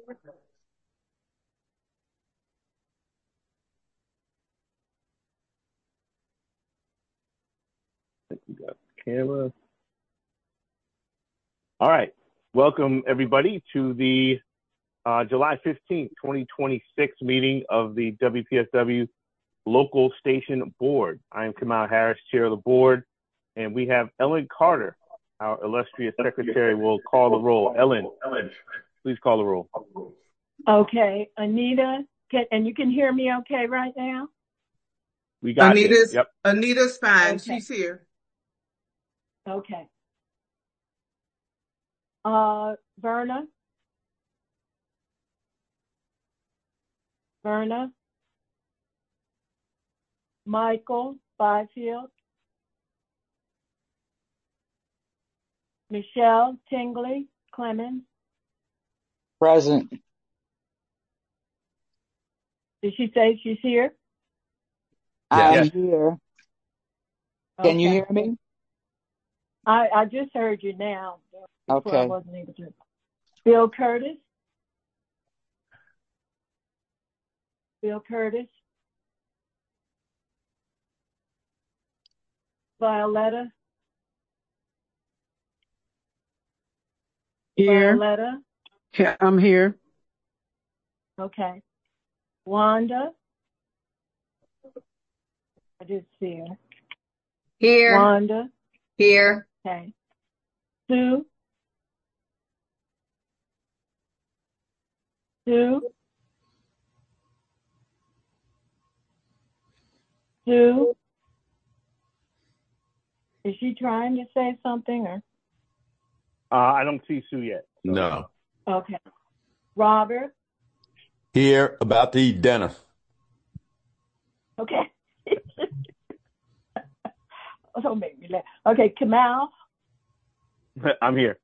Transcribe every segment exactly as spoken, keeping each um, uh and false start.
think we got the camera. All right. Welcome, everybody, to the uh, July fifteenth, twenty twenty-six meeting of the W P S W Local Station Board. I am Kamal Harris, chair of the board, and we have Ellen Carter, our illustrious secretary, will call the roll. Ellen, please call the roll. Okay. Anita, can, and you can hear me okay right now? We got Anita's, you. Yep. Anita's fine. Okay. She's here. Okay. Uh, Verna? Verna? Michael Byfield? Michelle Tingley Clemens? Present. Did she say she's here? I'm Yes. here. Okay. Can you hear me? I, I just heard you now. Before I Okay. wasn't able to. Bill Curtis? Bill Curtis? Violetta? Here. Violetta? Yeah, I'm here. Okay. Wanda? I did see her. Here, Wanda? here, Okay. Sue? Sue? Sue? Is she trying to say something or? Uh, I don't see Sue yet. So. No. Okay. Robert? Here about to eat dinner. Okay. Don't make me laugh. Okay, Kamal? I'm here.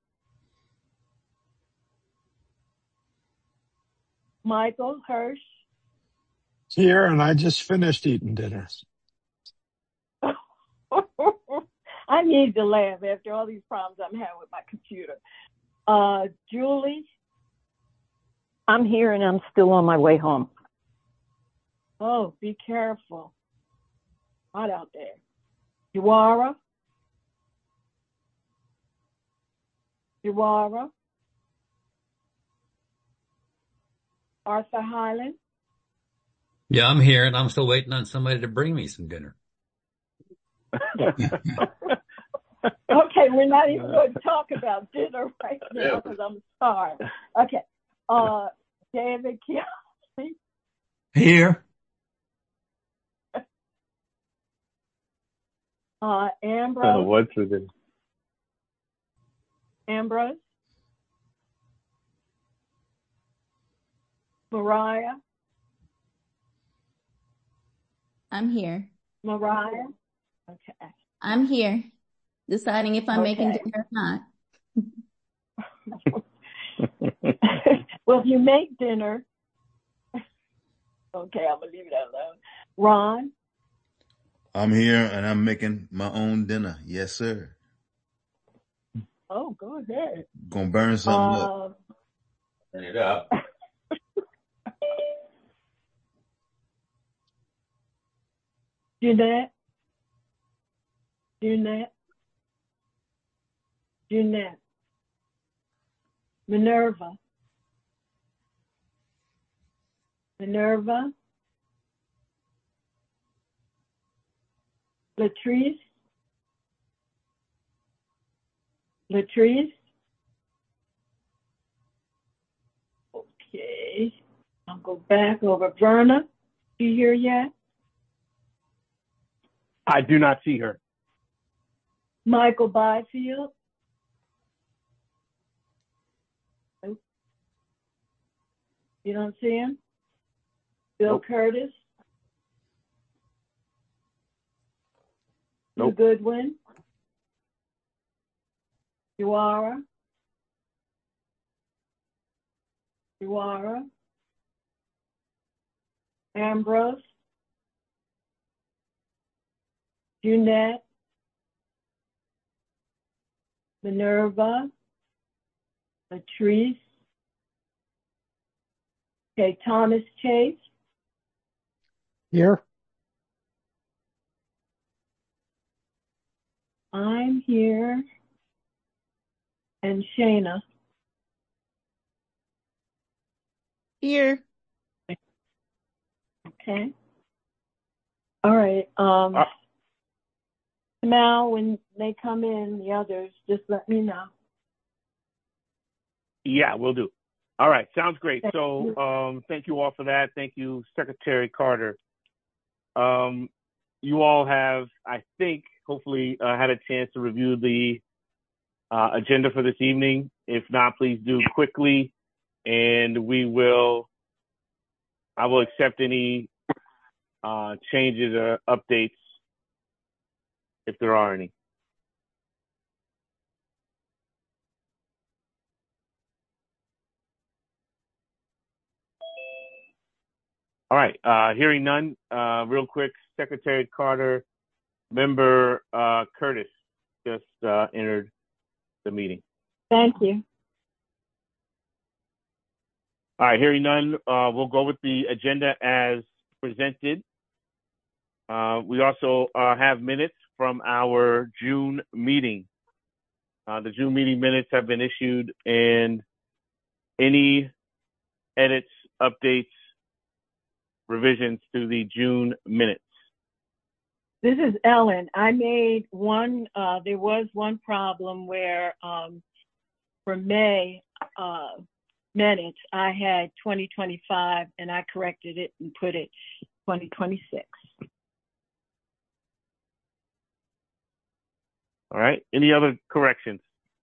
Michael Hirsch? Here, and I just finished eating dinner. I need to laugh after all these problems I'm having with my computer. Uh, Julie? I'm here and I'm still on my way home. Oh, be careful. Hot out there. Juara? Juara? Arthur Highland? Yeah, I'm here and I'm still waiting on somebody to bring me some dinner. Okay, we're not even going to talk about dinner right now because I'm sorry. Okay. Uh, David Keoughley? Here. Uh, Ambrose? What's with it? Ambrose? Mariah? I'm here. Mariah? Okay. I'm here. Deciding if I'm Okay. making dinner or not. Well, if you make dinner, okay, I'm going to leave it alone. Ron? I'm here and I'm making my own dinner. Yes, sir. Oh, go ahead. Gonna burn something up. Uh, Turn it up. Jeanette? Jeanette? Jeanette? Minerva? Minerva? Latrice? Latrice? Okay. I'll go back over. Verna? You here yet? I do not see her. Michael Byfield? Nope. You don't see him? Bill Nope. Curtis? Sue Nope. Goodwin? Juara? Juara? Ambrose? Jeanette? Minerva? Latrice? Okay, Thomas Chase. Here. I'm here. And Shayna. Here. Okay. All right. Um, Uh, now, when they come in, the others, just let me know. Yeah, we'll do. All right, sounds great. Thank So you. um, thank you all for that. Thank you, Secretary Carter. Um, you all have, I think, hopefully uh, had a chance to review the uh, agenda for this evening. If not, please do quickly, and we will, I will accept any uh, changes or updates if there are any. All right, uh, hearing none, uh, real quick, Secretary Carter, Member uh, Curtis just uh, entered the meeting. Thank you. All right, hearing none, uh, we'll go with the agenda as presented. Uh, we also uh, have minutes from our June meeting. Uh, the June meeting minutes have been issued, and any edits, updates, revisions to the June minutes. This is Ellen. I made one, uh, there was one problem where um, for May uh, minutes, I had twenty twenty-five and I corrected it and put it twenty twenty-six. All right, any other corrections?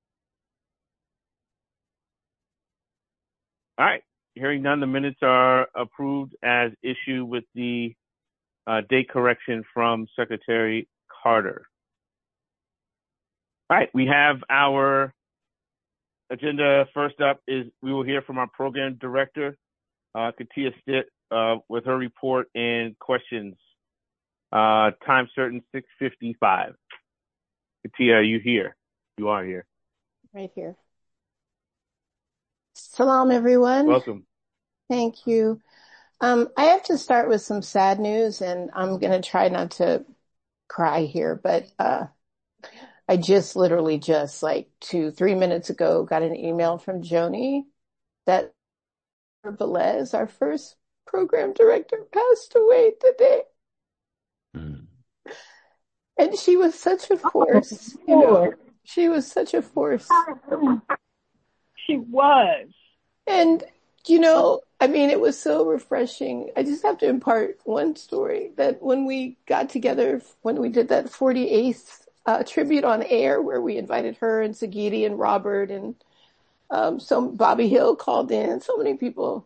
All right, hearing none, the minutes are approved as issued with the uh, date correction from Secretary Carter. All right, we have our agenda. First up is we will hear from our program director, uh, Katia Stitt, uh, with her report and questions. Uh, time certain six fifty-five. Katia, are you here? You are here. Right here. Salam, everyone. Welcome. Thank you. Um, I have to start with some sad news, and I'm going to try not to cry here, but uh, I just literally just like two, three minutes ago got an email from Joni that Velez, our first program director, passed away today. Mm. And she was such a force, you know, she was such a force. She was. And, you know, I mean, it was so refreshing. I just have to impart one story that when we got together, when we did that forty-eighth uh, tribute on air, where we invited her and Sagiti and Robert and um, some Bobby Hill called in, so many people.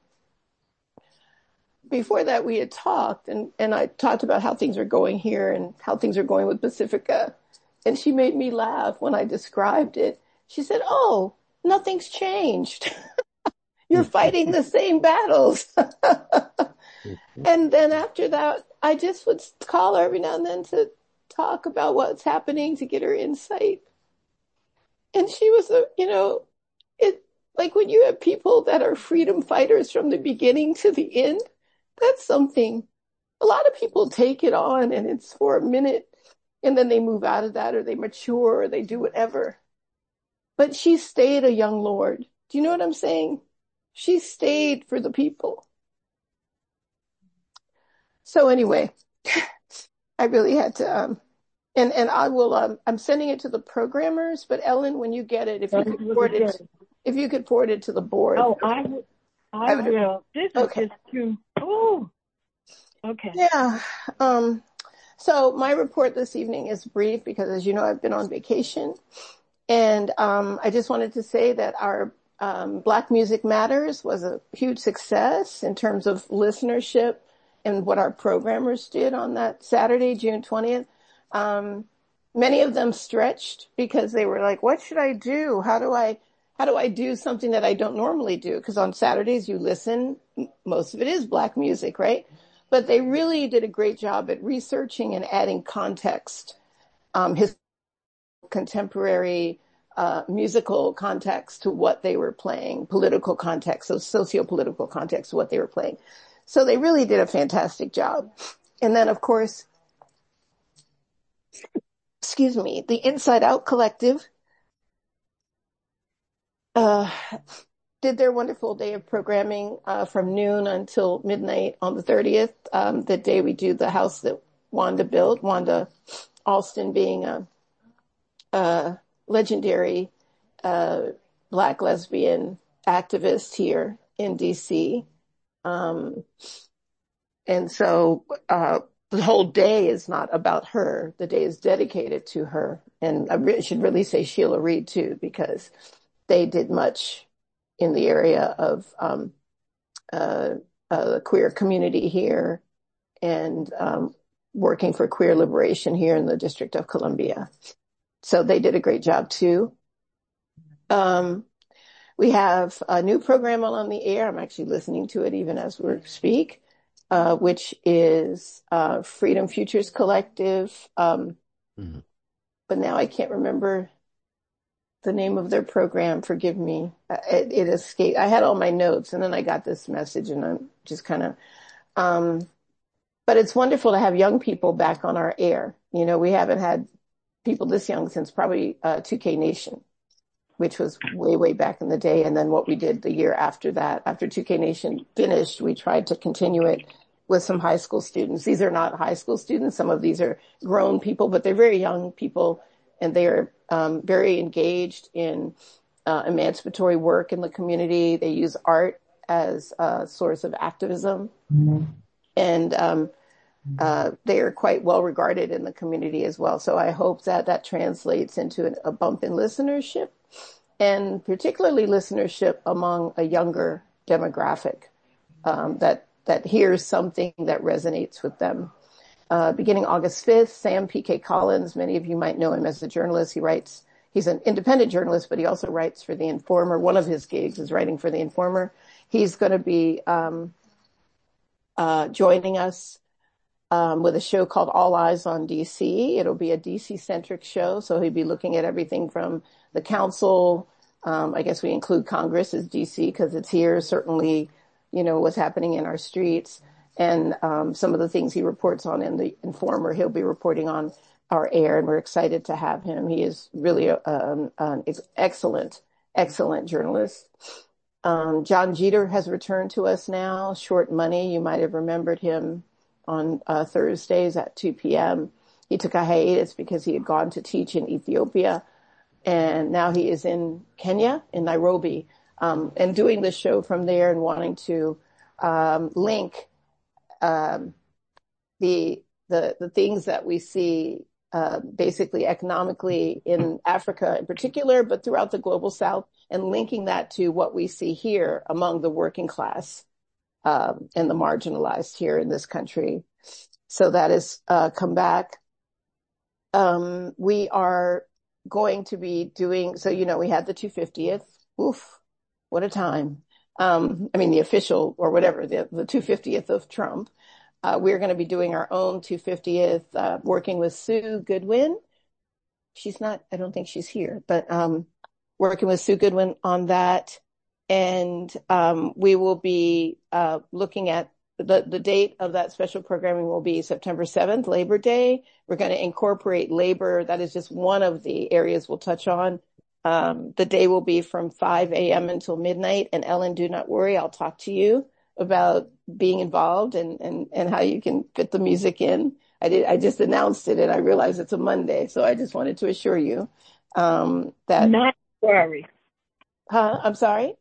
Before that, we had talked, and, and I talked about how things are going here and how things are going with Pacifica. And she made me laugh when I described it. She said, "Oh, nothing's changed. You're fighting the same battles." And then after that, I just would call her every now and then to talk about what's happening, to get her insight. And she was a, you know, it, like when you have people that are freedom fighters from the beginning to the end, that's something. A lot of people take it on and it's for a minute and then they move out of that, or they mature, or they do whatever. But she stayed a young lord. Do you know what I'm saying? She stayed for the people. So anyway, I really had to, um, and, and I will, um, I'm sending it to the programmers, but Ellen, when you get it, if you could forward it, if you could forward it to the board. Oh, I will. I will. This is Okay. just too, oh, okay. Yeah. Um, so my report this evening is brief because, as you know, I've been on vacation. And um, I just wanted to say that our um, Black Music Matters was a huge success in terms of listenership and what our programmers did on that Saturday, June twentieth. Um, many of them stretched because they were like, what should I do? How do I, how do I do something that I don't normally do? Because on Saturdays you listen, most of it is Black music, right? But they really did a great job at researching and adding context, um, his contemporary, uh, musical context to what they were playing, political context, so socio-political context to what they were playing. So they really did a fantastic job. And then, of course, excuse me, the Inside Out Collective uh, did their wonderful day of programming uh, from noon until midnight on the thirtieth, um, the day we do the house that Wanda built, Wanda Alston being a, a legendary uh, Black lesbian activist here in D C. Um, and so uh, the whole day is not about her. The day is dedicated to her. And I re- should really say Sheila Reed too, because they did much in the area of um, uh, uh, the queer community here and um, working for queer liberation here in the District of Columbia. So they did a great job too. Um, we have a new program on the air. I'm actually listening to it even as we speak, uh, which is uh, Freedom Futures Collective. Um, mm-hmm. But now I can't remember the name of their program. Forgive me. It, it escaped. I had all my notes and then I got this message and I'm just kind of, um, but it's wonderful to have young people back on our air. You know, we haven't had people this young since probably uh, two K Nation, which was way, way back in the day. And then what we did the year after that, after two K Nation finished, we tried to continue it with some high school students. These are not high school students. Some of these are grown people, but they're very young people and they are um, very engaged in uh, emancipatory work in the community. They use art as a source of activism. Mm-hmm. And um, uh, they are quite well regarded in the community as well. So I hope that that translates into an, a bump in listenership, and particularly listenership among a younger demographic um, that that hears something that resonates with them. Uh, beginning August fifth, Sam P K Collins, many of you might know him as a journalist. He writes, he's an independent journalist, but he also writes for The Informer. One of his gigs is writing for The Informer. He's going to be um, uh, joining us um, with a show called All Eyes on D C. It'll be a D C-centric show, so he'll be looking at everything from the council. Um, I guess we include Congress as D C because it's here, certainly, you know, what's happening in our streets. And um, some of the things he reports on in The Informer, he'll be reporting on our air, and we're excited to have him. He is really a, um, an excellent, excellent journalist. Um, John Jeter has returned to us now. Short Money, you might have remembered him on uh, Thursdays at two p.m. He took a hiatus because he had gone to teach in Ethiopia, and now he is in Kenya, in Nairobi, um, and doing the show from there and wanting to um, link um, the the the things that we see uh, basically economically in Africa in particular, but throughout the global South, and linking that to what we see here among the working class um, and the marginalized here in this country. So that has uh, come back. Um, we are going to be doing, so, you know, we had the two hundred fiftieth. Oof, what a time. Um, I mean, the official or whatever, the, the two hundred fiftieth of Trump. Uh, we're going to be doing our own two hundred fiftieth, uh, working with Sue Goodwin. She's not, I don't think she's here, but, um, working with Sue Goodwin on that. And, um, we will be, uh, looking at the, the date of that special programming will be September seventh, Labor Day. We're going to incorporate labor. That is just one of the areas we'll touch on. Um, the day will be from five a.m. until midnight. And Ellen, do not worry. I'll talk to you about being involved and, and, and how you can fit the music in. I did, I just announced it and I realized it's a Monday. So I just wanted to assure you, um, that. Not worry. Huh? I'm sorry?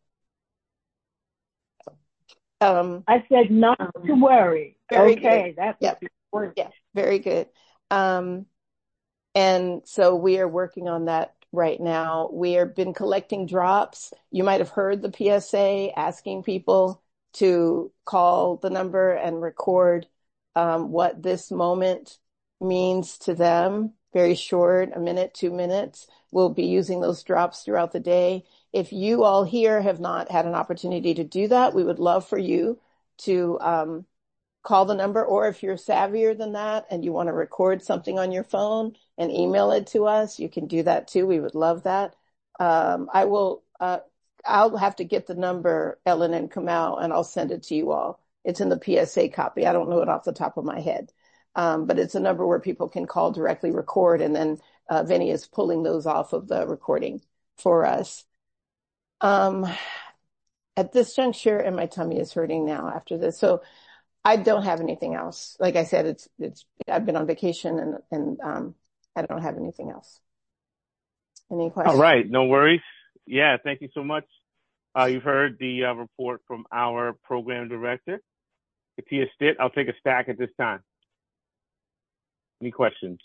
Um, I said not to worry. Very okay. Good. That's yep. important. Yeah. Very good. Um, and so we are working on that right now. We have been collecting drops. You might have heard the P S A asking people to call the number and record um, what this moment means to them. Very short, a minute, two minutes. We'll be using those drops throughout the day. If you all here have not had an opportunity to do that, we would love for you to um, call the number, or if you're savvier than that and you want to record something on your phone and email it to us, you can do that too. We would love that. Um, I will, uh, I'll have to get the number, Ellen and Kamal, and I'll send it to you all. It's in the P S A copy. I don't know it off the top of my head. Um, but it's a number where people can call, directly record, and then uh, Vinny is pulling those off of the recording for us. Um, at this juncture, and my tummy is hurting now after this. So I don't have anything else. Like I said, it's, it's, I've been on vacation and, and, um, I don't have anything else. Any questions? All right. No worries. Yeah. Thank you so much. Uh, you've heard the uh, report from our program director, Katia Stitt. I'll take a stack at this time. Any questions?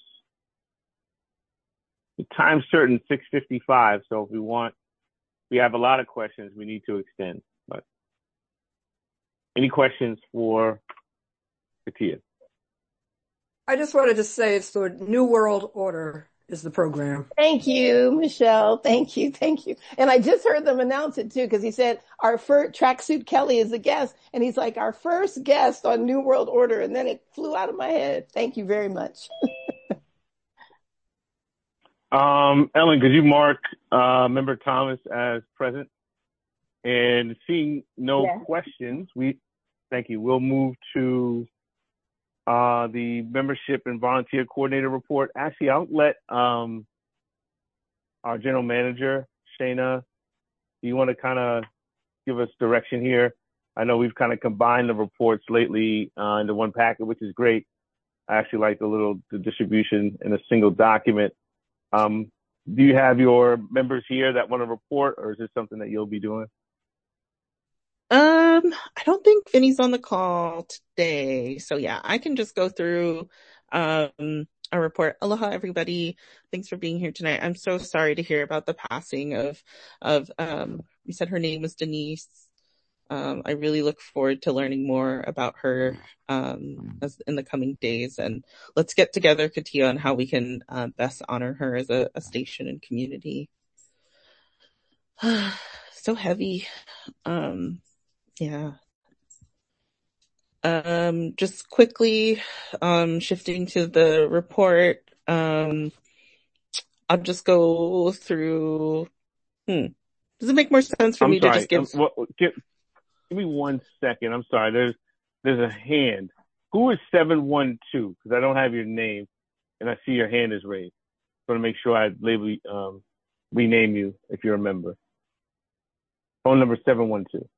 The time's certain, six fifty-five. So if we want, we have a lot of questions we need to extend, but any questions for Katia? I just wanted to say it's the New World Order is the program. Thank you, Michelle. Thank you. Thank you. And I just heard them announce it too, because he said our first Tracksuit Kelly is a guest, and he's like our first guest on New World Order, and then it flew out of my head. Thank you very much. um, Ellen, could you mark uh, Member Thomas as present? And seeing no Yeah. questions, we thank you. We'll move to uh, the membership and volunteer coordinator report. Actually, I'll let um, our general manager, Shayna, do you want to kind of give us direction here? I know we've kind of combined the reports lately uh, into one packet, which is great. I actually like the little the distribution in a single document. Um, do you have your members here that want to report, or is this something that you'll be doing? Um, I don't think Vinny's on the call today. So yeah, I can just go through, um, a report. Aloha, everybody. Thanks for being here tonight. I'm so sorry to hear about the passing of, of, um, you said her name was Denise. Um, I really look forward to learning more about her, um, as in the coming days, and let's get together, Katia, on how we can, uh, best honor her as a, a station and community. So heavy. Um, Yeah. Um, just quickly, um, shifting to the report, um, I'll just go through, hmm. Does it make more sense for I'm me sorry. to just give? Um, what, give, give me one second. I'm sorry. There's, there's a hand. Who is seven one two? Because I don't have your name and I see your hand is raised. I want to make sure I label, um, rename you if you remember. Phone number seven one two.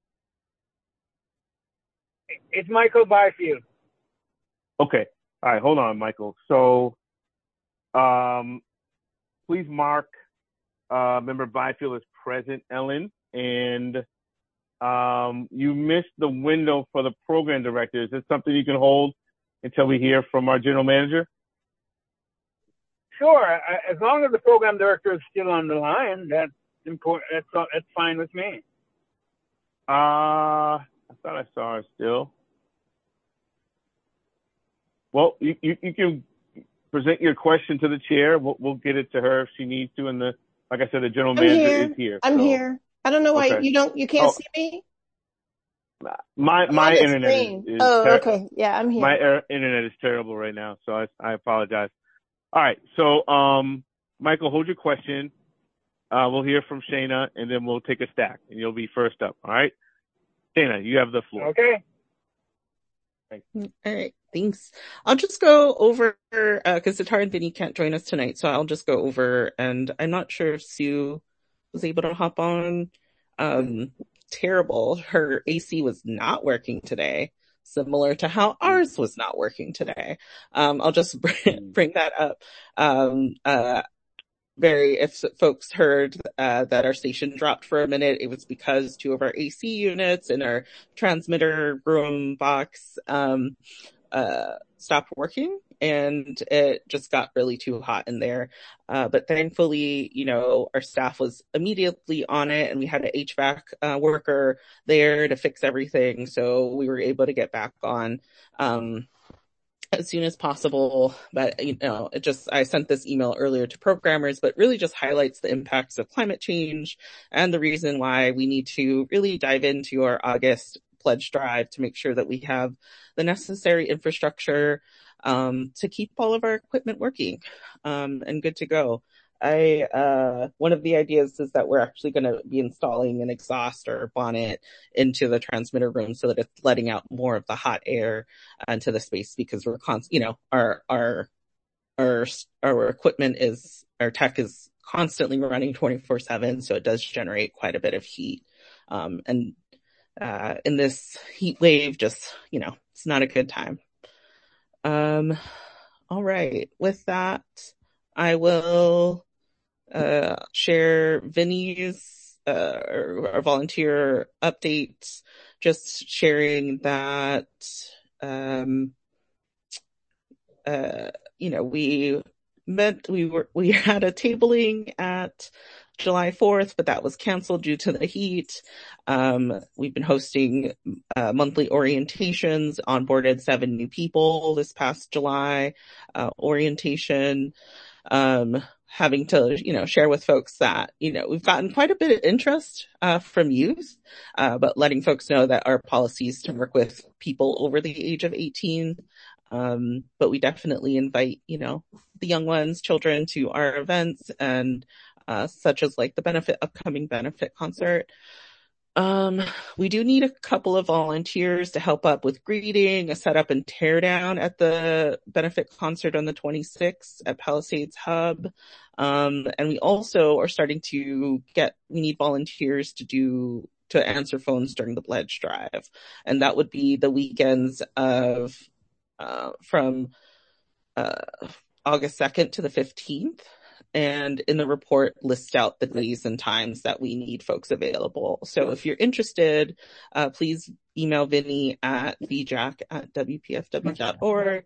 It's Michael Barfield. Okay. All right. Hold on, Michael. So, um, please mark, uh, member Byfield as present, Ellen. And, um, you missed the window for the program director. Is this something you can hold until we hear from our general manager? Sure. I, as long as the program director is still on the line, that's important. That's, that's fine with me. Uh, I thought I saw her still. Well, you, you, you can present your question to the chair. We'll, we'll get it to her if she needs to. And the, like I said, the general I'm manager here. is here. I'm so. here. I don't know why Okay. you don't, you can't Oh. see me? My, I'm my on the internet is, screen. is Oh, ter- okay. Yeah, I'm here. my er- internet is terrible right now. So I, I apologize. All right. So, um, Michael, hold your question. Uh, we'll hear from Shayna and then we'll take a stack and you'll be first up. All right. Shayna, you have the floor. Okay. Thanks. All right. Thanks. I'll just go over, uh, cause Zatar and Vinny can't join us tonight. So I'll just go over, and I'm not sure if Sue was able to hop on. Um, terrible. Her A C was not working today, similar to how ours was not working today. Um, I'll just bring, bring that up. Um, uh, very, if folks heard, uh, that our station dropped for a minute, it was because two of our A C units in our transmitter room box, um, uh, stopped working, and it just got really too hot in there. Uh, but thankfully, you know, our staff was immediately on it, and we had an H V A C uh, worker there to fix everything. So we were able to get back on, um, as soon as possible. But, you know, it just, I sent this email earlier to programmers, but really just highlights the impacts of climate change and the reason why we need to really dive into our August pledge drive to make sure that we have the necessary infrastructure um, to keep all of our equipment working um, and good to go. I uh one of the ideas is that we're actually going to be installing an exhaust or bonnet into the transmitter room so that it's letting out more of the hot air into the space, because we're const you know our our our our equipment is our tech is constantly running twenty-four seven, so it does generate quite a bit of heat. Um and uh in this heat wave, just you know it's not a good time. Um all right, with that I will uh, share Vinny's uh, our volunteer updates, just sharing that, um, uh, you know, we met, we were, we had a tabling at July fourth, but that was canceled due to the heat. Um, we've been hosting uh, monthly orientations, onboarded seven new people this past July uh, orientation. Um, having to, you know, share with folks that, you know, we've gotten quite a bit of interest, uh, from youth, uh, but letting folks know that our policies to work with people over the age of eighteen. Um, but we definitely invite, you know, the young ones, children to our events, and, uh, such as like the benefit, upcoming benefit concert. Um, we do need a couple of volunteers to help up with greeting, a setup and tear down at the benefit concert on the twenty-sixth at Palisades Hub. Um, and we also are starting to get, we need volunteers to do, to answer phones during the pledge drive. And that would be the weekends of, uh, from, uh, August second to the fifteenth. And in the report lists out the days and times that we need folks available. So if you're interested, uh, please email Vinny at v jack at w p f w dot org.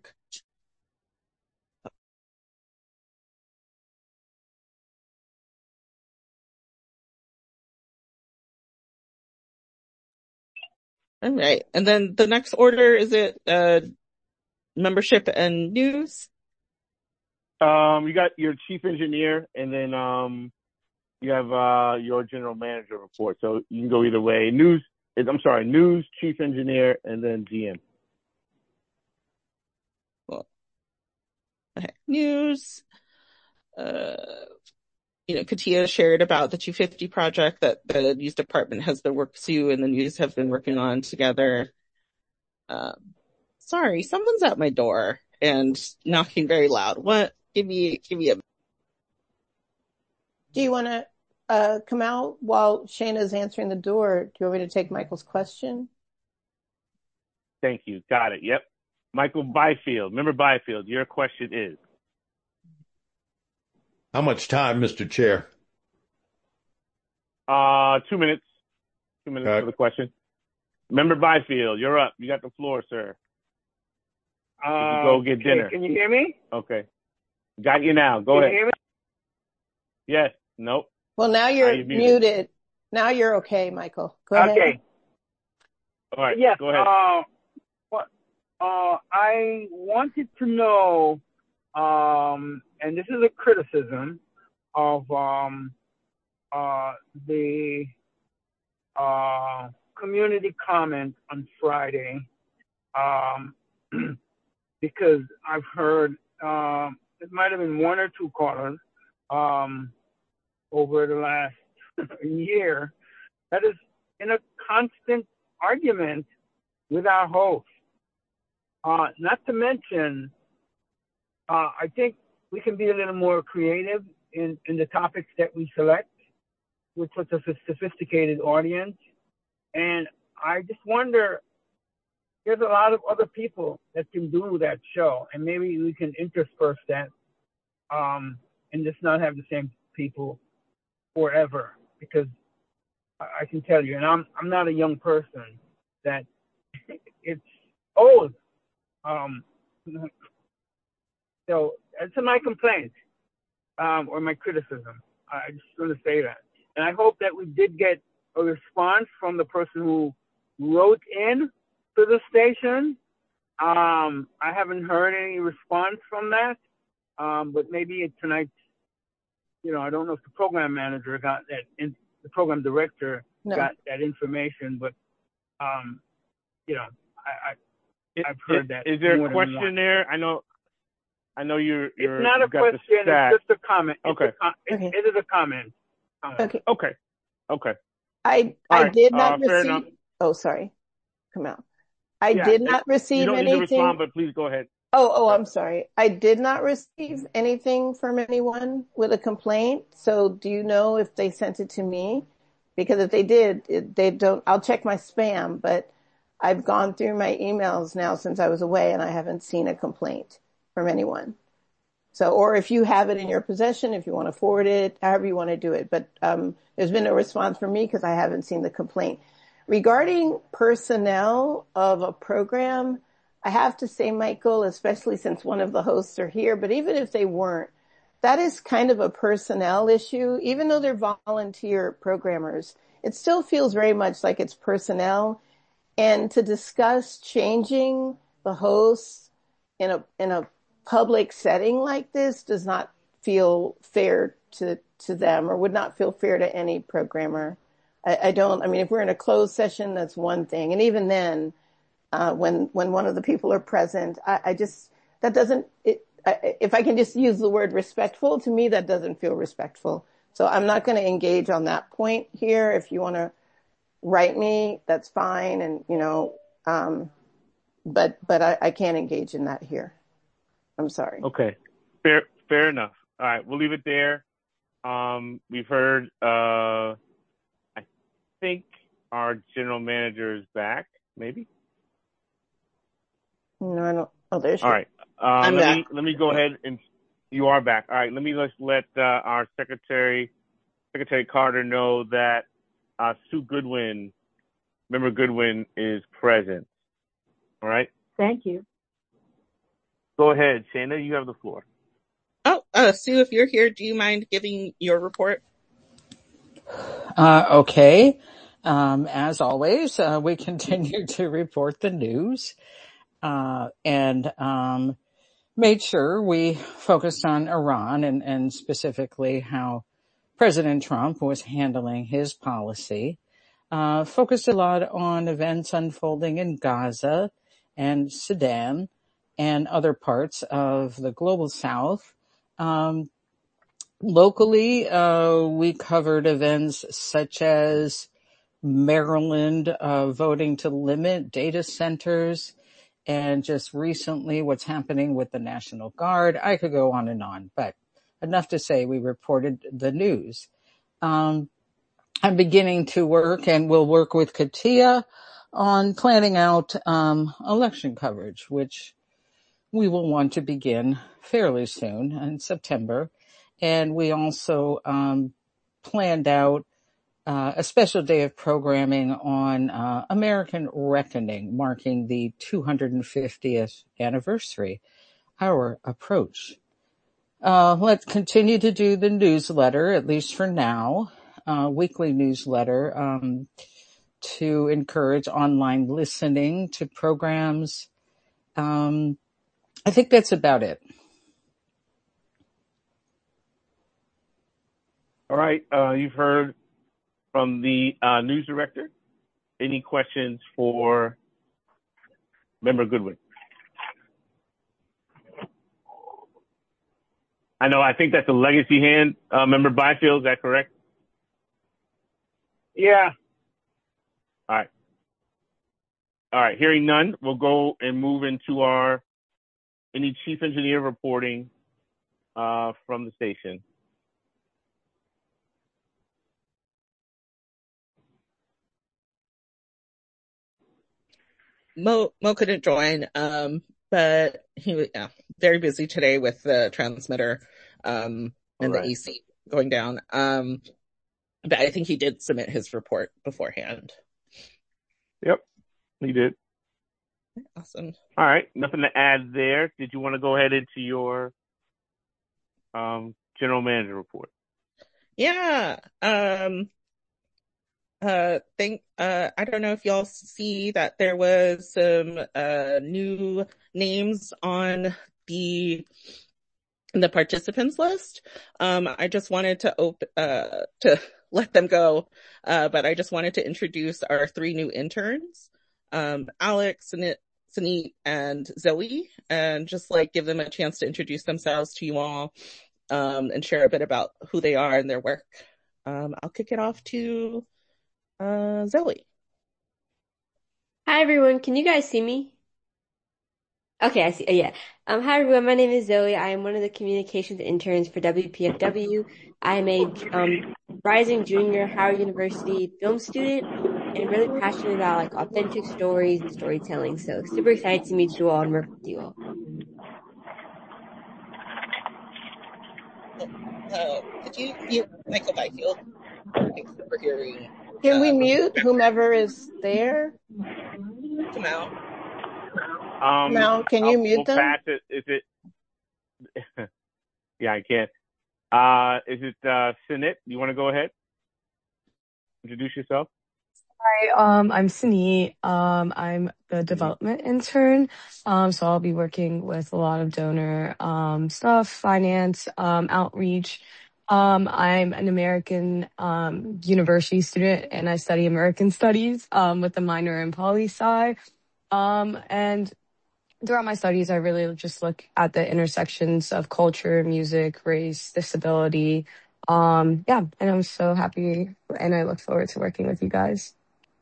All right. And then the next order, is it uh, membership and news? Um, you got your chief engineer, and then um, you have uh, your general manager report. So you can go either way. News, I'm sorry, news, chief engineer, and then G M. Cool. Okay. News. Uh, you know, Katia shared about the two fifty project that the news department has been working, Sue and the news have been working on together. Um, sorry, someone's at my door and knocking very loud. What? Give me, give me a. Do you want to uh, come out while Shayna's answering the door? Do you want me to take Michael's question? Thank you. Got it. Yep. Michael Byfield. Member Byfield, your question is. How much time, Mister Chair? Uh, two minutes. Two minutes uh, for the question. Member Byfield, you're up. You got the floor, sir. Uh, you can go get okay. dinner. Can you hear me? Okay. Got you now. Go can ahead. You hear me? Yes. Nope. Well, now you're you muted? muted. Now you're okay, Michael. Go okay. ahead. Okay. All right. Yes. Go ahead. Uh, what, uh, I wanted to know, um, and this is a criticism of um, uh, the uh, community comment on Friday, um, because I've heard um, it might have been one or two callers um, over the last year that is in a constant argument with our host. Uh, not to mention, uh, I think we can be a little more creative in, in the topics that we select with such a sophisticated audience. And I just wonder, there's a lot of other people that can do that show, and maybe we can intersperse that um, and just not have the same people forever. Because I can tell you, and I'm I'm not a young person, that it's old. Um, so that's my complaint um, or my criticism. I just want to say that, and I hope that we did get a response from the person who wrote in to the station. Um, I haven't heard any response from that, um, but maybe tonight, you know, I don't know if the program manager got that, in, the program director No. got that information, but um, you know, I, It, I I've heard it, that. Is there more a question than there? I know, I know you're. you're it's not a question. It's just a comment. It's okay. A com- Okay. it, it is a comment. comment. Okay. Okay. Okay. I All I right. did not Uh, fair enough. receive. Oh, sorry. Come out. I Yeah. did It, not you receive don't need to anything. respond, but please go ahead. Oh, oh, I'm sorry. I did not receive anything from anyone with a complaint. So do you know if they sent it to me? Because if they did, it, they don't, I'll check my spam, but I've gone through my emails now since I was away and I haven't seen a complaint from anyone. So, or if you have it in your possession, if you want to forward it, however you want to do it. But, um, there's been no response from me because I haven't seen the complaint. Regarding personnel of a program, I have to say, Michael, especially since one of the hosts are here, but even if they weren't, that is kind of a personnel issue. Even though they're volunteer programmers, it still feels very much like it's personnel. And to discuss changing the hosts in a, in a public setting like this does not feel fair to, to them, or would not feel fair to any programmer. I, I don't, I mean, if we're in a closed session, that's one thing. And even then, Uh, when, when one of the people are present, I, I just, that doesn't, it, I, if I can just use the word respectful, to me, that doesn't feel respectful. So I'm not going to engage on that point here. If you want to write me, that's fine. And, you know, um, but, but I, I can't engage in that here. I'm sorry. Okay. Fair, fair enough. All right. We'll leave it there. Um, we've heard, uh, I think our general manager is back, maybe. No, I don't. Oh, there she is. All right. Uh, I'm let back. me, let me go ahead and you are back. All right. Let me just let, uh, our secretary, Secretary Carter know that, uh, Sue Goodwin, Member Goodwin is present. All right. Thank you. Go ahead, Shana. You have the floor. Oh, uh, Sue, if you're here, do you mind giving your report? Uh, okay. Um, as always, uh, we continue to report the news, uh, and, um, made sure we focused on Iran and, and specifically how President Trump was handling his policy. Uh, focused a lot on events unfolding in Gaza and Sudan and other parts of the global south. Um, locally, uh, we covered events such as Maryland, uh, voting to limit data centers, and just recently what's happening with the National Guard. I could go on and on, but enough to say we reported the news. Um, I'm beginning to work and will work with Katia on planning out, um, election coverage, which we will want to begin fairly soon in September. And we also, um, planned out Uh, a special day of programming on uh, American Reckoning, marking the two hundred fiftieth anniversary, our approach. Uh, let's continue to do the newsletter, at least for now, uh, weekly newsletter, um, to encourage online listening to programs. Um, I think that's about it. All right. Uh, you've heard from the uh, news director. Any questions for Member Goodwin? I know, I think that's a legacy hand. Uh, Member Byfield, is that correct? Yeah. All right. All right. Hearing none, we'll go and move into our any chief engineer reporting uh, from the station. Mo, Mo couldn't join, um, but he was yeah, very busy today with the transmitter, um, and right. the A C going down. Um, but I think he did submit his report beforehand. Yep, he did. Awesome. All right, nothing to add there. Did you want to go ahead into your um, general manager report? Yeah. Um, Uh, think, uh, I don't know if y'all see that there was some, uh, new names on the, the participants list. Um, I just wanted to open, uh, to let them go. Uh, but I just wanted to introduce our three new interns. um, Alex, Sanit, Sanit, and Zoe, and just like give them a chance to introduce themselves to you all, um, and share a bit about who they are and their work. Um, I'll kick it off to uh, Zoe. Hi everyone, can you guys see me? Okay, I see. Uh, yeah. Um, hi everyone, my name is Zoe. I am one of the communications interns for W P F W. I am a um, rising junior Howard University film student and really passionate about like authentic stories and storytelling. So super excited to meet you all and work with you all. Uh, could you mute Michael Byfield? Thanks for hearing. Can we uh, mute whomever is there? Come out. Um, Now, can I'll, you mute we'll them? pass it. Is it? Yeah, I can. Uh, is it uh, Sanit? You want to go ahead? Introduce yourself. Hi, um, I'm Sunit. Um, I'm the development intern. Um, so I'll be working with a lot of donor um stuff, finance, um, outreach. Um, I'm an American um university student and I study American studies um with a minor in poli sci. Um, and throughout my studies, I really just look at the intersections of culture, music, race, disability. Um, yeah, and I'm so happy and I look forward to working with you guys.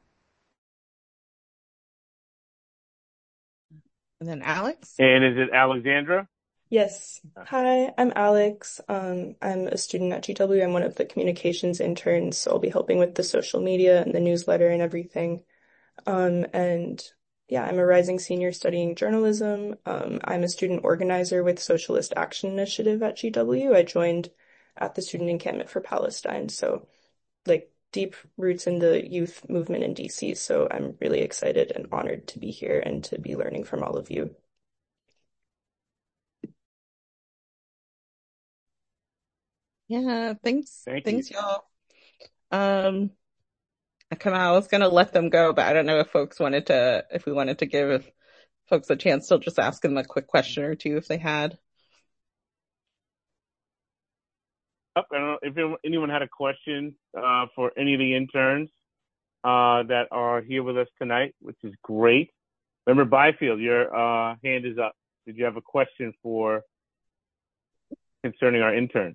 And then Alex. And is it Alexandra? Yes. Hi, I'm Alex. Um, I'm a student at G W. I'm one of the communications interns, so I'll be helping with the social media and the newsletter and everything. Um, and yeah, I'm a rising senior studying journalism. Um, I'm a student organizer with Socialist Action Initiative at G W. I joined at the Student Encampment for Palestine, so like deep roots in the youth movement in D C. So I'm really excited and honored to be here and to be learning from all of you. Yeah, thanks. Thank thanks, you. y'all. Um, I come out, I was gonna let them go, but I don't know if folks wanted to, if we wanted to give folks a chance to just ask them a quick question or two if they had. I don't know if anyone had a question uh, for any of the interns uh, that are here with us tonight, which is great. Member Byfield, your uh, hand is up. Did you have a question for concerning our interns?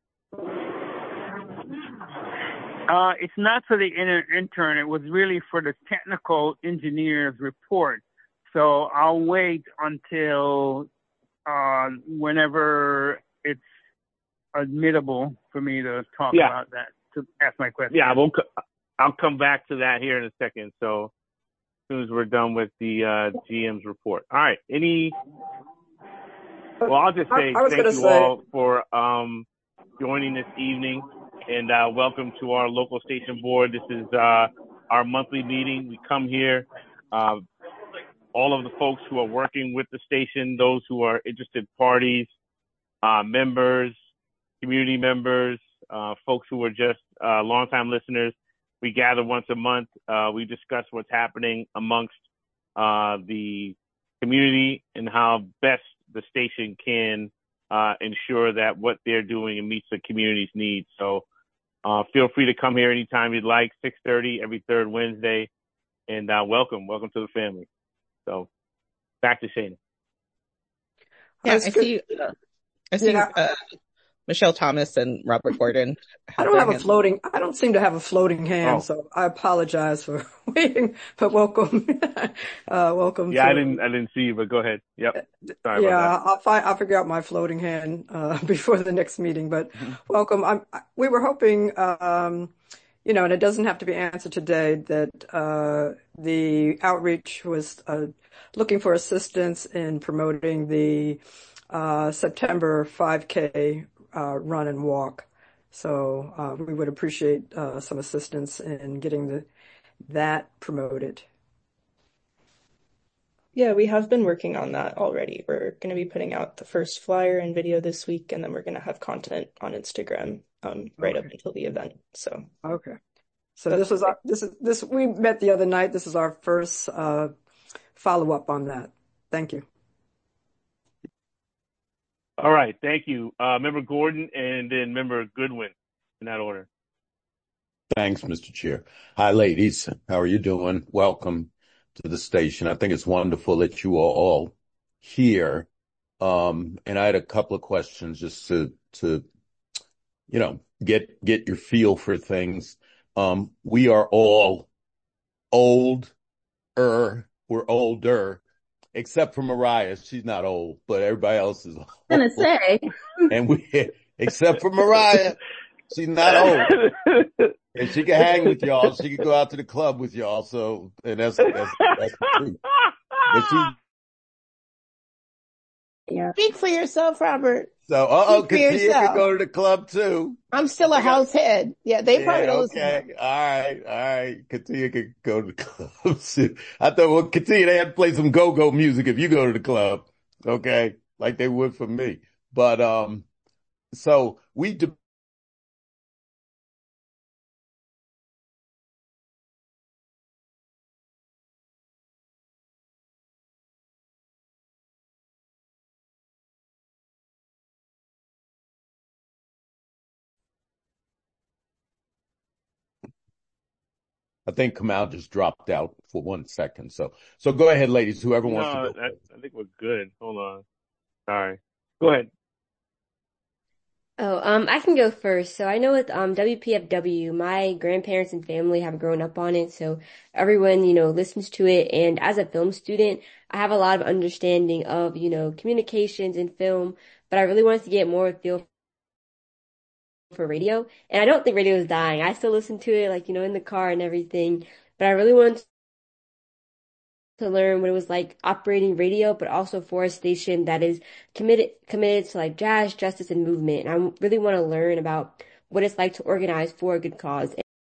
Uh, it's not for the inter- intern. It was really for the technical engineer's report. So I'll wait until uh, whenever it's admittable for me to talk Yeah. about that, to ask my question. Yeah, we'll, I'll come back to that here in a second. So as soon as we're done with the uh, G M's report. All right. Any? Well, I'll just say I, I was thank gonna you say, all for um, joining this evening, and uh, welcome to our local station board. This is uh, our monthly meeting. We come here, uh, all of the folks who are working with the station, those who are interested parties, uh, members, community members, uh, folks who are just uh, longtime listeners. We gather once a month. Uh, we discuss what's happening amongst uh, the community and how best the station can uh, ensure that what they're doing meets the community's needs. So uh, feel free to come here anytime you'd like, six thirty every third Wednesday. And uh, welcome. Welcome to the family. So back to Shana. Yeah, That's I good. see, uh, I see, Yeah. uh, Michelle Thomas and Robert Gordon. I don't their have a hands. floating, I don't seem to have a floating hand, Oh. so I apologize for waiting, but welcome. uh, welcome Yeah, to, I didn't, I didn't see you, but go ahead. Yep. Sorry yeah, about I'll find, I'll figure out my floating hand, uh, before the next meeting, but that. welcome. I'm, we were hoping, um, you know, and it doesn't have to be answered today, that, uh, the outreach was, uh, looking for assistance in promoting the, uh, September five K, uh, run and walk. So, uh, we would appreciate, uh, some assistance in getting the, that promoted. Yeah, we have been working on that already. We're going to be putting out the first flyer and video this week, and then we're going to have content on Instagram um, right up Okay. until the event. So, Okay. So this was our, this is, this, we met the other night. This is our first, uh, follow up on that. Thank you. All right. Thank you. Uh, Member Gordon and then Member Goodwin in that order. Thanks, Mister Chair. Hi, ladies. How are you doing? Welcome to the station. I think it's wonderful that you are all here. Um, and I had a couple of questions just to, to, you know, get, get your feel for things. Um, we are all old, er, we're older, except for Mariah. She's not old, but everybody else is old. I'm gonna say. And we, except for Mariah, she's not old. And she can hang with y'all. She can go out to the club with y'all. So, and that's, that's, that's the truth. But she, Yeah. Speak for yourself, Robert. So, uh-oh, Speak for Katia yourself. can go to the club too. I'm still a house head. Yeah, they Yeah, probably don't listen. okay. All right, all right. Katia can go to the club too. I thought, well, Katia, they had to play some go-go music if you go to the club. Okay. Like they would for me. But, um, so we, de- I think Kamal just dropped out for one second. So, so go ahead, ladies, whoever wants No, to go. I, I think we're good. Hold on. Sorry. Go ahead. Oh, um, I can go first. So I know with um W P F W, my grandparents and family have grown up on it, so everyone, you know, listens to it. And as a film student, I have a lot of understanding of, you know, communications and film, but I really wanted to get more feel for radio. And I don't think radio is dying. I still listen to it, like, you know, in the car and everything, but I really wanted to learn what it was like operating radio, but also for a station that is committed committed to like jazz, justice, and movement. And I really want to learn about what it's like to organize for a good cause.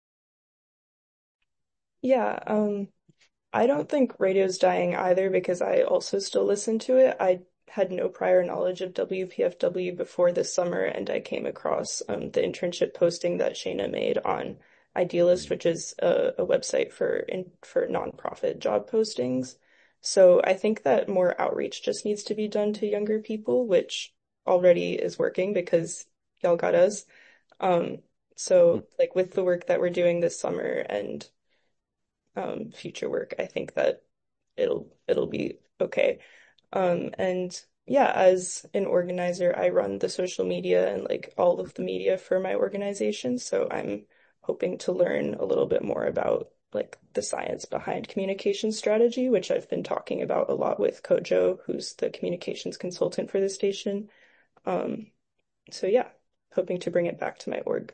Yeah, um, I don't think radio's dying either because I also still listen to it. I had no prior knowledge of W P F W before this summer, and I came across um, the internship posting that Shayna made on Idealist, which is a, a website for in, for nonprofit job postings. So I think that more outreach just needs to be done to younger people, which already is working because y'all got us. Um, so like with the work that we're doing this summer and um, future work, I think that it'll it'll be okay. Um, and yeah, as an organizer, I run the social media and like all of the media for my organization. So I'm hoping to learn a little bit more about like the science behind communication strategy, which I've been talking about a lot with Kojo, who's the communications consultant for the station. Um, so yeah, hoping to bring it back to my org.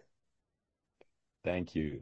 Thank you.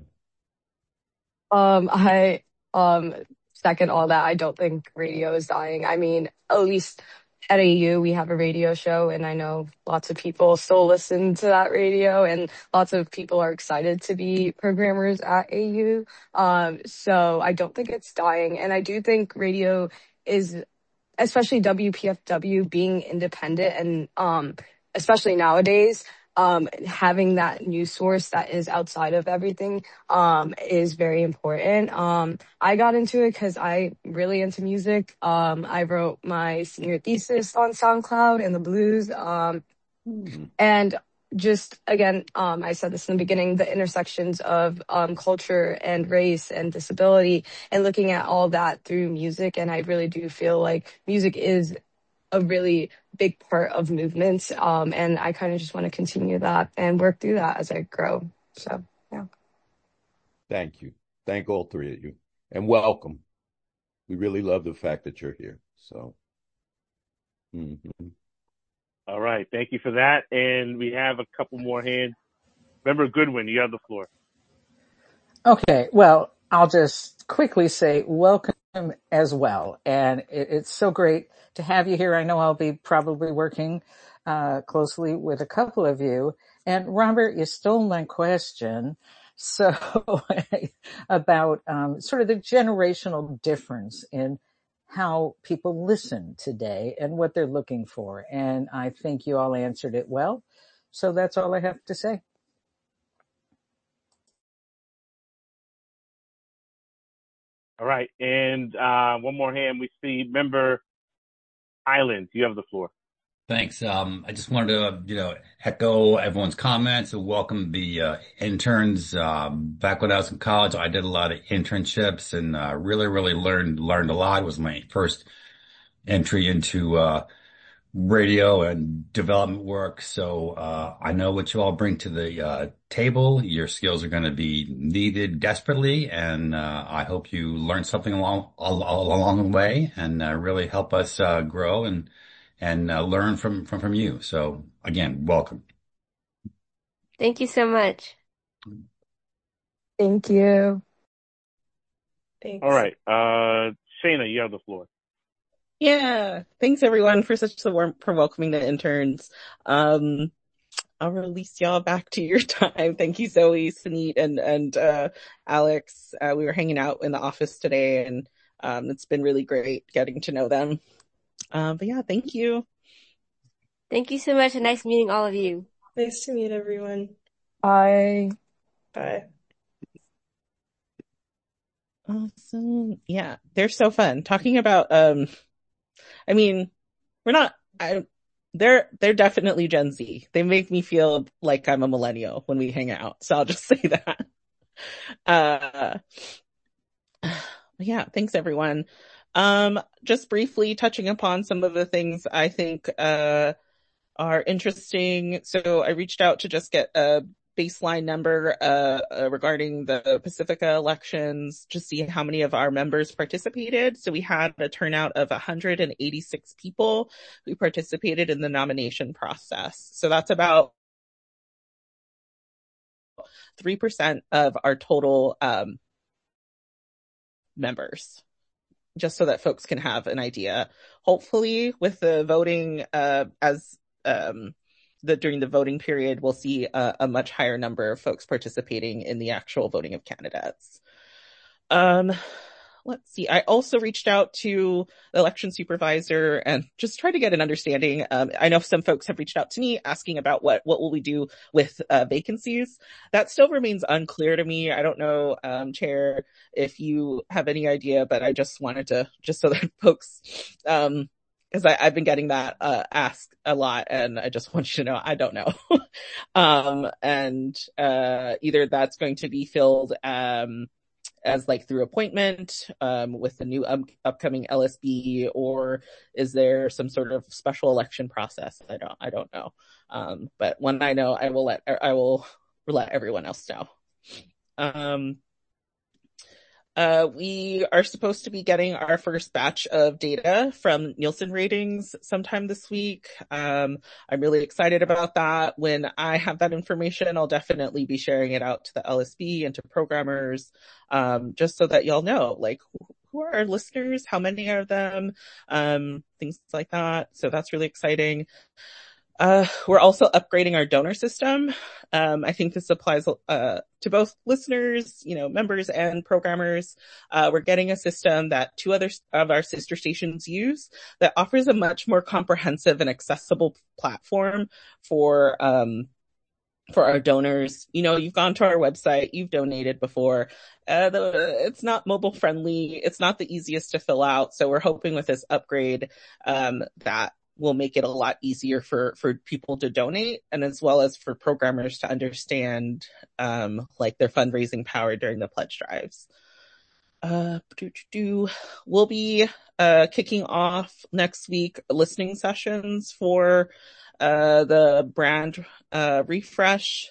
Um, I um second all that. I don't think radio is dying. I mean, at least at A U we have a radio show, and I know lots of people still listen to that radio, and lots of people are excited to be programmers at A U. Um, so I don't think it's dying, and I do think radio is, especially W P F W, being independent and um especially nowadays, um having that news source that is outside of everything um is very important. Um I got into it because I really into music. Um I wrote my senior thesis on SoundCloud and the blues. Um and just again, um, I said this in the beginning, the intersections of um, culture and race and disability, and looking at all that through music. And I really do feel like music is a really big part of movements. Um, and I kind of just want to continue that and work through that as I grow. So, yeah. Thank you. Thank all three of you. And welcome. We really love the fact that you're here. So. Mm-hmm. All right. Thank you for that. And we have a couple more hands. Member Goodwin, you have the floor. Okay. Well, I'll just quickly say welcome as well. And it, it's so great to have you here. I know I'll be probably working uh, closely with a couple of you. And Robert, you stole my question. So about um, sort of the generational difference in how people listen today and what they're looking for. And I think you all answered it well. So that's all I have to say. All right. And uh, one more hand. We see member Island. You have the floor. Thanks. Um, I just wanted to, you know, echo everyone's comments and welcome the uh, interns. Um, back when I was in college, I did a lot of internships and uh, really, really learned learned a lot. It was my first entry into uh, radio and development work. So uh, I know what you all bring to the uh, table. Your skills are going to be needed desperately, and uh, I hope you learn something along all, all along the way and uh, really help us uh, grow and and uh, learn from, from from you. So again, welcome. Thank you so much. Thank you. Thanks. All right. Uh, Shayna, you have the floor. Yeah. Thanks everyone for such a warm, for welcoming the interns. Um, I'll release y'all back to your time. Thank you, Zoe, Sunit, and, and, uh, Alex. Uh, we were hanging out in the office today and, um, it's been really great getting to know them. Um, but yeah, thank you. Thank you so much and nice meeting all of you. Nice to meet everyone. Bye. Bye. Awesome. Yeah, they're so fun. Talking about, um, I mean, we're not, I, they're, they're definitely Gen Z. They make me feel like I'm a millennial when we hang out. So I'll just say that. Uh, yeah, thanks everyone. Um, just briefly touching upon some of the things I think, uh, are interesting. So I reached out to just get a baseline number, uh, uh, regarding the Pacifica elections to see how many of our members participated. So we had a turnout of one hundred eighty-six people who participated in the nomination process. So that's about three percent of our total, um, members. Just so that folks can have an idea. Hopefully with the voting, uh, as, um, the, during the voting period, we'll see a, a much higher number of folks participating in the actual voting of candidates. Um, let's see. I also reached out to the election supervisor and just tried to get an understanding. Um, I know some folks have reached out to me asking about what, what will we do with uh, vacancies. That still remains unclear to me. I don't know, um, Chair, if you have any idea, but I just wanted to, just so that folks, um, because I've been getting that uh, asked a lot, and I just want you to know I don't know. um, and uh, either that's going to be filled um, as like through appointment um, with the new um, upcoming L S B, or is there some sort of special election process? I don't, I don't know. Um, but when I know, I will let I will let everyone else know. Um, Uh, we are supposed to be getting our first batch of data from Nielsen ratings sometime this week. Um, I'm really excited about that. When I have that information, I'll definitely be sharing it out to the L S B and to programmers, um, just so that y'all know, like, who are our listeners? How many are them? Um, things like that. So that's really exciting. Uh, we're also upgrading our donor system. Um, I think this applies, uh, to both listeners, you know, members and programmers. Uh, we're getting a system that two other of our sister stations use that offers a much more comprehensive and accessible platform for, um, for our donors. You know, you've gone to our website, you've donated before. Uh, the, it's not mobile friendly. It's not the easiest to fill out. So we're hoping with this upgrade, um, that will make it a lot easier for, for people to donate, and as well as for programmers to understand, um, like their fundraising power during the pledge drives. Uh, we'll be, uh, kicking off next week listening sessions for, uh, the brand, uh, refresh.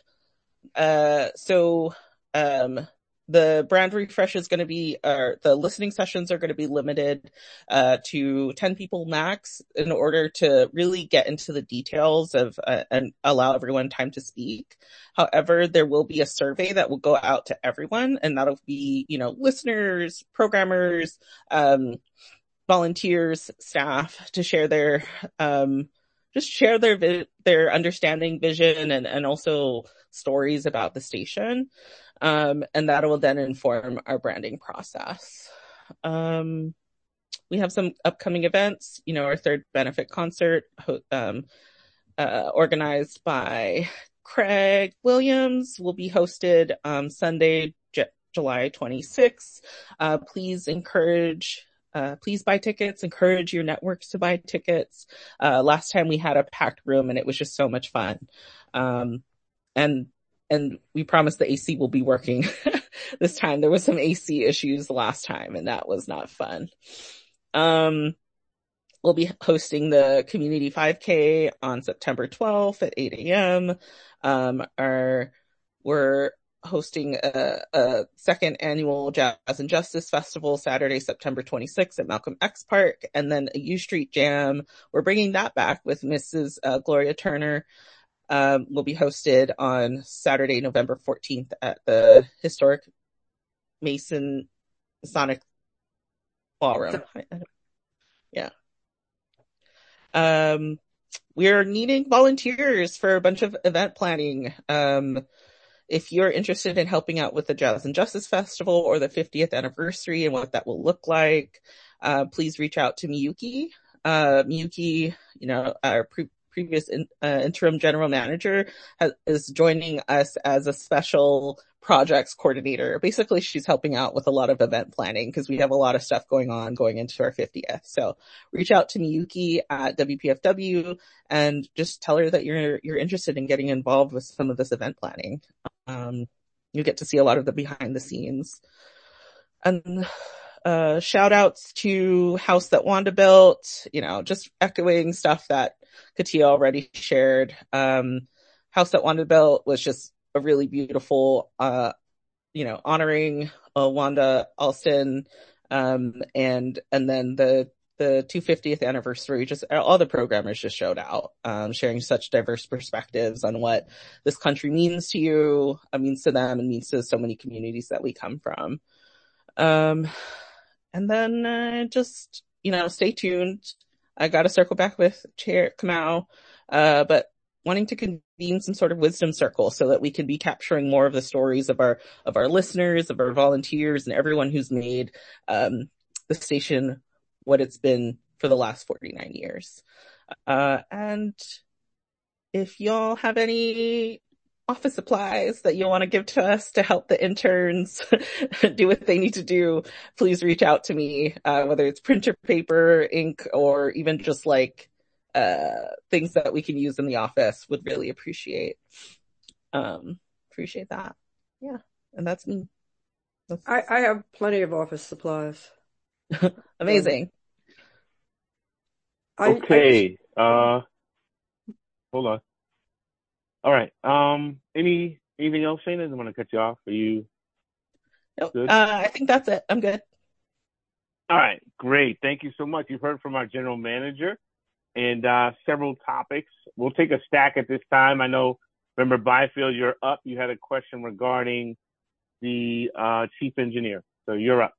Uh, so, um, the brand refresh is going to be, uh, the listening sessions are going to be limited, uh, to ten people max in order to really get into the details of, uh, and allow everyone time to speak. However, there will be a survey that will go out to everyone, and that'll be, you know, listeners, programmers, um, volunteers, staff, to share their, um, just share their, vi- their understanding, vision, and, and also stories about the station. Um, and that will then inform our branding process. Um, we have some upcoming events, you know, our third benefit concert, um, uh, organized by Craig Williams, will be hosted, um, Sunday, J- July twenty-sixth. Uh, please encourage, uh, please buy tickets, encourage your networks to buy tickets. Uh, last time we had a packed room and it was just so much fun. Um, and, and we promise the A C will be working this time. There was some A C issues last time and that was not fun. Um, we'll be hosting the Community five K on September twelfth at eight a.m. Um, our, we're hosting a, a second annual Jazz and Justice Festival Saturday, September twenty-sixth at Malcolm X Park, and then a U Street Jam. We're bringing that back with Missus Uh, Gloria Turner. Um, will be hosted on Saturday, November fourteenth at the historic Mason Masonic Ballroom. Yeah. Um, we're needing volunteers for a bunch of event planning. Um, if you're interested in helping out with the Jazz and Justice Festival or the fiftieth anniversary and what that will look like, uh, please reach out to Miyuki. Uh, Miyuki, you know, our pre- previous in, uh, interim general manager has, is joining us as a special projects coordinator. Basically, she's helping out with a lot of event planning because we have a lot of stuff going on going into our fiftieth. So reach out to Miyuki at W P F W and just tell her that you're, you're interested in getting involved with some of this event planning. Um, you get to see a lot of the behind the scenes. And, uh, shout outs to House That Wanda Built, you know, just echoing stuff that Katia already shared. Um, House That Wanda Built was just a really beautiful, uh, you know, honoring, uh, Wanda Alston, um, and, and then the, the two hundred fiftieth anniversary, just all the programmers just showed out, um, sharing such diverse perspectives on what this country means to you, uh, means to them, and means to so many communities that we come from. Um, and then, uh, just, you know, stay tuned. I got to circle back with Chair Kamau, uh, but wanting to convene some sort of wisdom circle so that we can be capturing more of the stories of our, of our listeners, of our volunteers, and everyone who's made, um, the station what it's been for the last forty-nine years. Uh, and if y'all have any office supplies that you want to give to us to help the interns do what they need to do, please reach out to me, uh, whether it's printer paper, ink, or even just like, uh, things that we can use in the office. Would really appreciate, um, appreciate that. Yeah. And that's me. That's... I, I have plenty of office supplies. Amazing. I, okay. I, uh, hold on. All right. Um, any, anything else, Shana? I don't want to cut you off. Are you nope. good? Uh, I think that's it. I'm good. All right. Great. Thank you so much. You've heard from our general manager and, uh, several topics. We'll take a stack at this time. I know, remember Byfield, you're up. You had a question regarding the, uh, chief engineer. So you're up.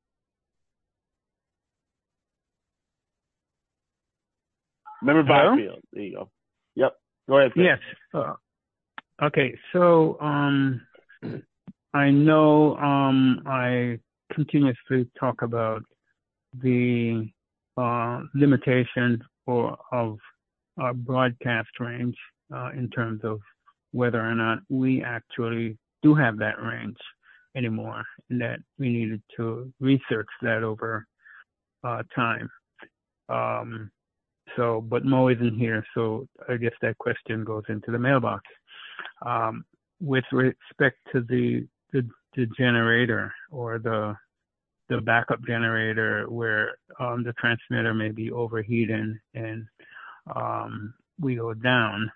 Remember Hello? Byfield. There you go. Yep. Go ahead. Yes. Uh, okay. So, um, I know, um, I continuously talk about the, uh, limitation for, of our broadcast range, uh, in terms of whether or not we actually do have that range anymore, and that we needed to research that over, uh, time. Um, So, but Mo isn't here, so I guess that question goes into the mailbox. Um, with respect to the, the the generator or the the backup generator, where um, the transmitter may be overheating and um, we go down,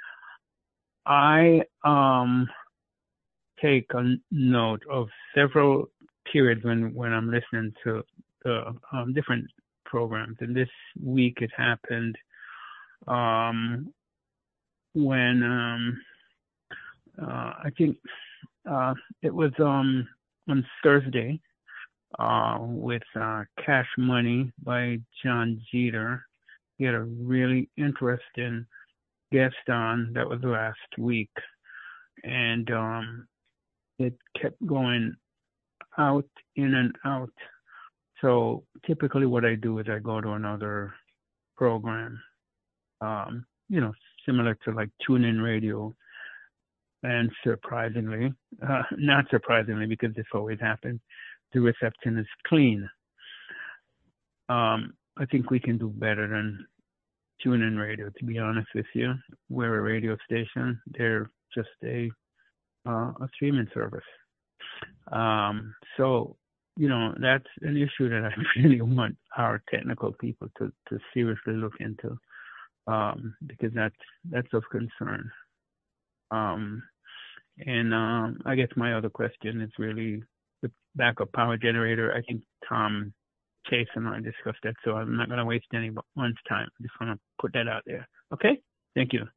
I um, take a note of several periods when when I'm listening to the um, different programs, and this week it happened um when um uh I think uh it was um on Thursday uh with uh Cash Money by John Jeter. He had a really interesting guest on that was last week, and um it kept going out, in and out. So typically what I do is I go to another program, um, you know, similar to like TuneIn Radio. And surprisingly, uh, not surprisingly, because this always happens, the reception is clean. um, I think we can do better than tune-in radio, to be honest with you. We're a radio station. They're just a, uh, a streaming service. Um, so, you know, that's an issue that I really want our technical people to, to seriously look into, um, because that's, that's of concern. Um, and, um, I guess my other question is really the backup power generator. I think Tom Chase and I discussed that, so I'm not going to waste anyone's time. I just want to put that out there. Okay? Thank you.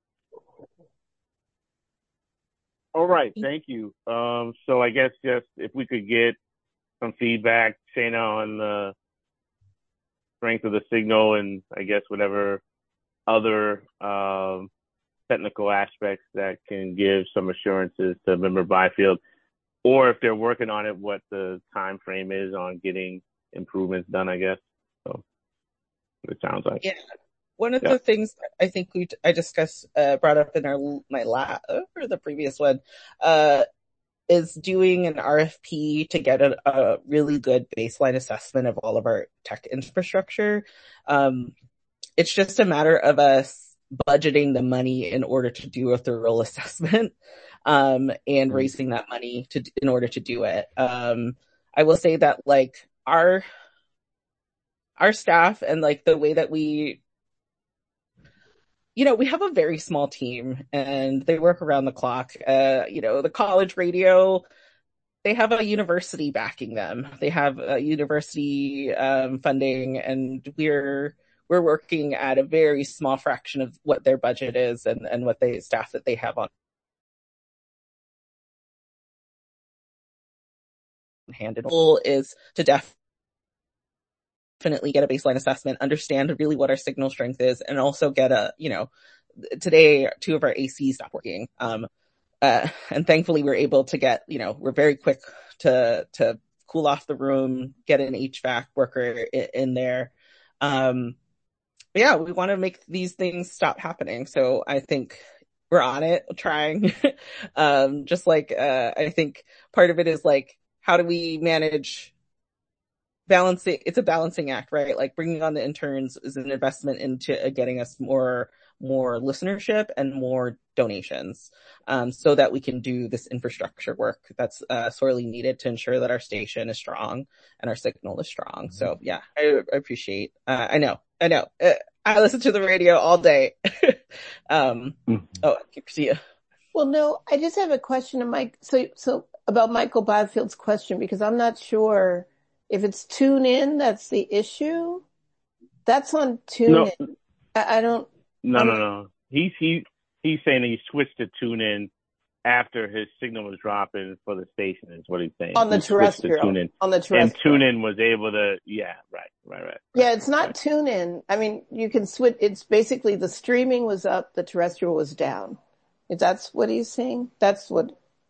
All right. Thank you. Um, so I guess just if we could get some feedback, Shana, on the strength of the signal and I guess whatever other um, technical aspects that can give some assurances to Member Byfield, or if they're working on it, what the time frame is on getting improvements done, I guess. So it sounds like. Yeah. One of yeah. the things I think we I discussed, uh, brought up in our my lab or the previous one, uh, is doing an R F P to get a, a really good baseline assessment of all of our tech infrastructure. Um, it's just a matter of us budgeting the money in order to do a thorough assessment, um, and mm-hmm. raising that money to in order to do it. Um, I will say that like our our staff and like the way that we. You know, we have a very small team and they work around the clock. Uh, you know, the college radio, they have a university backing them. They have a university, um, funding, and we're, we're working at a very small fraction of what their budget is and, and what they staff that they have on hand. And the goal is to definitely definitely get a baseline assessment, understand really what our signal strength is, and also get a, you know, today two of our A Cs stopped working. Um, uh, and thankfully we're able to get, you know, we're very quick to, to cool off the room, get an H V A C worker in, in there. Um, but yeah, we want to make these things stop happening. So I think we're on it, trying. um, just like, uh, I think part of it is like, how do we manage balancing, it's a balancing act, right? Like bringing on the interns is an investment into uh, getting us more, more listenership and more donations, um, so that we can do this infrastructure work that's, uh, sorely needed to ensure that our station is strong and our signal is strong. So yeah, I, I appreciate, uh, I know, I know, uh, I listen to the radio all day. um, mm-hmm. Oh, I keep see you. Well, no, I just have a question to Mike. So, so about Michael Byfield's question, because I'm not sure if it's tune in, that's the issue. That's on tune no. in. I, I don't. No, I'm, no, no. He's he he's saying he switched to tune in after his signal was dropping for the station. Is what he's saying. On the he terrestrial. Tune in. On the terrestrial. And tune in was able to. Yeah, right, right, right. right yeah, it's not right. tune in. I mean, you can switch. It's basically the streaming was up, the terrestrial was down. If that's what he's saying, that's what.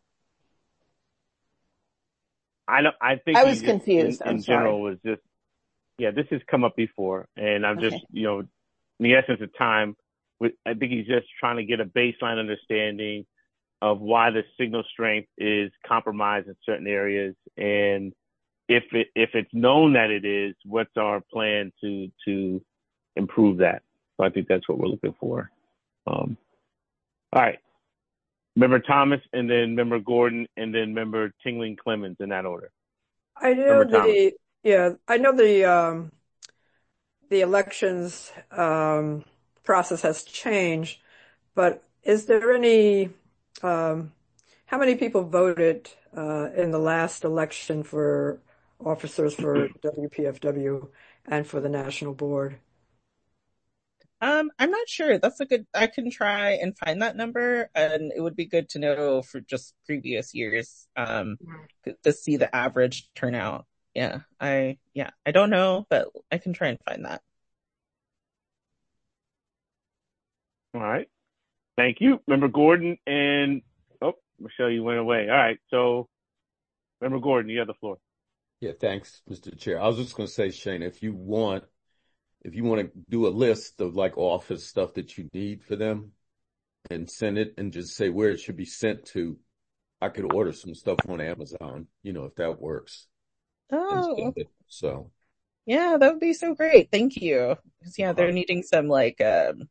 I don't, I think I was just, confused. In, I'm in sorry. general was just, yeah, this has come up before, and I'm just, okay. you know, in the essence of time, I think he's just trying to get a baseline understanding of why the signal strength is compromised in certain areas, and if it if it's known that it is, what's our plan to to improve that? So I think that's what we're looking for. Um, all right. Member Thomas, and then Member Gordon, and then Member Tingling Clemens in that order. I know the, yeah, I know the, um, the elections, um, process has changed, but is there any, um, how many people voted, uh, in the last election for officers for W P F W and for the National Board? Um, I'm not sure. That's a good, I can try and find that number, and it would be good to know for just previous years, um, to see the average turnout. Yeah, I, yeah, I don't know, but I can try and find that. All right. Thank you. Member Gordon and, oh, Michelle, you went away. All right. So, Member Gordon, you have the floor. Yeah, thanks, Mister Chair. I was just going to say, Shane, if you want, If you want to do a list of like office stuff that you need for them and send it and just say where it should be sent to, I could order some stuff on Amazon, you know, if that works. Oh, it. So Yeah, that would be so great. Thank you. 'Cause, yeah, they're needing some like, um,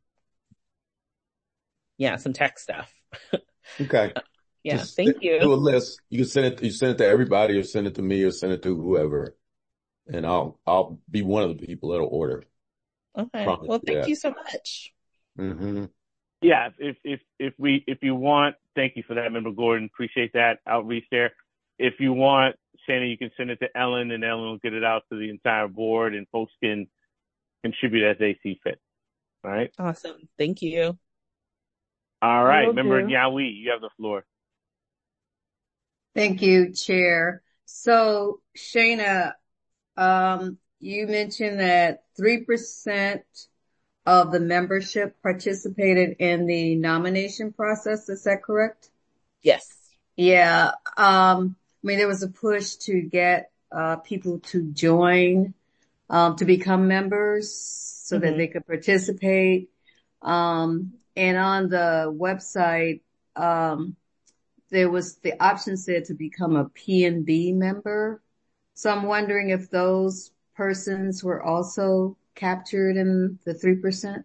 yeah, some tech stuff. Okay. Yeah, Just thank you. do a list. You can send it, you send it to everybody or send it to me or send it to whoever. And I'll, I'll be one of the people that'll order. Okay. Promise Well, you thank that. you so much. Mm-hmm. Yeah, if if if we if you want, thank you for that, Member Gordon. Appreciate that outreach there. If you want, Shannon, you can send it to Ellen, and Ellen will get it out to the entire board, and folks can contribute as they see fit. All right. Awesome. Thank you. All right, Will Member do. Nyawi, you have the floor. Thank you, Chair. So, Shayna, um, you mentioned that three percent of the membership participated in the nomination process. Is that correct? Yes. Yeah. Um, I mean, there was a push to get uh, people to join, um, to become members so that Mhm. they could participate. Um, and on the website, um, there was the option said to become a P N B member. So I'm wondering if those persons were also captured in the three percent.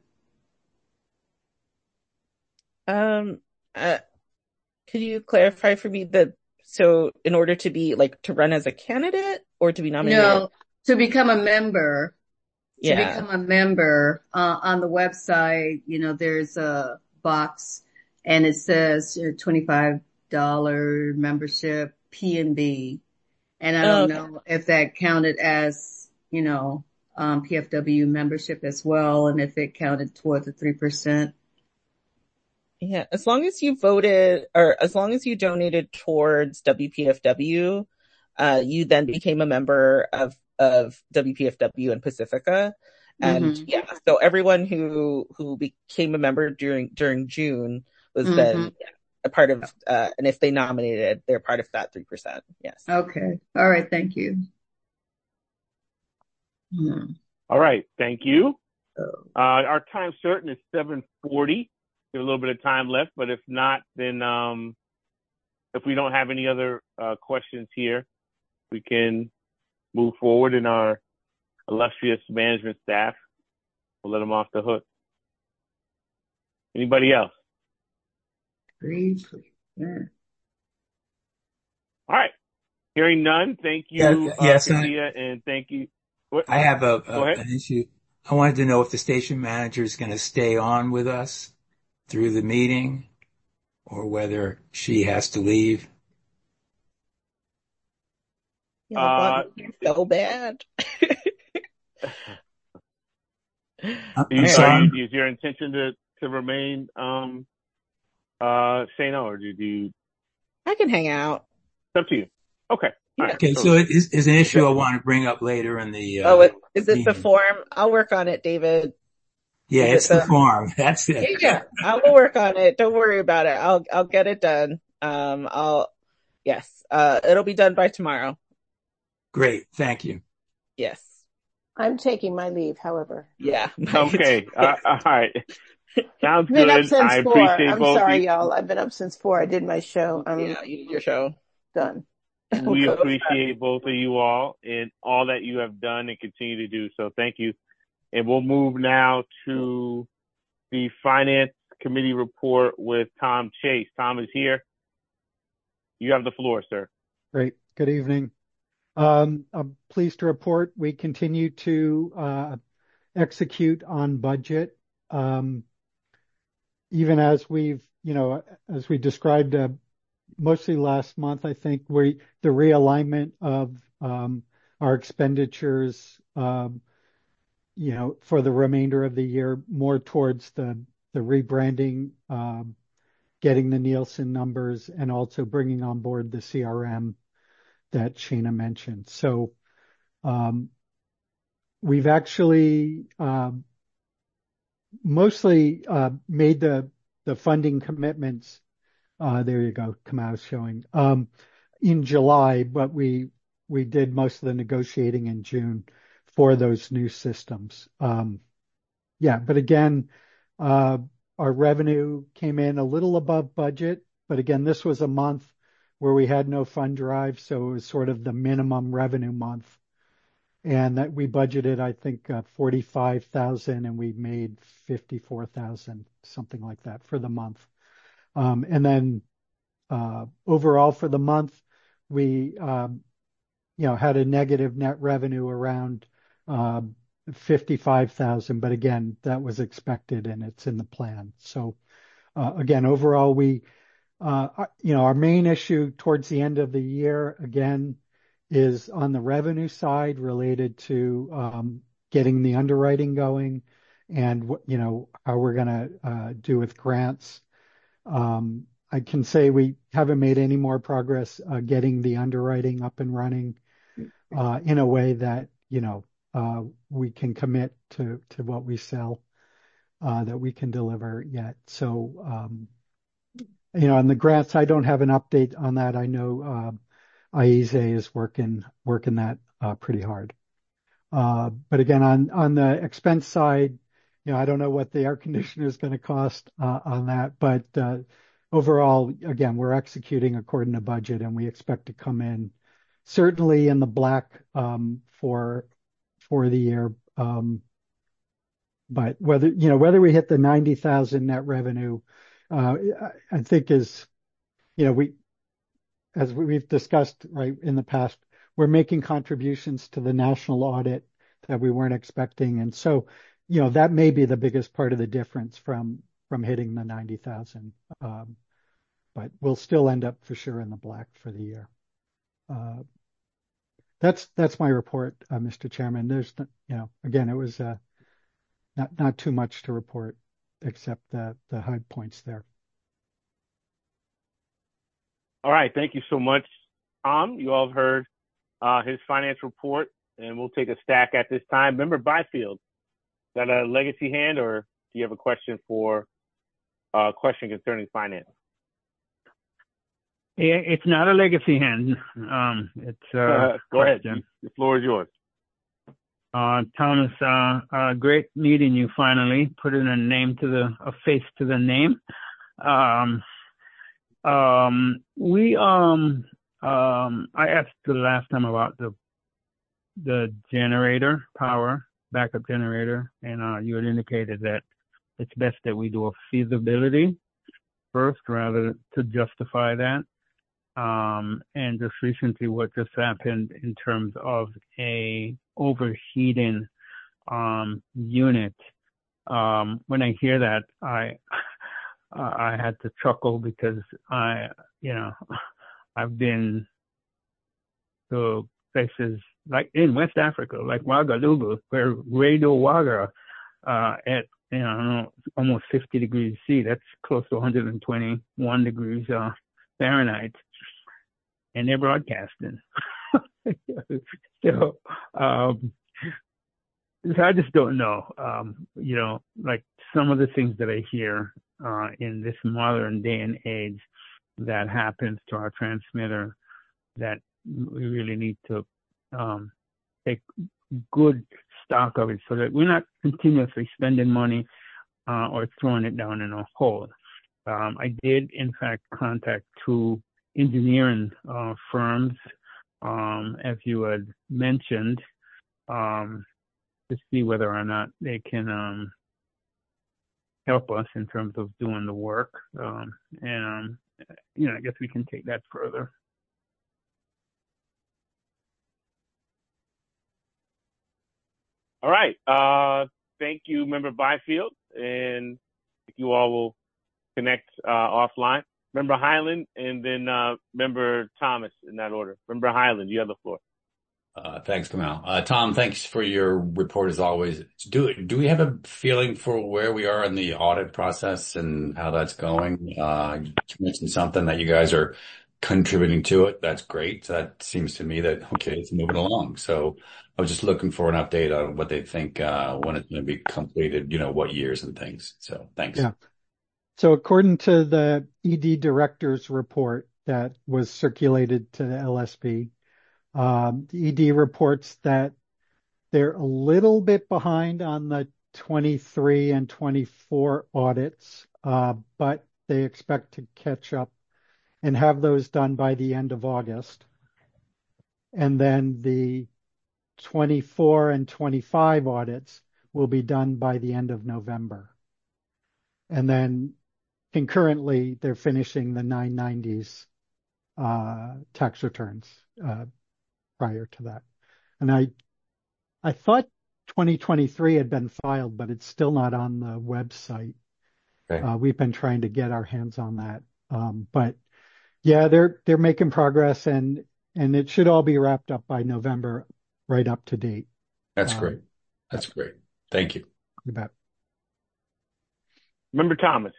Um, uh, could you clarify for me that, so in order to be like, to run as a candidate or to be nominated? No, to become a member, to Yeah. become a member, uh, on the website, you know, there's a box and it says you know, twenty-five dollars membership P N B. And I don't Oh, okay. know if that counted as, you know, um, P F W membership as well. And if it counted toward the three percent. Yeah, as long as you voted or as long as you donated towards W P F W, uh, you then became a member of, of W P F W and Pacifica. And Mm-hmm. yeah, so everyone who, who became a member during, during June was Mm-hmm. then yeah, a part of, uh, and if they nominated, they're part of that three percent. Yes. Okay. All right. Thank you. Hmm. All right, thank you. So, Uh, our time certain is seven forty. There's a little bit of time left, but if not, then um, if we don't have any other uh, questions here, we can move forward in our illustrious management staff. We'll let them off the hook. Anybody else? briefly. Yeah. All right. Hearing none, thank you, Yeah, uh, yes, I, Katia, and thank you. What? I have a, Go a ahead. an issue. I wanted to know if the station manager is going to stay on with us through the meeting or whether she has to leave. Y'all Uh, want me so bad. I'm, are I'm you, are you, sorry. is your intention to, to remain, um, uh, Shayna, or do you, I can hang out. it's up to you. Okay. All Yeah. right. Okay, so Totally. it is, is an issue Okay. I want to bring up later in the Oh, uh, it, is it the meeting. form? I'll work on it, David. Yeah, Is it's it the the, form. That's it. yeah, I will work on it. Don't worry about it. I'll, I'll get it done. Um, I'll, yes, uh, it'll be done by tomorrow. Great, thank you. Yes. I'm taking my leave, however. Yeah. Okay. Uh, all right. Sounds I've been up good. since I four. appreciate I'm both of sorry, you. y'all. I've been up since four. I did my show. I'm Yeah, you did your show. done. We Go appreciate both of you all and all that you have done and continue to do. So thank you. And we'll move now to the Finance Committee report with Tom Chase. Tom is here. You have the floor, sir. Great. Good evening. Um, I'm pleased to report we continue to uh, execute on budget. Um, even as we've, you know, as we described uh, mostly last month, I think we the realignment of um, our expenditures, um, you know, for the remainder of the year, more towards the the rebranding, um, getting the Nielsen numbers, and also bringing on board the C R M that Shayna mentioned. So um, we've actually uh, mostly uh, made the the funding commitments. Uh, there you go, Kamau's showing um, in July, but we we did most of the negotiating in June for those new systems. Um, yeah, but again, uh, our revenue came in a little above budget. But again, this was a month where we had no fund drive, so it was sort of the minimum revenue month. and that we budgeted, I think, uh, forty-five thousand, and we made fifty-four thousand, something like that for the month. Um, and then uh, overall for the month, we um, you know had a negative net revenue around uh, fifty-five thousand, but again, that was expected and it's in the plan. So uh, again, overall, we uh, you know our main issue towards the end of the year again is on the revenue side related to um, getting the underwriting going and you know how we're going to uh, do with grants. Um, I can say we haven't made any more progress uh, getting the underwriting up and running uh, in a way that you know uh, we can commit to to what we sell, uh, that we can deliver yet. So um, you know, on the grants, I don't have an update on that. I know uh, I E S E is working working that uh, pretty hard. Uh, but again, on on the expense side, you know, I don't know what the air conditioner is going to cost uh, on that, but uh, overall, again, we're executing according to budget, and we expect to come in certainly in the black um, for for the year. Um, but whether you know whether we hit the ninety thousand net revenue, uh, I think is you know we as we've discussed right in the past, we're making contributions to the national audit that we weren't expecting, and so you know that may be the biggest part of the difference from from hitting the ninety thousand. Um, but we'll still end up for sure in the black for the year. Uh, that's that's my report, uh, Mister Chairman. There's you know again it was uh, not not too much to report except the the high points there. All right, thank you so much, Tom. You all have heard uh, his finance report, and we'll take a stack at this time. Member Byfield, got a legacy hand, or do you have a question for a uh, question concerning finance? It's not a legacy hand. Um, it's uh, uh, go question. ahead. The floor is yours. Uh, Thomas, uh, uh, great meeting you finally. Putting a name to the a face to the name. Um, um, we um um I asked the last time about the the generator power backup generator, and uh, you had indicated that it's best that we do a feasibility first rather to justify that. Um, and just recently what just happened in terms of a overheating um, unit. Um, when I hear that, I I had to chuckle because I, you know, I've been to places like in West Africa, like Ouagadougou, where Radio Ouaga uh, at you know almost fifty degrees C. That's close to one hundred twenty-one degrees uh, Fahrenheit. And they're broadcasting. so, um, so I just don't know, um, you know, like some of the things that I hear uh, in this modern day and age that happens to our transmitter, that we really need to um, take good stock of it so that we're not continuously spending money uh, or throwing it down in a hole. Um, I did, in fact, contact two engineering uh, firms, um, as you had mentioned, um, to see whether or not they can um, help us in terms of doing the work. Um, and, um, you know, I guess we can take that further. All right. Uh, thank you, Member Byfield. And you all will connect uh, offline. Member Highland, and then uh, Member Thomas in that order. Member Highland, you have the floor. Uh, thanks, Kamal. Uh, Tom, thanks for your report as always. Do do we have a feeling for where we are in the audit process and how that's going? Uh, you mentioned something that you guys are contributing to it. That's great. That seems to me that, okay, it's moving along. So I was just looking for an update on what they think uh, when it's going to be completed, you know, what years and things. So thanks. Yeah. So according to the E D director's report that was circulated to the L S B, um, the E D reports that they're a little bit behind on the twenty-three and twenty-four audits, uh, but they expect to catch up and have those done by the end of August. And then the twenty-four and twenty-five audits will be done by the end of November. And then concurrently, they're finishing the nine nineties uh, tax returns uh, prior to that. And I, I thought twenty twenty-three had been filed, but it's still not on the website. Okay. Uh, we've been trying to get our hands on that. Um, but yeah, they're, they're making progress, and, and it should all be wrapped up by November, right up to date. That's Um, great. That's great. Thank you. You bet. Member Thomas.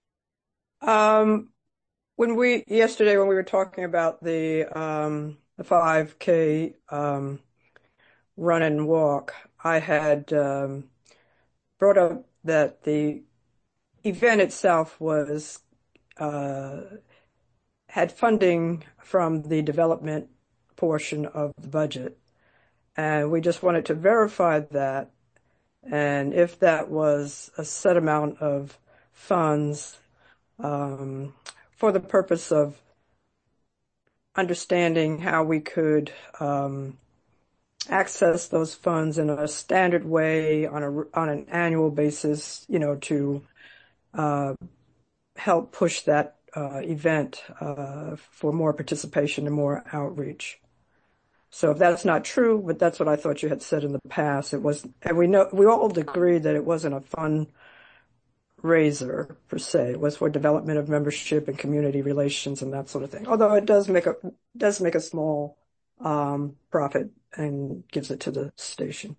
Um, when we, yesterday when we were talking about the, um, the five K, um, run and walk, I had, um, brought up that the event itself was, uh, had funding from the development portion of the budget. And we just wanted to verify that. And if that was a set amount of funds, um, for the purpose of understanding how we could, um, access those funds in a standard way on a, on an annual basis, you know, to, uh, help push that, uh, event, uh, for more participation and more outreach. So if that's not true, but that's what I thought you had said in the past, it was, and we know, we all agreed that it wasn't a fundraiser per se. It was for development of membership and community relations and that sort of thing. Although it does make a, does make a small, um, profit and gives it to the station.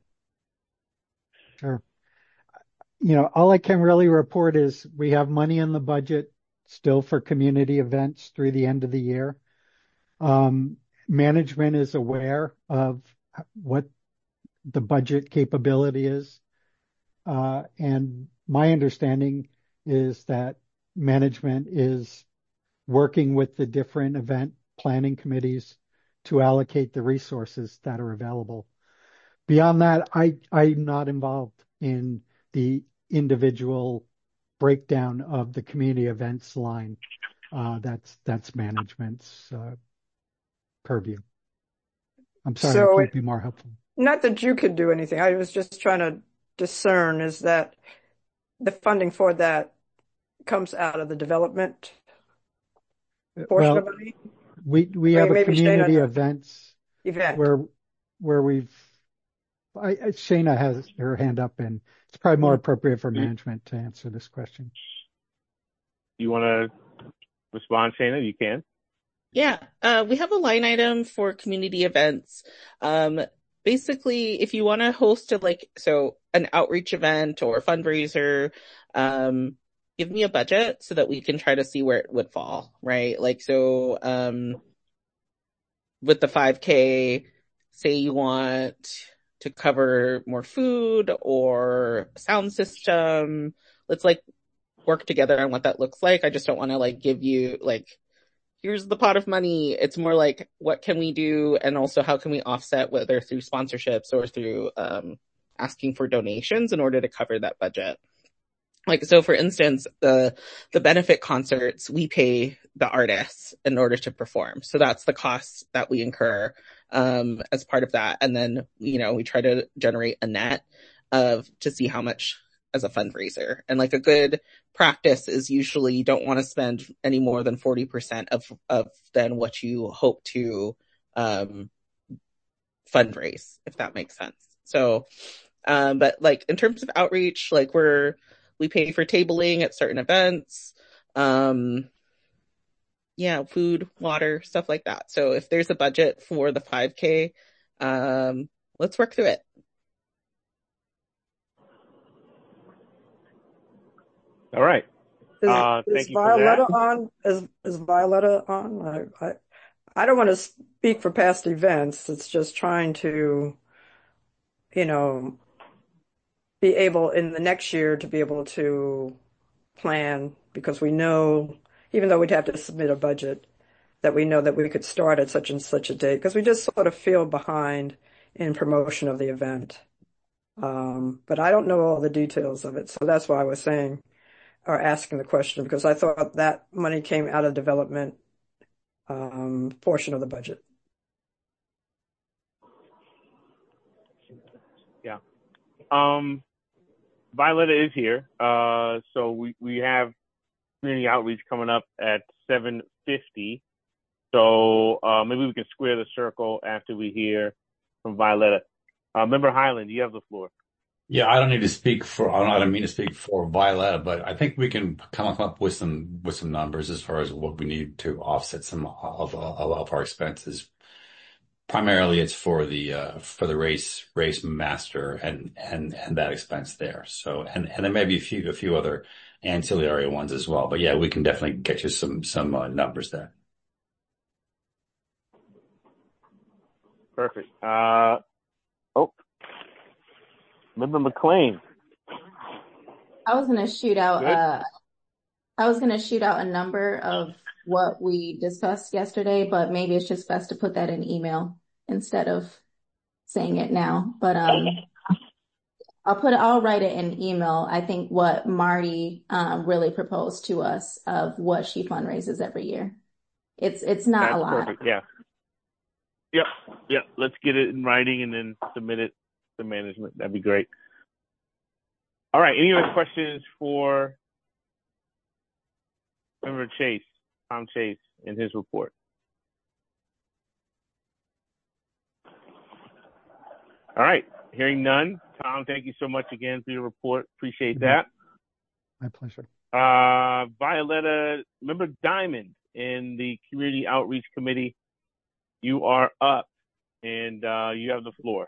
Sure. You know, all I can really report is we have money in the budget still for community events through the end of the year. Um, management is aware of what the budget capability is. Uh, and my understanding is that management is working with the different event planning committees to allocate the resources that are available. Beyond that, I, I'm not involved in the individual breakdown of the community events line. Uh, that's, that's management's, uh, purview. I'm sorry, So I it, can't be more helpful. not that you could do anything. I was just trying to discern is that the funding for that comes out of the development portion Well, of money? we, we Or have a maybe community Shayna events event. where, where we've, I, I- Shayna has her hand up, and it's probably more appropriate for management to answer this question. You want to respond, Shayna? You can. Yeah, uh, we have a line item for community events. Um, basically, if you want to host a like, so an outreach event or fundraiser, um, give me a budget so that we can try to see where it would fall, right? Like, so, um, with the five K, say you want to cover more food or sound system, let's like work together on what that looks like. I just don't want to like give you like, here's the pot of money. It's more like, what can we do? And also how can we offset, whether through sponsorships or through, um, asking for donations in order to cover that budget. Like, so for instance, the, the benefit concerts, we pay the artists in order to perform. So that's the costs that we incur, um, as part of that. And then, you know, we try to generate a net of, to see how much as a fundraiser. And like a good practice is usually you don't want to spend any more than forty percent of, of than what you hope to, um, fundraise, if that makes sense. So, um, but like in terms of outreach, like we're, we pay for tabling at certain events, um, yeah, food, water, stuff like that. So if there's a budget for the five K, um, let's work through it. All right. Is, Uh, is thank you for Violetta that. on? Is, is Violetta on? I, I, I don't want to speak for past events. It's just trying to, you know, be able in the next year to be able to plan, because we know, even though we'd have to submit a budget, that we know that we could start at such and such a date, because we just sort of feel behind in promotion of the event. Um, but I don't know all the details of it. So that's why I was saying, or asking the question, because I thought that money came out of development, um, portion of the budget. Yeah. Um, Violetta is here. Uh, so we, we have community outreach coming up at seven fifty. So uh, maybe we can square the circle after we hear from Violetta. Uh, Member Highland, you have the floor. Yeah, I don't need to speak for, I don't, I don't mean to speak for Violetta, but I think we can come up with some, with some numbers as far as what we need to offset some of, of, of our expenses. Primarily it's for the, uh, for the race, race master and, and, and that expense there. So, and, and there may be a few, a few other ancillary ones as well. But yeah, we can definitely get you some, some uh, numbers there. Perfect. Uh, oh, Member McLean. I was going to shoot out, uh, I was going to shoot out a number of what we discussed yesterday, but maybe it's just best to put that in email instead of saying it now. But, um, I'll put it, I'll write it in email. I think what Marty, um, really proposed to us of what she fundraises every year. It's, it's not That's a lot. Perfect. Yeah. Yep. Yep. Let's get it in writing and then submit it to management. That'd be great. All right. Any other questions for Member Chase, Tom Chase, in his report? All right. Hearing none. Tom, thank you so much again for your report. Appreciate that. My pleasure. Uh, Violetta, Member Diamond in the Community Outreach Committee, you are up and uh, you have the floor.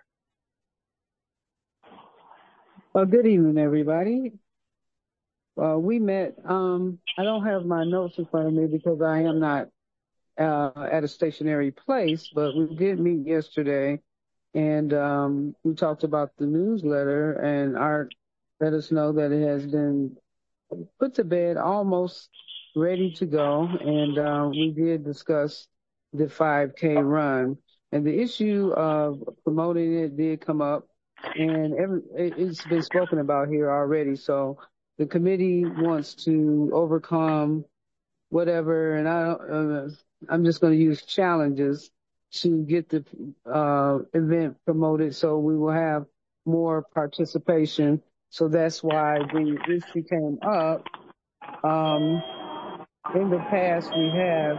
Well, good evening, everybody. Uh, we met, um, I don't have my notes in front of me because I am not uh, at a stationary place, but we did meet yesterday and um, we talked about the newsletter, and Art let us know that it has been put to bed, almost ready to go. And uh, we did discuss the five K run, and the issue of promoting it did come up, and every, it's been spoken about here already. So the committee wants to overcome whatever, and I don't, uh, I'm just going to use challenges to get the uh, event promoted, so we will have more participation. So that's why the issue came up. Um, in the past, we have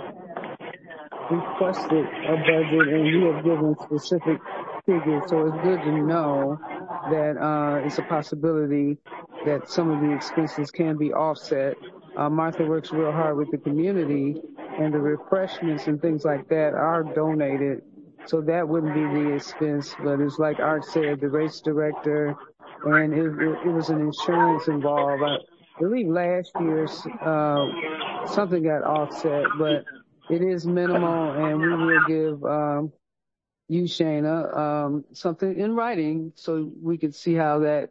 requested a budget, and you have given specific figures. So it's good to know that uh, it's a possibility that some of the expenses can be offset. Uh, Martha works real hard with the community, and the refreshments and things like that are donated. So that wouldn't be the expense, but it's like Art said, the race director, and it, it, it was an insurance involved. I believe last year uh, something got offset, but it is minimal, and we will give um, you, Shana, um, something in writing so we can see how that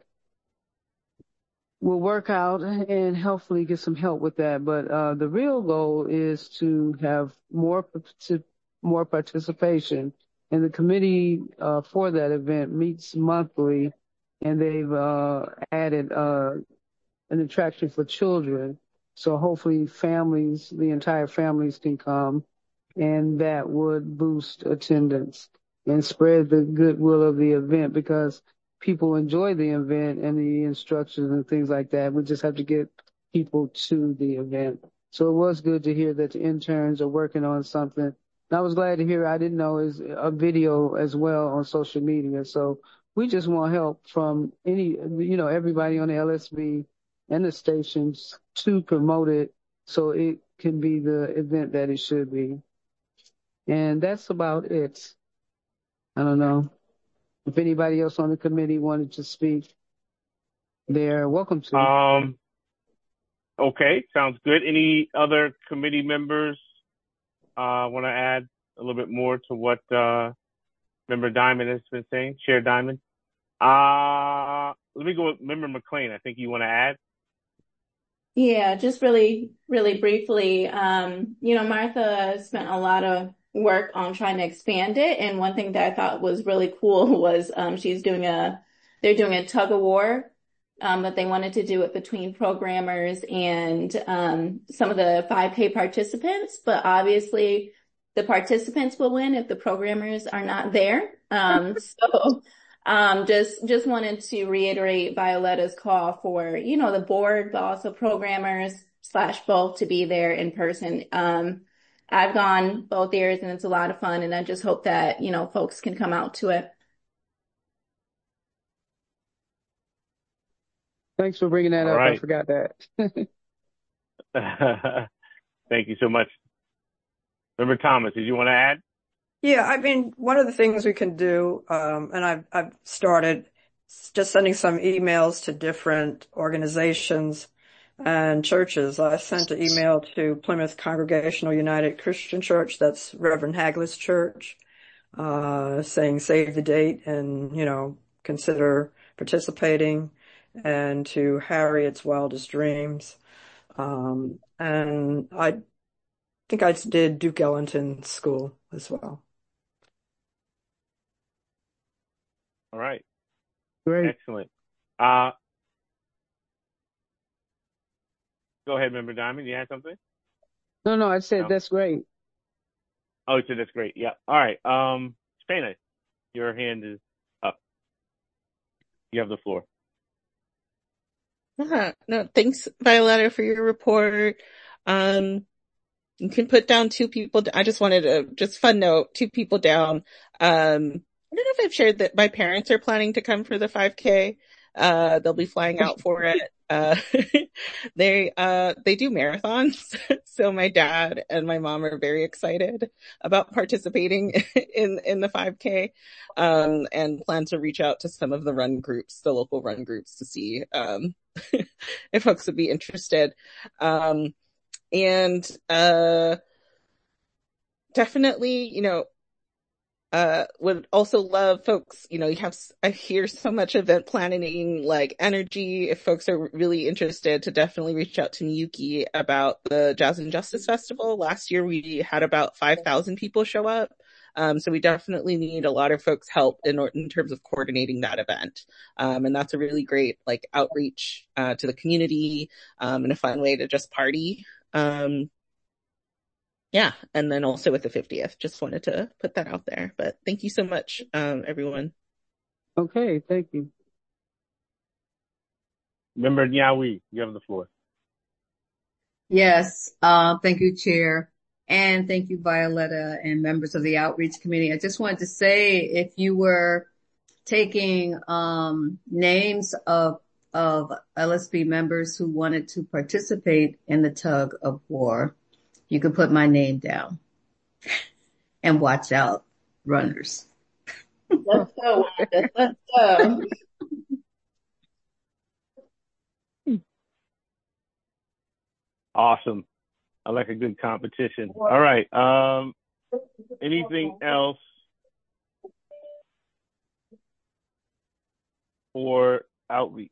will work out and hopefully get some help with that. But uh, the real goal is to have more more participation. And the committee uh, for that event meets monthly, and they've uh, added uh, an attraction for children. So hopefully families, the entire families can come, and that would boost attendance and spread the goodwill of the event, because people enjoy the event and the instructions and things like that. We just have to get people to the event. So it was good to hear that the interns are working on something. And I was glad to hear, I didn't know, is a video as well on social media. So we just want help from any, you know, everybody on the L S B and the stations to promote it so it can be the event that it should be. And that's about it. I don't know. If anybody else on the committee wanted to speak, they're welcome to. Um, okay, sounds good. Any other committee members uh, want to add a little bit more to what uh, Member Diamond has been saying? Chair Diamond? Uh, let me go with Member McLean. I think you want to add? Yeah, just really, really briefly. Um, you know, Martha spent a lot of work on trying to expand it. And one thing that I thought was really cool was, um, she's doing a, they're doing a tug of war, um, but they wanted to do it between programmers and, um, some of the five K participants, but obviously the participants will win if the programmers are not there. Um, so, Um, just, just wanted to reiterate Violetta's call for, you know, the board, but also programmers slash both to be there in person. Um, I've gone both years and it's a lot of fun, and I just hope that, you know, folks can come out to it. Thanks for bringing that All up. right. I forgot that. Thank you so much. Member Thomas, did you want to add? Yeah, I mean, one of the things we can do, um, and I've, I've started just sending some emails to different organizations and churches. I sent an email to Plymouth Congregational United Christian Church, that's Reverend Hagley's church, uh, saying save the date and, you know, consider participating, and to Harriet's Wildest Dreams. Um, and I think I did Duke Ellington School as well. All right. Great. Excellent. Uh, go ahead, Member Diamond. You had something? No, no, I said No? that's great. Oh, you said that's great. Yeah. All right. Um, Spana, your hand is up. You have the floor. Uh, no, thanks, Violetta, for your report. Um, you can put down two people. I just wanted to, just fun note, two people down. Um, I don't know if I've shared that my parents are planning to come for the five K. Uh, they'll be flying out for it. Uh, they, uh, they do marathons. So my dad and my mom are very excited about participating in, in the five K, um, and plan to reach out to some of the run groups, the local run groups, to see, um, if folks would be interested. Um, and, uh, definitely, you know, Uh, would also love folks, you know, you have, I hear so much event planning, like energy. If folks are really interested, to definitely reach out to Miyuki about the Jazz and Justice Festival. Last year we had about five thousand people show up. Um, so we definitely need a lot of folks' help in, in terms of coordinating that event. Um, and that's a really great, like, outreach, uh, to the community, um, and a fun way to just party. Um, Yeah, and then also with the fiftieth, just wanted to put that out there. But thank you so much, um, everyone. Okay, thank you. Member Nyawi, you have the floor. Yes, uh, thank you, Chair. And thank you, Violetta, and members of the Outreach Committee. I just wanted to say, if you were taking um, names of of L S B members who wanted to participate in the tug of war, you could put my name down. And watch out, runners. Let's go, Wanda. Let's go. Awesome. I like a good competition. All right. Um, anything else for outreach?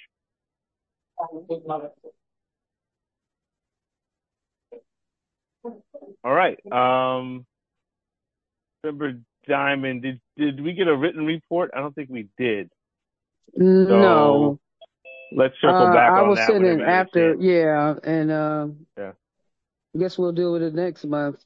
All right. Um, Member Diamond, did did we get a written report? I don't think we did. No. So let's circle uh, back I on will that. send it whenever you get a after, chance. yeah, and uh, Yeah. I guess we'll deal with it next month.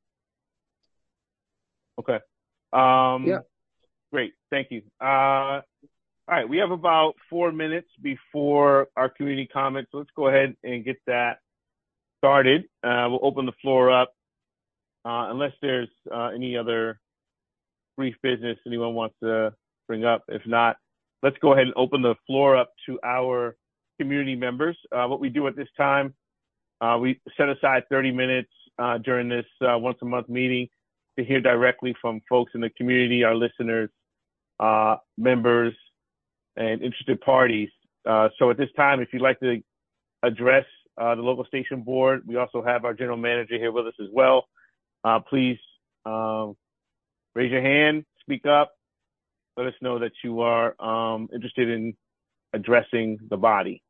Okay. Um, Yep. Great. Thank you. Uh, all right. We have about four minutes before our community comments. So let's go ahead and get that started. Uh, we'll open the floor up, uh, unless there's uh, any other brief business anyone wants to bring up. If not, let's go ahead and open the floor up to our community members. Uh, what we do at this time, uh, we set aside thirty minutes uh, during this uh, once a month meeting to hear directly from folks in the community, our listeners, uh, members, and interested parties. Uh, so at this time, if you'd like to address uh, the local station board, we also have our general manager here with us as well. Uh, please um, raise your hand, speak up, let us know that you are um, interested in addressing the body.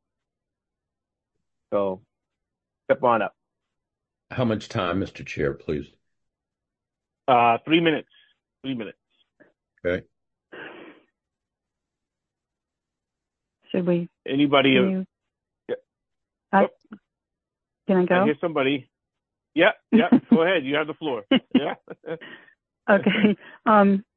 So step on up. How much time, Mister Chair, please? Uh, three minutes. Three minutes. Okay. Should we? Anybody? Can, Of, you, yeah. I, can I go? I hear somebody. Yeah, yeah. Go ahead. You have the floor. Yeah. Okay. Um,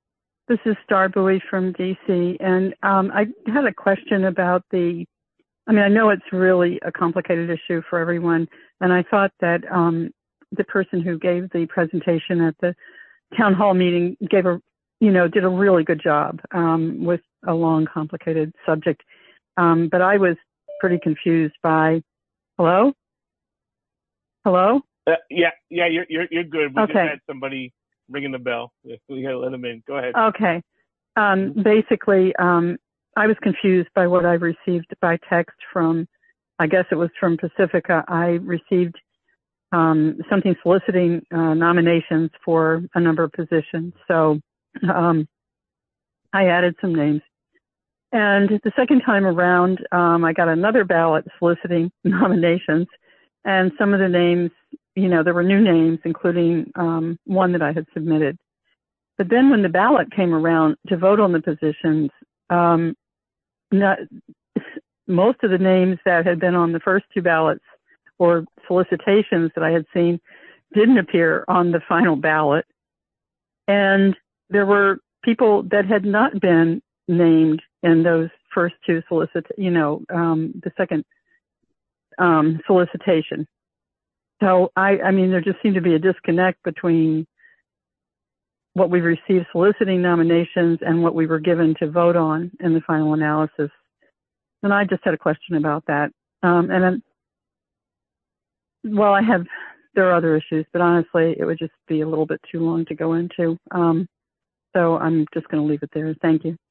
This is Star Bowie from D C, and um, I had a question about the, I mean, I know it's really a complicated issue for everyone, and I thought that um, the person who gave the presentation at the town hall meeting gave a, you know, did a really good job um, with a long, complicated subject. Um, but I was pretty confused by, hello? Hello? Uh, yeah, yeah, you're you're you're good. We Okay. just had somebody ringing the bell. We gotta let them in. Go ahead. Okay. Um, basically, um, I was confused by what I received by text from, I guess it was from Pacifica. I received um, something soliciting uh, nominations for a number of positions. So um, I added some names. And the second time around, um, I got another ballot soliciting nominations. And some of the names, you know, there were new names, including um, one that I had submitted. But then when the ballot came around to vote on the positions, um, not, most of the names that had been on the first two ballots or solicitations that I had seen didn't appear on the final ballot. And there were people that had not been named in those first two solicit, you know, um, the second um, solicitation. So I, I mean, there just seemed to be a disconnect between what we received soliciting nominations and what we were given to vote on in the final analysis. And I just had a question about that. Um, and then, well, I have, there are other issues, but honestly, it would just be a little bit too long to go into. Um, so I'm just going to leave it there. Thank you.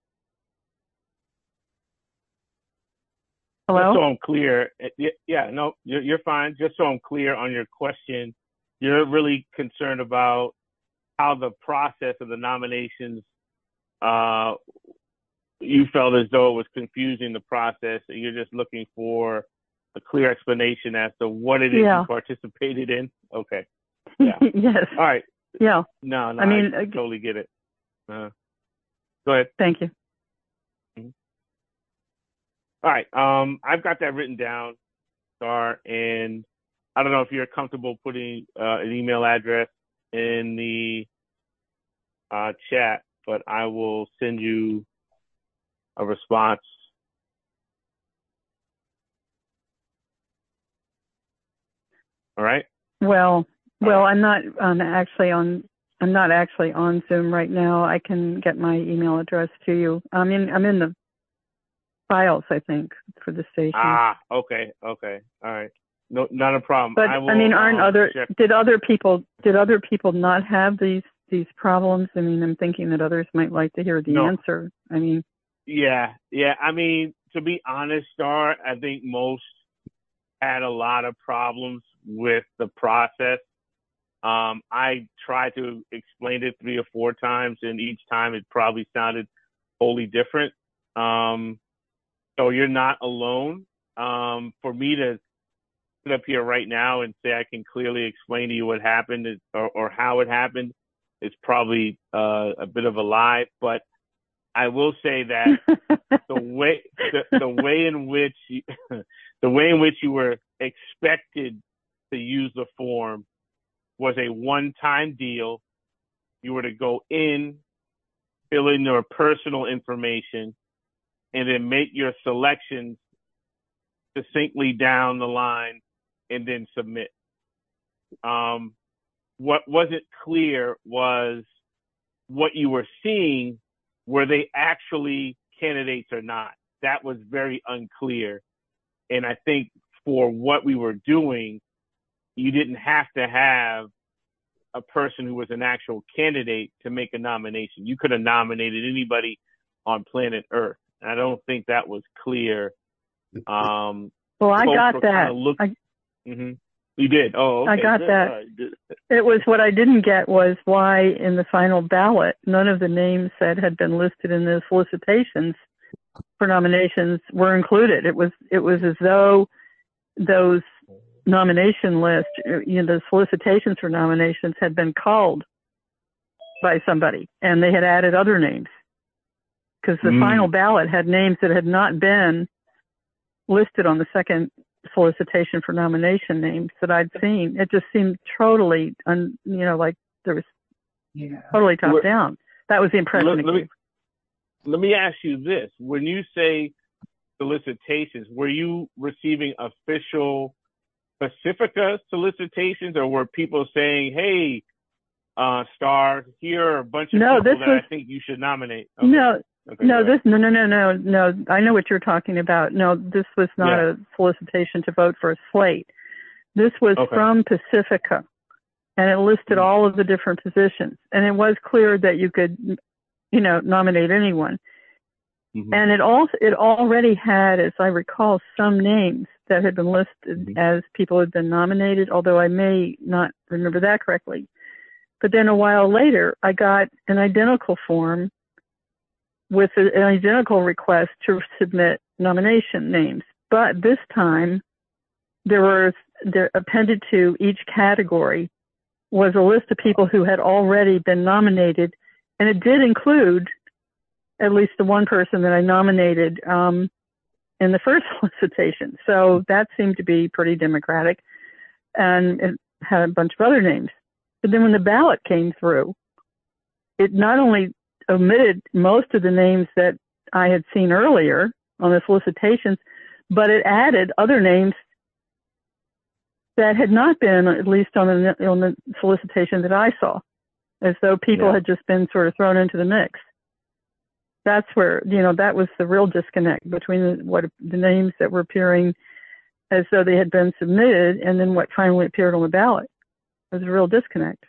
Hello? Just so I'm clear, yeah, no, you're, you're fine. Just so I'm clear on your question, you're really concerned about how the process of the nominations, uh, you felt as though it was confusing the process, and you're just looking for a clear explanation as to what it is Yeah. you participated in? Okay. Yeah. Yes. All right. Yeah. No, no, I mean, I uh, totally get it. Uh, go ahead. Thank you. All right. Um, I've got that written down, Star, and I don't know if you're comfortable putting uh, an email address in the uh, chat, but I will send you a response. All right. Well, well, I'm not um, actually on. I'm not actually on Zoom right now. I can get my email address to you. I'm in. I'm in the files, I think, for the station. Ah, okay, okay, all right. No, not a problem. But I, will, I mean, aren't um, other? check. Did other people? Did other people not have these these problems? I mean, I'm thinking that others might like to hear the No. answer. I mean, Yeah, yeah. I mean, to be honest, Star, I think most had a lot of problems with the process. Um, I tried to explain it three or four times, and each time it probably sounded wholly different. Um, so you're not alone. Um, for me to sit up here right now and say I can clearly explain to you what happened is, or, or how it happened is probably uh, a bit of a lie. But I will say that the way the, the way in which you, the way in which you were expected to use the form was a one-time deal. You were to go in, fill in your personal information, and then make your selections succinctly down the line and then submit. Um, what wasn't clear was what you were seeing. Were they actually candidates or not? That was very unclear. And I think for what we were doing, you didn't have to have a person who was an actual candidate to make a nomination. You could have nominated anybody on planet Earth. I don't think that was clear. Um, well, I folks got were that. kinda look- I, mm-hmm. You did? Oh, okay. I got good. that. All right, good. It was what I didn't get was why in the final ballot, none of the names that had been listed in the solicitations for nominations were included. It was, it was as though those nomination lists, you know, the solicitations for nominations had been called by somebody and they had added other names because the Mm. final ballot had names that had not been listed on the second solicitation for nomination names that I'd seen. It just seemed totally, un, you know, like there was Yeah. totally top We're- down. That was the impression let, it let gave. me let me ask you this: when you say solicitations, were you receiving official Pacifica solicitations, or were people saying, "Hey, uh, Star, here are a bunch of No, people this that was I think you should nominate"? Okay. no, Okay, no, go ahead. this no, no, no, no, no. I know what you're talking about. No, this was not Yeah. a solicitation to vote for a slate. This was Okay. from Pacifica, and it listed Mhm. all of the different positions, and it was clear that you could, you know, nominate anyone. Mhm. And it also it already had, as I recall, some names that had been listed Mhm. as people had been nominated, although I may not remember that correctly. But then a while later, I got an identical form with a, an identical request to submit nomination names. But this time, there were there, appended to each category was a list of people who had already been nominated, and it did include at least the one person that I nominated um, in the first solicitation. So that seemed to be pretty democratic, and it had a bunch of other names. But then when the ballot came through, it not only omitted most of the names that I had seen earlier on the solicitations, but it added other names that had not been, at least on the, on the solicitation that I saw, as though people Yeah. had just been sort of thrown into the mix. That's where, you know, that was the real disconnect between the, what the names that were appearing as though they had been submitted and then what finally appeared on the ballot. There's a real disconnect.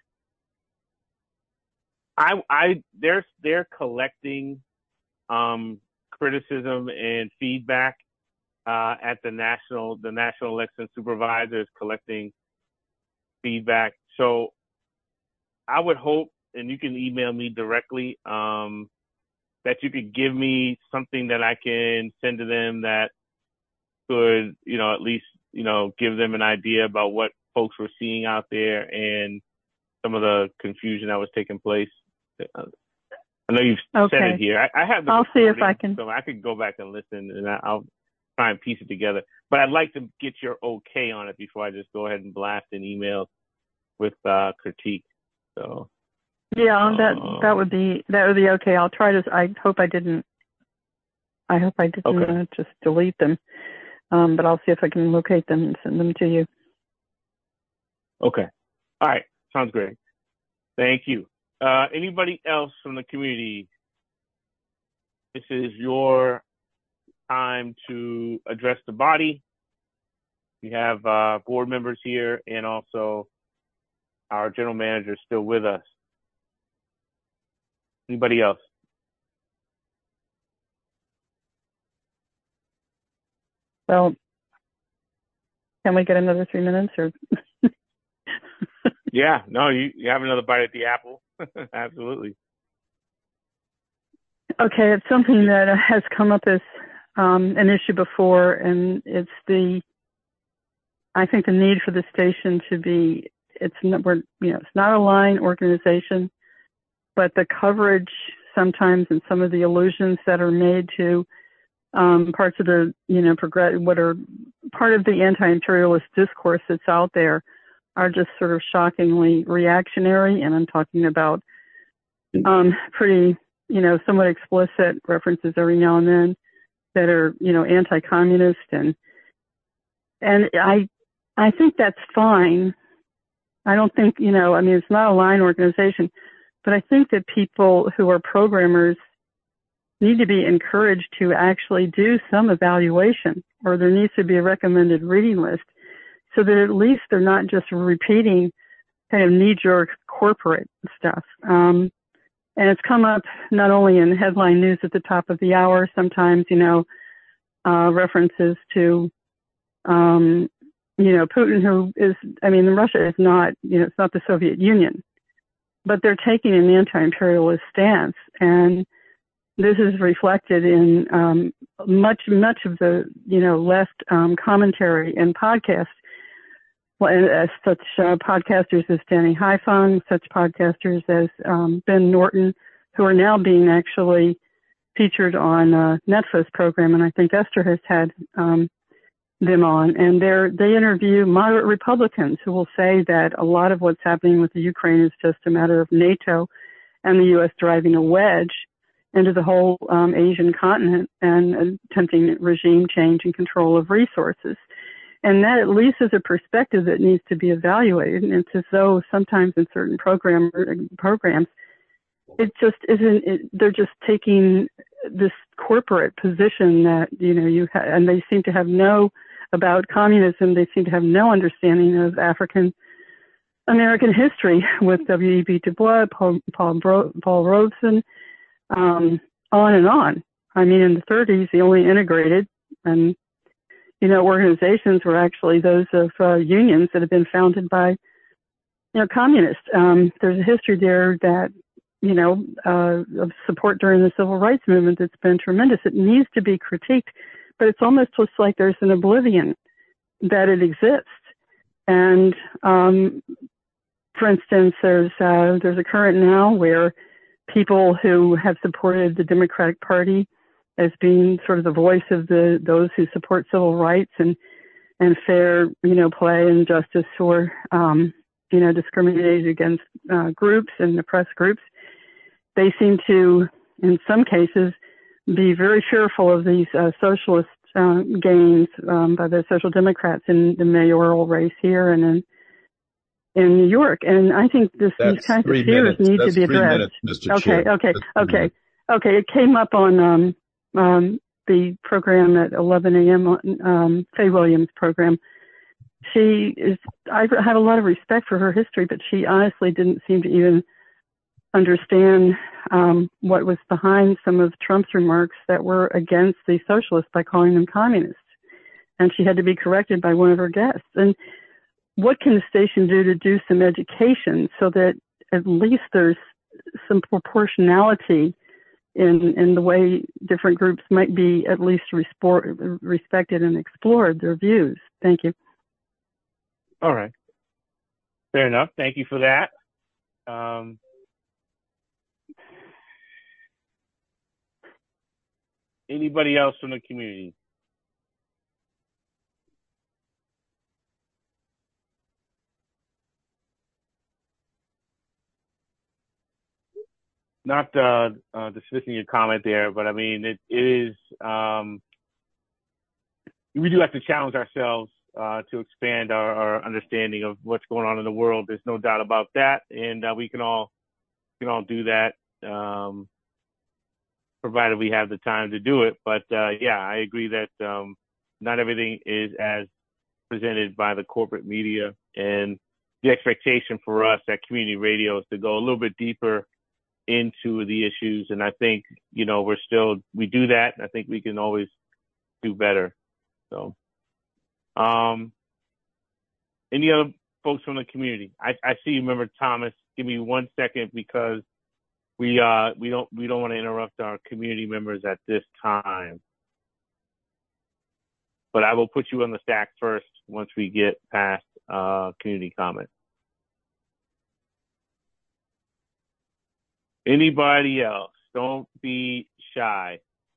I, I, they're, they're collecting, um, criticism and feedback, uh, at the national, the national election supervisor is collecting feedback. So I would hope, and you can email me directly, um, that you could give me something that I can send to them that could, you know, at least, you know, give them an idea about what folks were seeing out there and some of the confusion that was taking place. I know you've Okay. said it here. I, I have the I'll see if I recording, can. so I could go back and listen, and I, I'll try and piece it together. But I'd like to get your okay on it before I just go ahead and blast an email with uh, critique. So Yeah, that um, that would be that would be okay. I'll try to. I hope I didn't. I hope I didn't Okay. uh, just delete them. Um, but I'll see if I can locate them and send them to you. Okay. All right. Sounds great. Thank you. Uh, anybody else from the community? This is your time to address the body. We have uh, board members here and also our general manager still with us. Anybody else? Well, can we get another three minutes or? Yeah, no, you, you have another bite at the apple. Absolutely. Okay, it's something that has come up as um, an issue before, and it's the, I think the need for the station to be, it's not, we're, you know, it's not a line organization, but the coverage sometimes and some of the allusions that are made to um, parts of the, you know, progress, what are part of the anti-imperialist discourse that's out there are just sort of shockingly reactionary, and I'm talking about um, pretty, you know, somewhat explicit references every now and then that are, you know, anti-communist, and and I I think that's fine. I don't think, you know, I mean, it's not a line organization, but I think that people who are programmers need to be encouraged to actually do some evaluation, or there needs to be a recommended reading list, so that at least they're not just repeating kind of knee-jerk corporate stuff. Um, and it's come up not only in headline news at the top of the hour, sometimes, you know, uh, references to, um, you know, Putin, who is, I mean, Russia is not, you know, it's not the Soviet Union, but they're taking an anti-imperialist stance. And this is reflected in um, much, much of the, you know, left um, commentary and podcasts. As such uh, podcasters as Danny Haifong, such podcasters as um, Ben Norton, who are now being actually featured on uh, Netflix program, and I think Esther has had um, them on. And they they interview moderate Republicans who will say that a lot of what's happening with the Ukraine is just a matter of NATO and the U S driving a wedge into the whole um, Asian continent and attempting regime change and control of resources. And that at least is a perspective that needs to be evaluated. And it's as though sometimes in certain program programs, it just isn't, it, they're just taking this corporate position that, you know, you ha- and they seem to have no, about communism, they seem to have no understanding of African American history with W E B Du Bois, Paul, Paul, Bro, Paul Robeson, um, on and on. I mean, in the thirties, the only integrated and, you know, organizations were actually those of uh, unions that have been founded by, you know, communists. Um, there's a history there that, you know, uh, of support during the civil rights movement that's been tremendous. It needs to be critiqued, but it's almost just like there's an oblivion that it exists. And, um, for instance, there's, uh, there's a current now where people who have supported the Democratic Party as being sort of the voice of the, those who support civil rights and, and fair, you know, play and justice for, um, you know, discriminated against, uh, groups and oppressed groups. They seem to, in some cases, be very fearful of these uh, socialist uh, gains um, by the Social Democrats in the mayoral race here and in in New York. And I think this, these kinds of fears minutes. need That's to be three addressed. minutes, Mister Okay, Chair. okay, That's okay, minutes. okay. It came up on um, um, the program at eleven a.m. Um, Faye Williams program. She is. I have a lot of respect for her history, but she honestly didn't seem to even understand um, what was behind some of Trump's remarks that were against the socialists by calling them communists. And she had to be corrected by one of her guests. And what can the station do to do some education so that at least there's some proportionality in, in the way different groups might be at least resport, respected and explored their views? Thank you. All right. Fair enough. Thank you for that. Um, Anybody else from the community? Not uh, uh, dismissing your comment there, but I mean, it, it is, um, we do have to challenge ourselves uh, to expand our, our understanding of what's going on in the world. There's no doubt about that. And uh, we can all, we can all do that, um, provided we have the time to do it. But uh, yeah, I agree that um, not everything is as presented by the corporate media, and the expectation for us at community radio is to go a little bit deeper into the issues. And I think, you know, we're still, we do that. I think we can always do better. So, um, any other folks from the community? I, I see you, remember Thomas. Give me one second because we, uh, we don't, we don't want to interrupt our community members at this time. But I will put you on the stack first once we get past, uh, community comment. Anybody else? Don't be shy.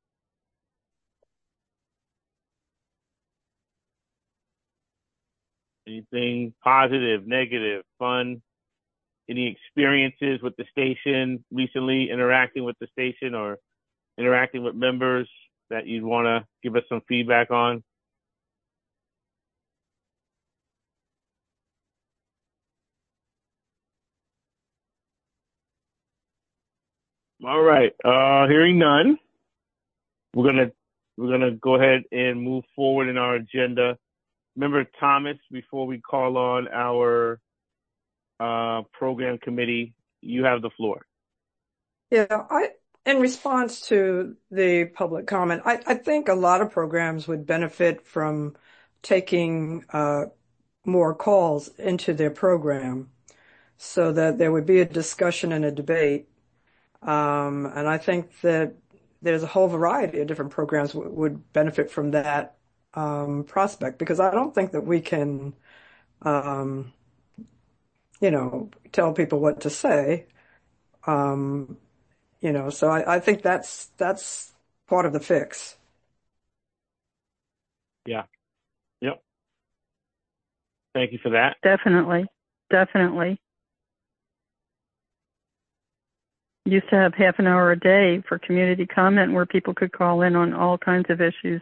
Anything positive, negative, fun? Any experiences with the station recently, interacting with the station or interacting with members that you'd want to give us some feedback on? All right. Uh, hearing none, we're gonna we're gonna go ahead and move forward in our agenda. Remember, Thomas, before we call on our uh, program committee, you have the floor. Yeah, I in response to the public comment, I, I think a lot of programs would benefit from taking uh, more calls into their program so that there would be a discussion and a debate. Um, and I think that there's a whole variety of different programs w- would benefit from that um, prospect, because I don't think that we can, um, you know, tell people what to say. Um, you know, so I, I think that's that's part of the fix. Yeah. Yep. Thank you for that. Definitely. Definitely. used to have half an hour a day for community comment where people could call in on all kinds of issues.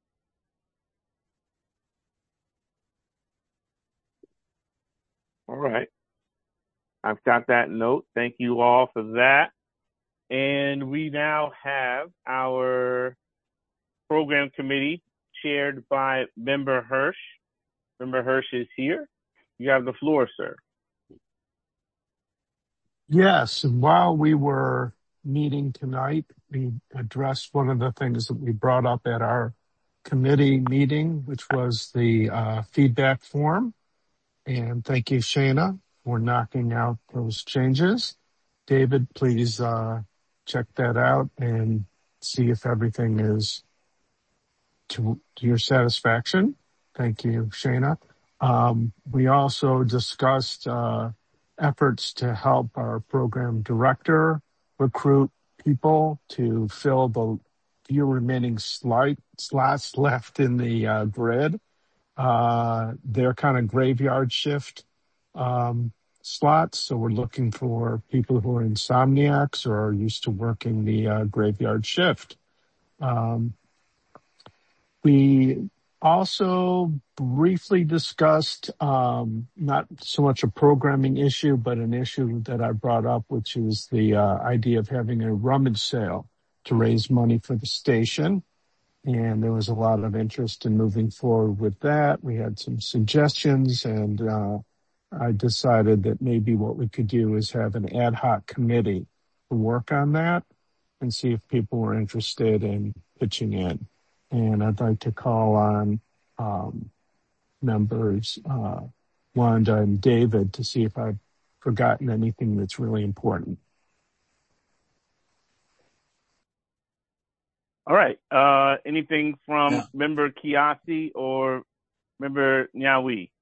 All right. I've got that note. Thank you all for that. And we now have our program committee chaired by Member Hirsch. Member Hirsch is here. You have the floor, sir. Yes, and while we were meeting tonight, we addressed one of the things that we brought up at our committee meeting, which was the uh, feedback form. And thank you, Shana, for knocking out those changes. David, please uh, check that out and see if everything is to, to your satisfaction. Thank you, Shana. Um, we also discussed uh, efforts to help our program director recruit people to fill the few remaining slight slots left in the uh, grid. Uh, they're kind of graveyard shift um, slots, so we're looking for people who are insomniacs or are used to working the uh, graveyard shift. Um, we also briefly discussed um, not so much a programming issue, but an issue that I brought up, which is the uh, idea of having a rummage sale to raise money for the station. And there was a lot of interest in moving forward with that. We had some suggestions, and uh, I decided that maybe what we could do is have an ad hoc committee to work on that and see if people were interested in pitching in. And I'd like to call on um, members uh, Wanda and David to see if I've forgotten anything that's really important. All right. Uh, anything from Yeah. Member Kiasi or Member Nyawi?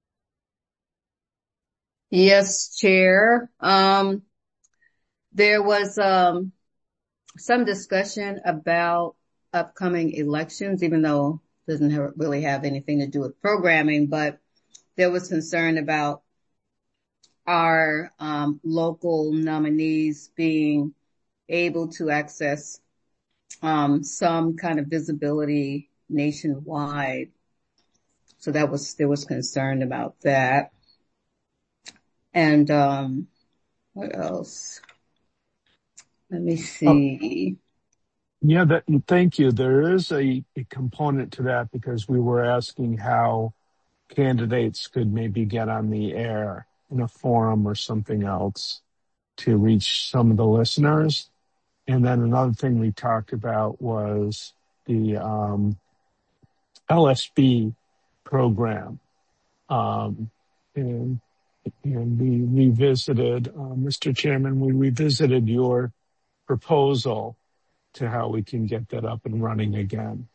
Yes, Chair. Um, there was um, some discussion about upcoming elections, even though it doesn't have, really have anything to do with programming, but there was concern about our um, local nominees being able to access um, some kind of visibility nationwide. So that was, there was concern about that. And, um, what else? Let me see. Yeah, that, thank you. There is a, a component to that because we were asking how candidates could maybe get on the air in a forum or something else to reach some of the listeners. And then another thing we talked about was the um, L S B program. Um, and, and we revisited, uh, Mister Chairman, we revisited your proposal to how we can get that up and running again.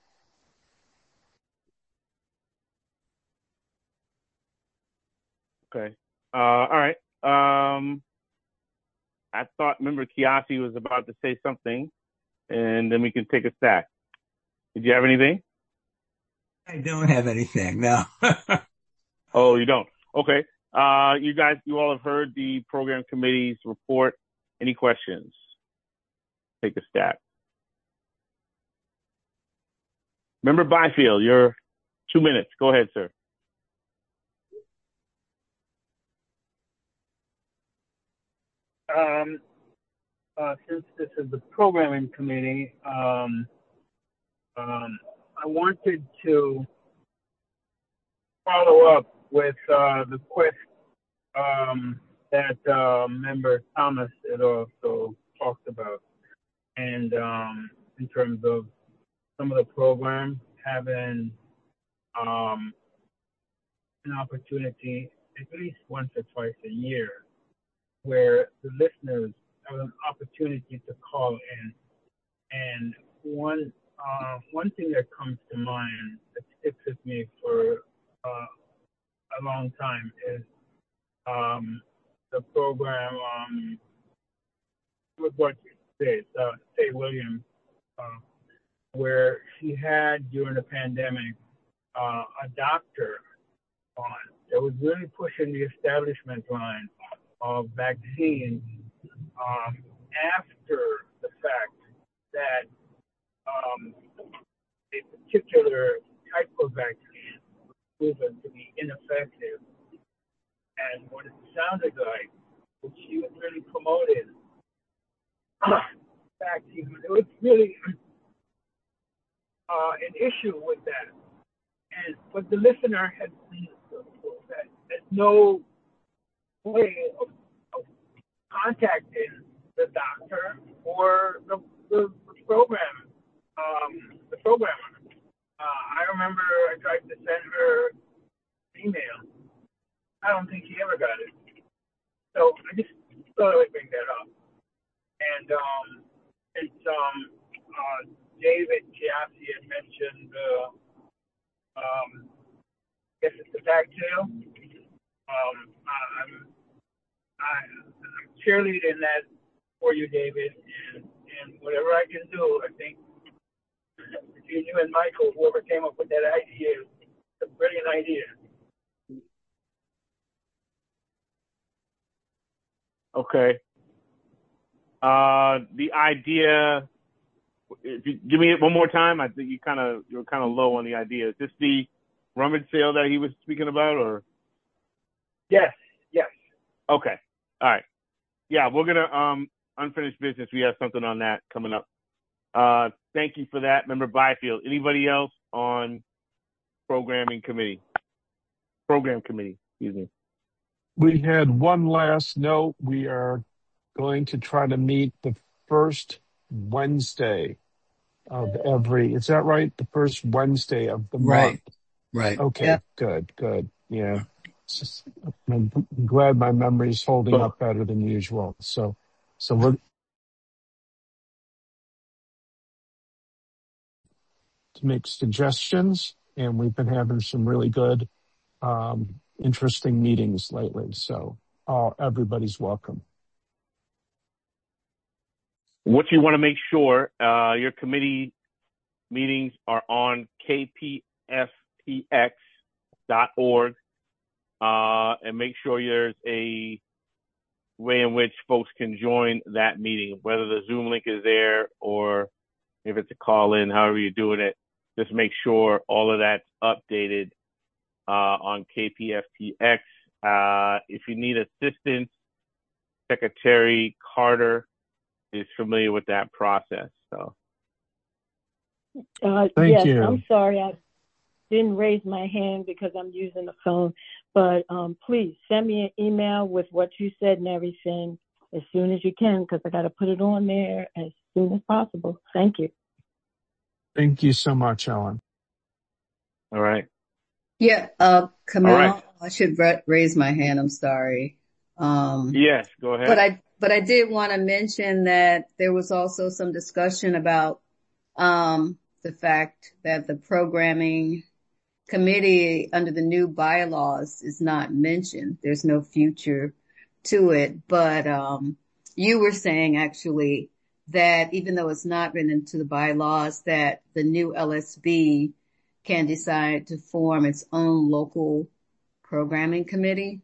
Okay. Uh, all right. Um, I thought Member Kiasi was about to say something, and then we can take a stack. Did you have anything? I don't have anything, no. Oh, you don't? Okay. Uh, you guys, you all have heard the program committee's report. Any questions? Take a stack. Member Byfield, your two minutes. Go ahead, sir. Um, uh, since this is the programming committee, um, um, I wanted to follow up with uh, the quest um, that uh, Member Thomas had also talked about, and um, in terms of some of the programs having um, an opportunity at least once or twice a year where the listeners have an opportunity to call in. And one uh, one thing that comes to mind that sticks with me for uh, a long time is um, the program um, with what you said, uh, Say Williams, uh, where she had during the pandemic uh, a doctor on that was really pushing the establishment line of vaccines um, after after the fact that um, a particular type of vaccine was proven to be ineffective. And what it sounded like, what she was really promoting, vaccine, it was really uh, an issue with that. And but the listener had that there's no way of, of contacting the doctor or the, the, the program, um, the programmer. Uh, I remember I tried to send her an email. I don't think she ever got it. So I just thought I would bring that up. And um, it's um, uh, David Chiassi had mentioned, uh, um, I guess it's the tag tail. Um, I'm, I'm cheerleading that for you, David, and, and whatever I can do, I think between you and Michael, whoever came up with that idea, it's a brilliant idea. Okay. Uh, the idea. If you give me it one more time, I think you kind of you're kind of low on the idea. Is this the rummage sale that he was speaking about, or? Yes. Yes. Okay. All right. Yeah, we're gonna um unfinished business. We have something on that coming up. Uh, thank you for that, Member Byfield. Anybody else on programming committee? Program committee. Excuse me. We had one last note. We are going to try to meet the first Wednesday of every, is that right? The first Wednesday of the Right. month. Right. Okay, Yeah. good, good. Yeah. It's just, I'm glad my memory is holding up better than usual. So, so we're to make suggestions, and we've been having some really good, um, interesting meetings lately. So, uh, everybody's welcome. What you want to make sure, uh, your committee meetings are on K P F T X dot org, uh, and make sure there's a way in which folks can join that meeting, whether the Zoom link is there or if it's a call in, however you're doing it. Just make sure all of that's updated uh, on K P F T X. Uh, if you need assistance, Secretary Carter is familiar with that process. So, uh, Thank yes, you. I'm sorry I didn't raise my hand because I'm using the phone, but um, please send me an email with what you said and everything as soon as you can, because I got to put it on there as soon as possible. Thank you. Thank you so much, Ellen. all right. Yeah, uh, Camille, right. I should ra- raise my hand. I'm sorry. Um, Yes, go ahead. but I, but I did want to mention that there was also some discussion about, um, the fact that the programming committee under the new bylaws is not mentioned. There's no future to it, but, um, you were saying actually that even though it's not written into the bylaws, that the new L S B can decide to form its own local programming committee,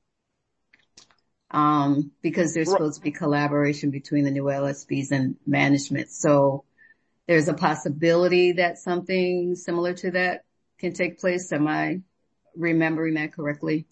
um, because there's supposed to be collaboration between the new L S Bs and management. So there's a possibility that something similar to that can take place. Am I remembering that correctly?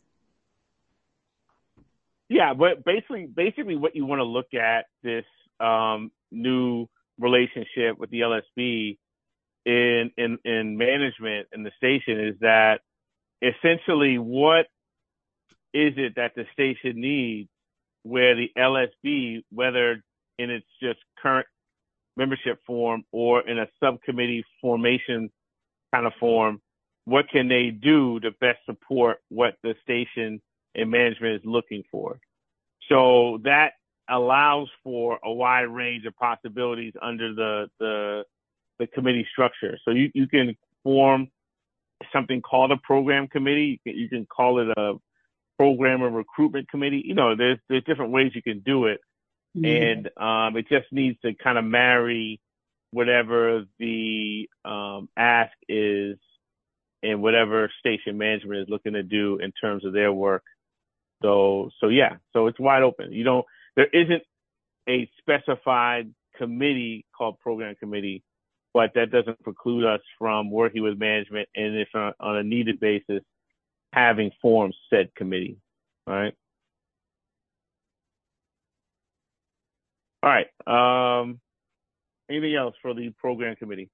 Yeah, but basically, basically what you want to look at this um, new relationship with the L S B in, in, in management in the station is that essentially what is it that the station needs where the L S B, whether in its just current membership form or in a subcommittee formation kind of form, what can they do to best support what the station and management is looking for? So that allows for a wide range of possibilities under the the, the committee structure. So you, you can form something called a program committee. You can, you can call it a programmer recruitment committee. You know, there's there's different ways you can do it. Mm-hmm. And um, it just needs to kind of marry whatever the um, ask is and whatever station management is looking to do in terms of their work. So, so yeah, so it's wide open. You don't, there isn't a specified committee called program committee, but that doesn't preclude us from working with management and if on, on a needed basis, having formed said committee. All right. All right. Um, anything else for the program committee?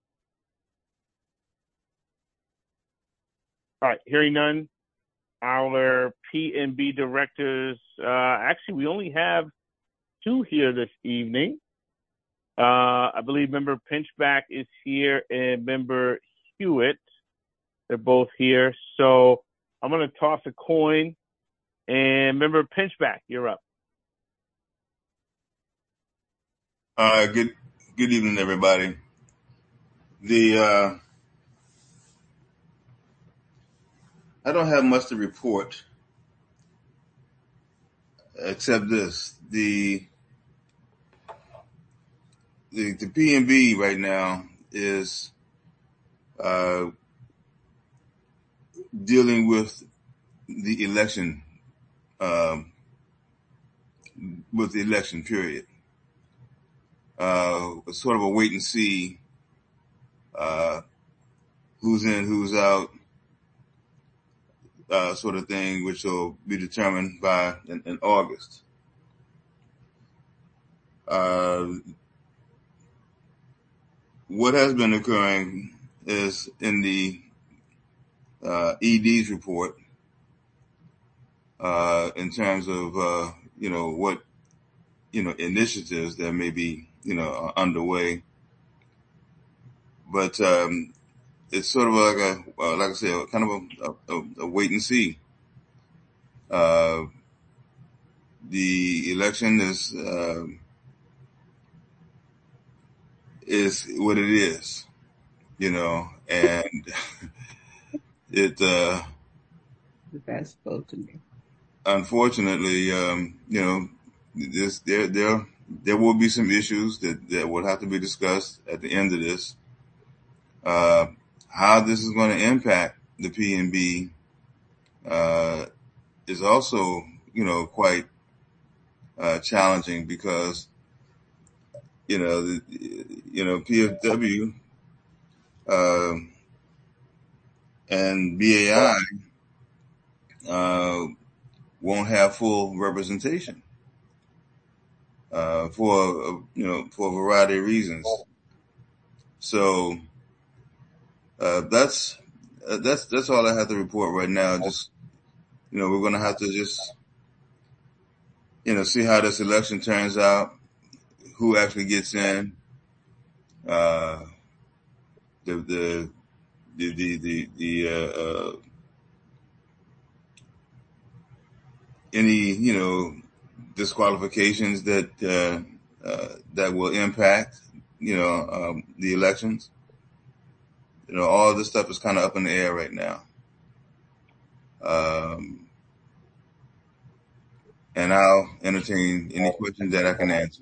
All right. Hearing none. Our P and B directors, uh, actually, we only have two here this evening. Uh, I believe Member Pinchback is here and Member Hewitt. They're both here. So I'm going to toss a coin. And Member Pinchback, you're up. Uh, good, good evening, everybody. The, uh, I don't have much to report except this. The, the, the P and B right now is, uh, dealing with the election, um, with the election period. Uh, sort of a wait and see, uh, who's in, who's out, uh, sort of thing, which will be determined by in, in August. Uh, what has been occurring is in the, uh, E D's report, uh, in terms of, uh, you know, what, you know, initiatives that may be, you know, are underway. But, um, it's sort of like a, uh, like I said, kind of a, a, a wait and see. Uh, the election is, uh, is what it is, you know, and it, uh, That's supposed to be. Unfortunately, um, you know, this, there, there, there will be some issues that, that will have to be discussed at the end of this. Uh, how this is going to impact the P and B, uh, is also, you know, quite, uh, challenging because, you know, the, you know, P F W, uh, and B A I, uh, won't have full representation, uh, for, you know, for a variety of reasons. So, uh, that's, uh, that's, that's all I have to report right now. Just, you know, we're going to have to just, you know, see how this election turns out, who actually gets in, uh, the, the, the, the, the, the uh, uh, any, you know, disqualifications that, uh, uh, that will impact, you know, um, the elections. You know, all this stuff is kind of up in the air right now. Um, and I'll entertain any questions that I can answer.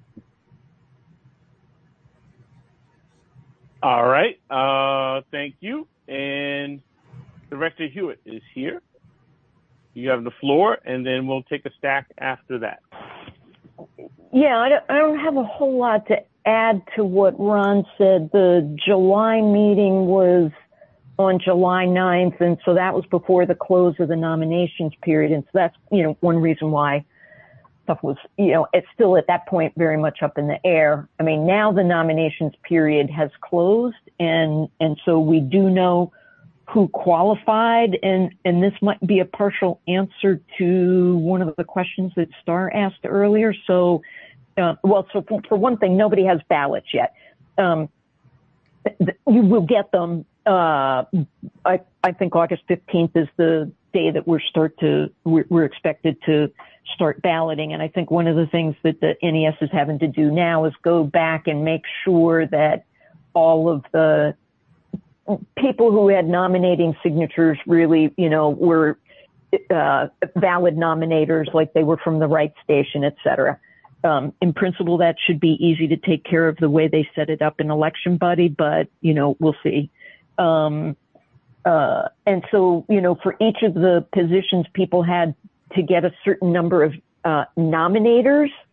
All right. Uh, thank you. And Director Hewitt is here. You have the floor, and then we'll take a stack after that. Yeah, I don't, I don't have a whole lot to add to what Ron said. The July meeting was on July ninth, and so that was before the close of the nominations period. And so that's, you know, one reason why stuff was, you know, it's still at that point very much up in the air. I mean, now the nominations period has closed, and, and so we do know who qualified, and, and this might be a partial answer to one of the questions that Star asked earlier. So, uh, well, so for, for one thing, nobody has ballots yet. Um, th- th- you will get them. Uh, I, I think August fifteenth is the day that we're start to, we're, we're expected to start balloting. And I think one of the things that the N E S is having to do now is go back and make sure that all of the people who had nominating signatures really, you know, were uh, valid nominators, like they were from the right station, et cetera. Um, in principle, that should be easy to take care of the way they set it up in Election Buddy, but, you know, we'll see. Um, uh, and so, you know, for each of the positions, people had to get a certain number of uh, nominators.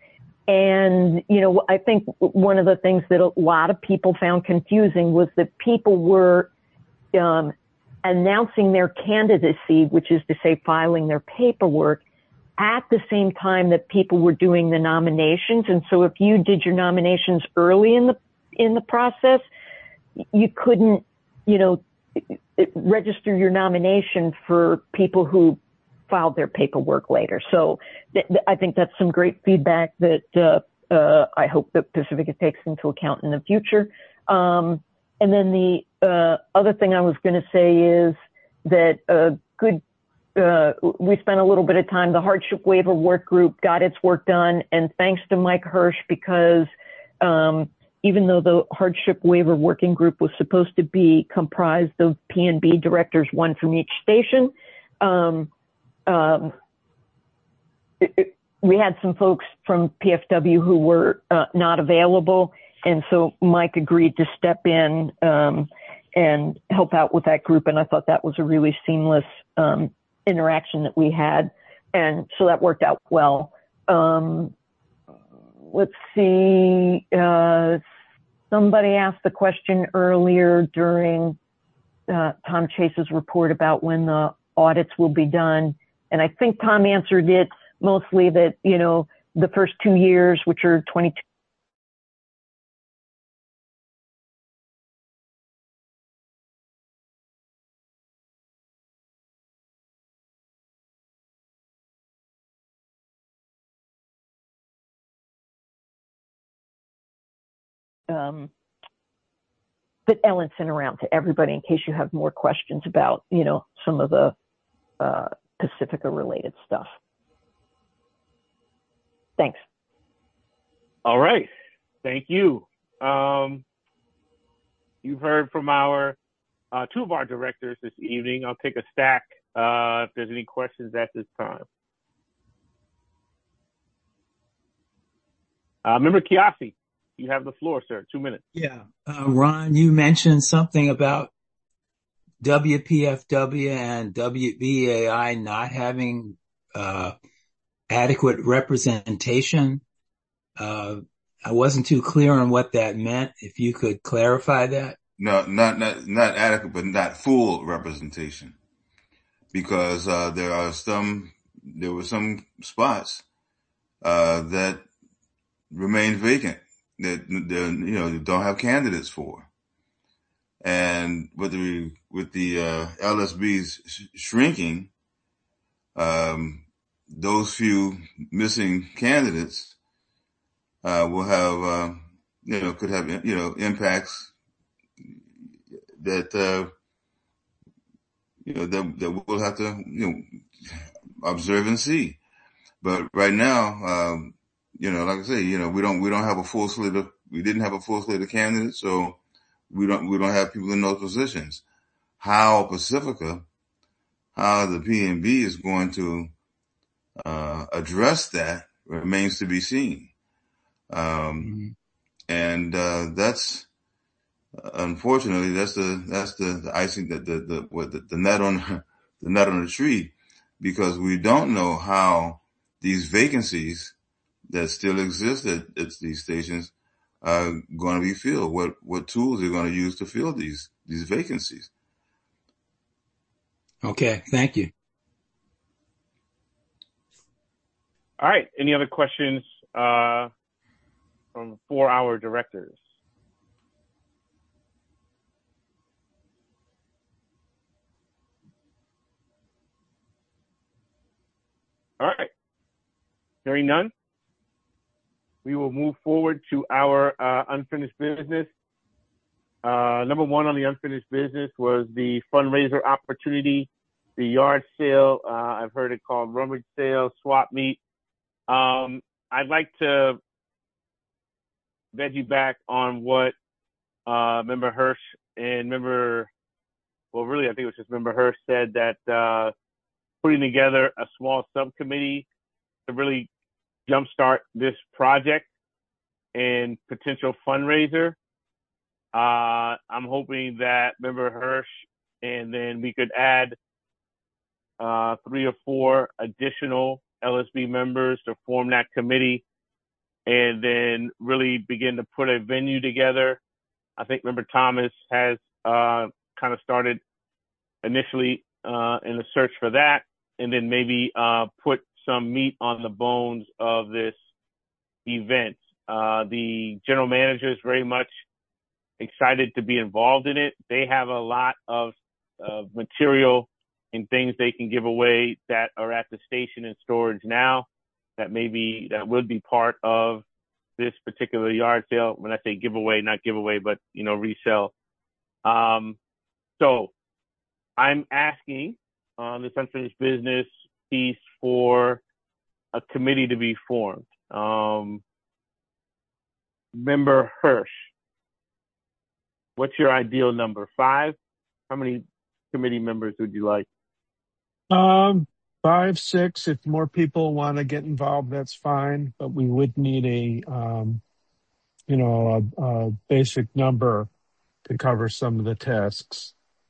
And, you know, I think one of the things that a lot of people found confusing was that people were um, announcing their candidacy, which is to say filing their paperwork, at the same time that people were doing the nominations. And so if you did your nominations early in the in the process, you couldn't, you know, register your nomination for people who filed their paperwork later. So th- th- I think that's some great feedback that uh, uh, I hope that Pacifica takes into account in the future. Um, and then the uh, other thing I was going to say is that a good Uh, we spent a little bit of time, the hardship waiver work group got its work done, and thanks to Mike Hirsch, because um, even though the hardship waiver working group was supposed to be comprised of P and B directors, one from each station, um, um, it, it, we had some folks from P F W who were uh, not available, and so Mike agreed to step in um, and help out with that group, and I thought that was a really seamless um, interaction that we had, and so that worked out well. Um, let's see, uh, somebody asked the question earlier during uh, Tom Chase's report about when the audits will be done, and I think Tom answered it mostly that, you know, the first two years, which are twenty-two Um, that Ellen sent around to everybody in case you have more questions about, you know, some of the uh, Pacifica related stuff. Thanks. All right. Thank you. Um, you've heard from our uh, two of our directors this evening. I'll take a stack uh, if there's any questions at this time. Uh, Member Chiasi, you have the floor, sir. Two minutes. Yeah. Uh, Ron, you mentioned something about W P F W and W B A I not having uh, adequate representation. Uh, I wasn't too clear on what that meant. If you could clarify that. No, not not not adequate, but not full representation, because uh, there are some there were some spots uh, that remain vacant that you know don't have candidates for, and with the with the uh, L S Bs sh- shrinking, um, those few missing candidates uh, will have uh, you know could have you know impacts that uh, you know that that we'll have to you know observe and see. But right now, um, you know, like I say, you know, we don't we don't have a full slate of we didn't have a full slate of candidates, so we don't we don't have people in those positions. How Pacifica, how the P and B is going to uh, address that remains to be seen, um, mm-hmm. and uh, that's unfortunately that's the that's the, the icing that the the, what the the nut on the nut on the tree, because we don't know how these vacancies that still exist at, at these stations are going to be filled. What what tools they're going to use to fill these these vacancies. Okay, thank you. All right. Any other questions uh, from four hour directors? All right. Hearing none, we will move forward to our uh, unfinished business. Uh, number one on the unfinished business was the fundraiser opportunity, the yard sale. Uh, I've heard it called rummage sale, swap meet. Um, I'd like to veggie back on what uh, Member Hirsch and Member, well, really, I think it was just Member Hirsch said that uh, putting together a small subcommittee to really jumpstart this project and potential fundraiser. Uh, I'm hoping that Member Hirsch, and then we could add uh, three or four additional L S B members to form that committee and then really begin to put a venue together. I think Member Thomas has uh, kind of started initially uh, in the search for that, and then maybe uh, put some meat on the bones of this event. Uh, the general manager is very much excited to be involved in it. They have a lot of uh, material and things they can give away that are at the station in storage now that maybe that would be part of this particular yard sale. When I say giveaway, not giveaway, but, you know, resell. Um, so I'm asking on this unfinished business piece for a committee to be formed. Um, Member Hirsch, what's your ideal number? Five? How many committee members would you like? Um, five, six. If more people want to get involved, that's fine. But we would need a, um, you know, a, a basic number to cover some of the tasks.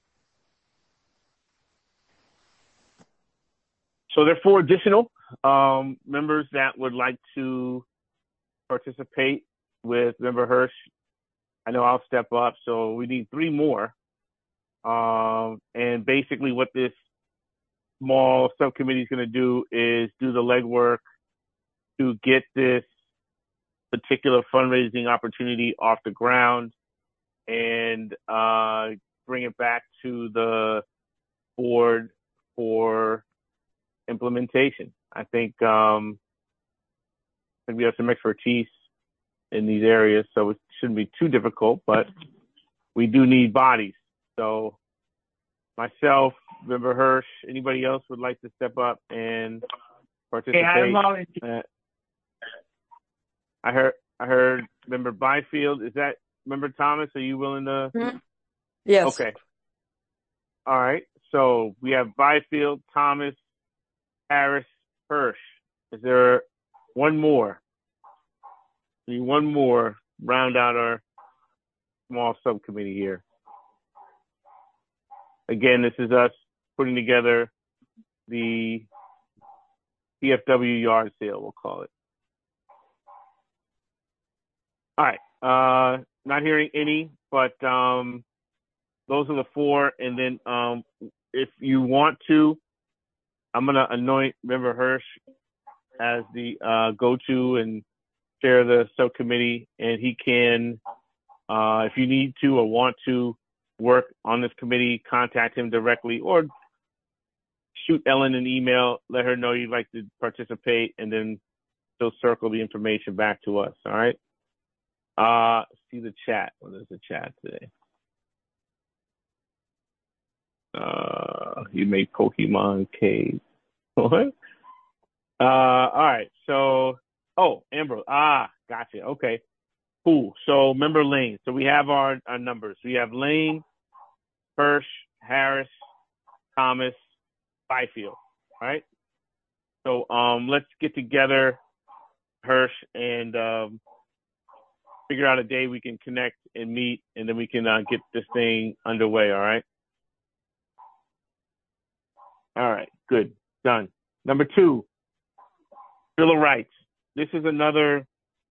So there are four additional um, members that would like to participate with Member Hirsch. I know I'll step up, so we need three more. Um, and basically what this small subcommittee is going to do is do the legwork to get this particular fundraising opportunity off the ground and uh, bring it back to the board for implementation. I think, um, I think we have some expertise in these areas, so it shouldn't be too difficult, but we do need bodies. So myself, Member Hirsch, anybody else would like to step up and participate? Yeah, I'm volunteering. Uh, I heard, I heard Member Byfield. Is that Member Thomas? Are you willing to? Mm-hmm. Yes. Okay. All right. So we have Byfield, Thomas, Harris, Hirsch. Is there one more? We need one more. Round out our small subcommittee here. Again, this is us putting together the P F W yard sale, we'll call it. All right. Uh, not hearing any, but um, those are the four. And then um, if you want to, I'm going to anoint Member Hirsch as the uh, go-to and chair of the subcommittee, and he can, uh, if you need to or want to work on this committee, contact him directly or shoot Ellen an email, let her know you'd like to participate, and then she'll circle the information back to us. All right. Uh, see the chat. What is the chat today? Uh, you made Pokemon Cave. What? Uh, all right. So, oh, Amber. Ah, gotcha. Okay. Cool. So remember Lane. So we have our, our numbers. We have Lane, Hirsch, Harris, Thomas, Byfield. All right. So um, let's get together, Hirsch, and um, figure out a day we can connect and meet, and then we can uh, get this thing underway. All right. All right. Good. Done. Number two, Bill of Rights. This is another.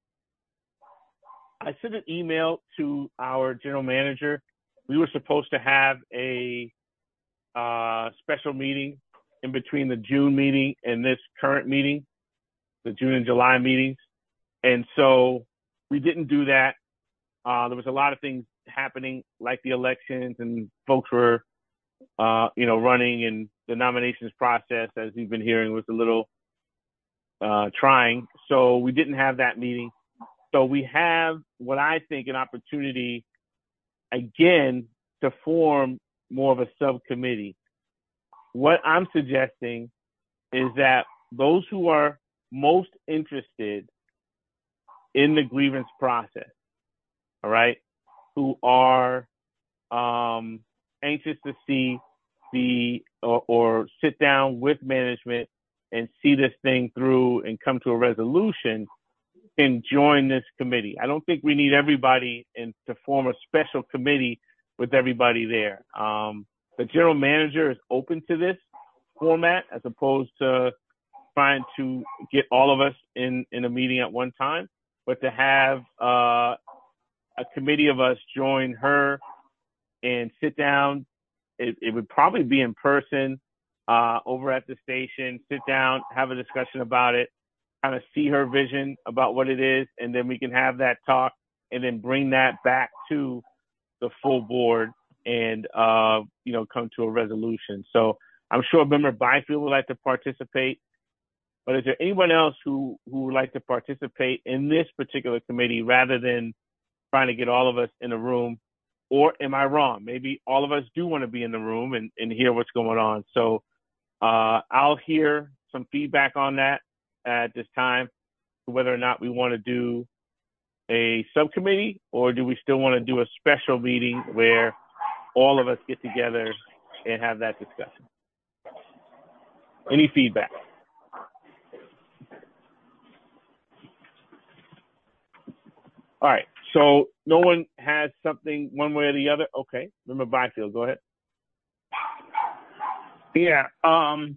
I sent an email to our general manager. We were supposed to have a uh, special meeting in between the June meeting and this current meeting, the June and July meetings. And so we didn't do that. Uh, there was a lot of things happening, like the elections, and folks were, uh, you know, running, and the nominations process, as you've been hearing, was a little uh, trying. So we didn't have that meeting. So we have what I think an opportunity, again, to form more of a subcommittee. What I'm suggesting is that those who are most interested in the grievance process, all right, who are um, anxious to see the or, or sit down with management and see this thing through and come to a resolution, can join this committee. I don't think we need everybody in, to form a special committee with everybody there. Um, the general manager is open to this format as opposed to trying to get all of us in, in a meeting at one time. but to have uh, a committee of us join her and sit down. It, it would probably be in person uh, over at the station, sit down, have a discussion about it, kind of see her vision about what it is, and then we can have that talk and then bring that back to the full board and, uh, you know, come to a resolution. So I'm sure Member Byfield would like to participate, but is there anyone else who, who would like to participate in this particular committee rather than trying to get all of us in a room? Or am I wrong? Maybe all of us do want to be in the room and, and hear what's going on. So uh, I'll hear some feedback on that at this time, whether or not we want to do a subcommittee or do we still want to do a special meeting where all of us get together and have that discussion. Any feedback? All right. So no one has something one way or the other? Okay. Member Byfield, go ahead. Yeah. Um,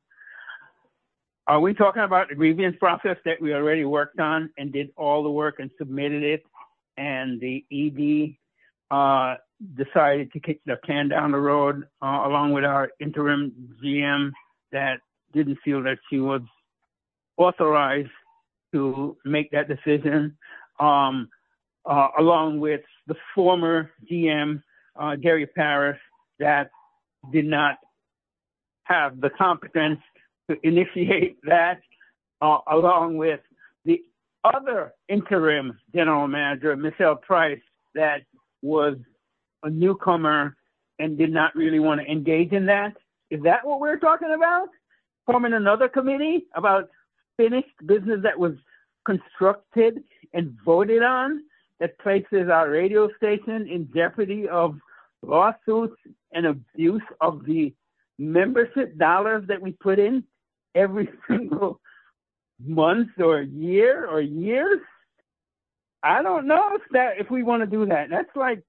are we talking about the grievance process that we already worked on and did all the work and submitted it, and the E D uh, decided to kick the can down the road uh, along with our interim G M that didn't feel that she was authorized to make that decision? Um, Uh, along with the former G M, uh, Gary Parrish, that did not have the competence to initiate that, uh, along with the other interim general manager, Michelle Price, that was a newcomer and did not really want to engage in that. Is that what we're talking about? Forming another committee about finished business that was constructed and voted on, that places our radio station in jeopardy of lawsuits and abuse of the membership dollars that we put in every single month or year or years? I don't know if that if we want to do that. That's like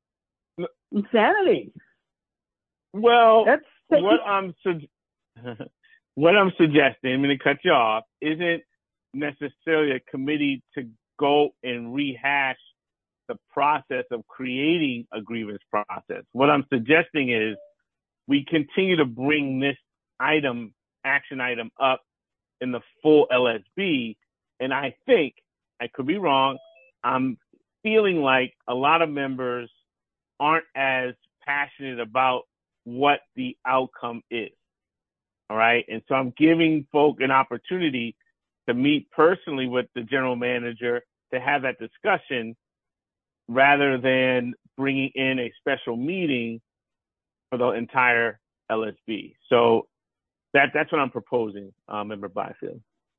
insanity. Well, That's taking- what I'm su- what I'm suggesting, I'm going to cut you off, isn't necessarily a committee to go and rehash the process of creating a grievance process. What I'm suggesting is we continue to bring this item, action item up in the full L S B. And I think, I could be wrong, I'm feeling like a lot of members aren't as passionate about what the outcome is. All right. And so I'm giving folk an opportunity to meet personally with the general manager to have that discussion rather than bringing in a special meeting for the entire L S B. So that that's what I'm proposing, uh, Member Byfield.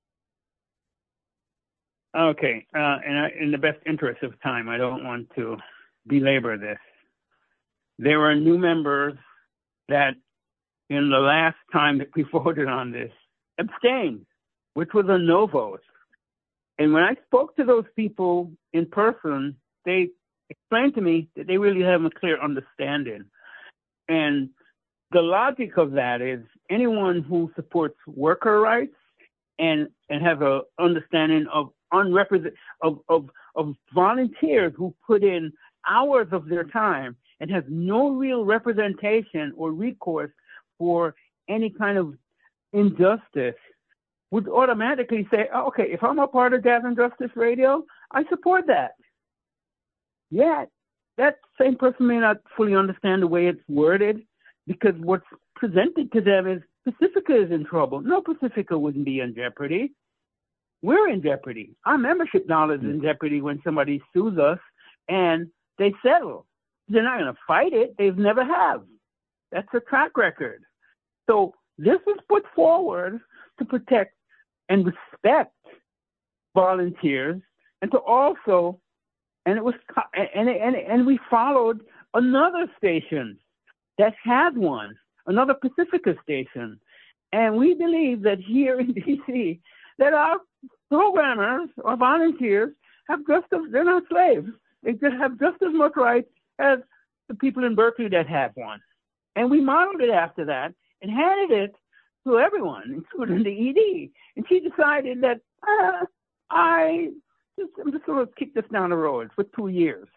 Okay, uh, and I, in the best interest of time, I don't want to belabor this. There were new members that in the last time that we voted on this abstained, which was a no vote. And when I spoke to those people in person, they explained to me that they really have a clear understanding. And the logic of that is anyone who supports worker rights and, and has an understanding of unrepresent of, of, of volunteers who put in hours of their time and have no real representation or recourse for any kind of injustice would automatically say, oh, okay, if I'm a part of Jazz and Justice Radio, I support that. Yet, that same person may not fully understand the way it's worded, because what's presented to them is Pacifica is in trouble. No, Pacifica wouldn't be in jeopardy. We're in jeopardy. Our membership dollars is in jeopardy when somebody sues us and they settle. They're not going to fight it. They've never have. That's a track record. So this was put forward to protect and respect volunteers, and to also, and it was, and and and we followed another station that had one, another Pacifica station, and we believe that here in D C that our programmers or volunteers have just as, they're not slaves. They just have just as much rights as the people in Berkeley that have one, and we modeled it after that and handed it to everyone, including the E D. And she decided that uh, I just, I'm just going to kick this down the road for two years.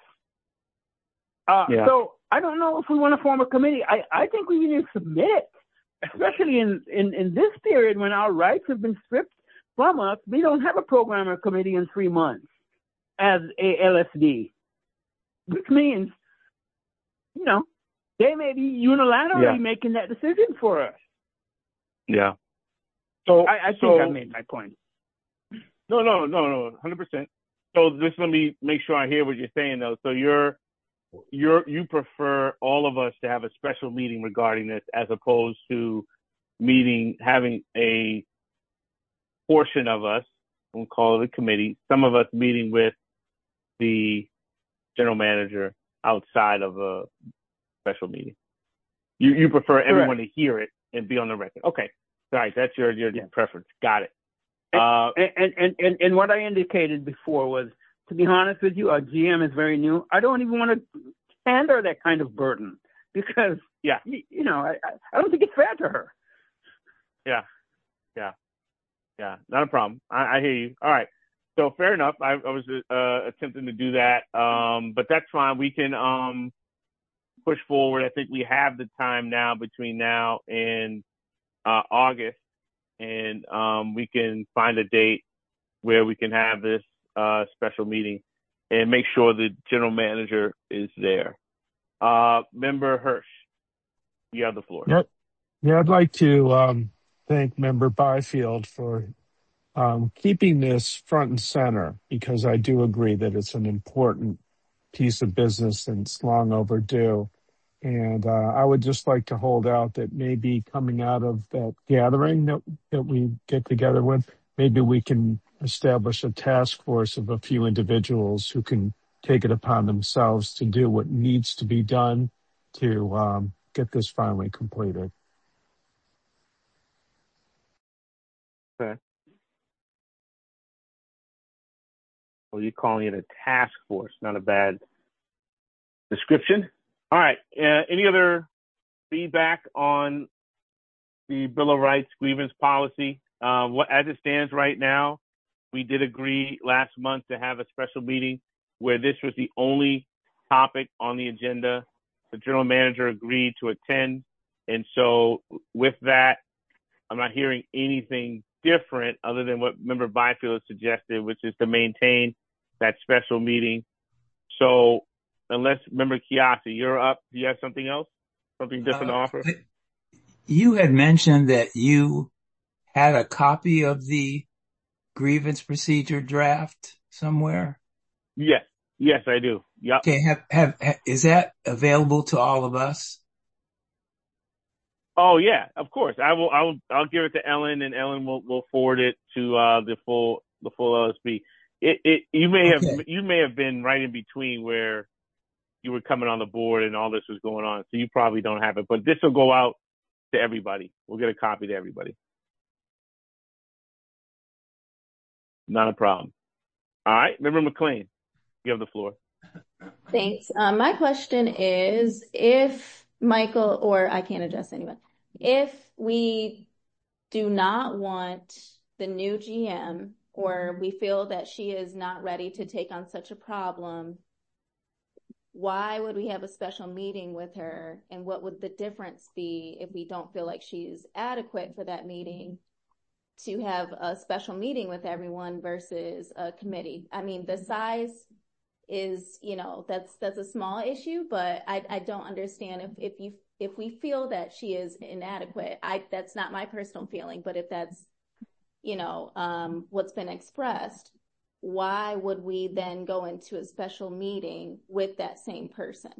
Uh, Yeah. So I don't know if we want to form a committee. I, I think we need to submit it, especially in, in, in this period when our rights have been stripped from us. We don't have a program or committee in three months as a L S D, which means, you know, they may be unilaterally Yeah. making that decision for us. Yeah. So I, I think so, I made my point. No, no, no, no, one hundred percent. So just let me make sure I hear what you're saying, though. So you're, you're, you prefer all of us to have a special meeting regarding this as opposed to meeting, having a portion of us, we'll call it a committee, some of us meeting with the general manager outside of a special meeting. You, you prefer everyone Correct. to hear it and be on the record. Okay. All right. That's your, your Yeah. preference. Got it. And, Uh, and, and, and, and what I indicated before was, to be honest with you, our G M is very new. I don't even want to hand her that kind of burden because, yeah, you, you know, I, I don't think it's fair to her. yeah, yeah, yeah. Not a problem. I, I hear you. All right. So fair enough. I, I was uh, attempting to do that, um, but that's fine. We can um, push forward. I think we have the time now between now and uh, August, and um, we can find a date where we can have this uh, special meeting and make sure the general manager is there. Uh, Member Hirsch, you have the floor. Yep. Yeah, I'd like to um, thank Member Byfield for um, keeping this front and center, because I do agree that it's an important piece of business and it's long overdue. And uh, I would just like to hold out that maybe coming out of that gathering that, that we get together with, maybe we can establish a task force of a few individuals who can take it upon themselves to do what needs to be done to um, get this finally completed. Okay. Well, you're calling it a task force, not a bad description. All right. Uh, any other feedback on the Bill of Rights grievance policy? Uh, what, as it stands right now, we did agree last month to have a special meeting where this was the only topic on the agenda. The general manager agreed to attend. And so with that, I'm not hearing anything different other than what Member Byfield suggested, which is to maintain that special meeting. So unless Member Chiasi, you're up, do you have something else? Something different uh, to offer? You had mentioned that you had a copy of the grievance procedure draft somewhere. Yes. Yes, I do. Yep. Okay. Have, have, have, is that available to all of us? Oh yeah, of course. I will. I'll. I'll give it to Ellen, and Ellen will, will forward it to uh, the full the full L S B. It. It. You may Okay. have. You may have been right in between where you were coming on the board and all this was going on, so you probably don't have it. But this will go out to everybody. We'll get a copy to everybody. Not a problem. All right, Member McLean, you have the floor. Thanks. Um, my question is, if Michael, or I can't address anyone, if we do not want the new G M, or we feel that she is not ready to take on such a problem, why would we have a special meeting with her? And what would the difference be if we don't feel like she's adequate for that meeting, to have a special meeting with everyone versus a committee? I mean, the size is, you know, that's that's a small issue, but I I don't understand if if you if we feel that she is inadequate. I that's not my personal feeling, but if that's, you know, um, what's been expressed, why would we then go into a special meeting with that same person?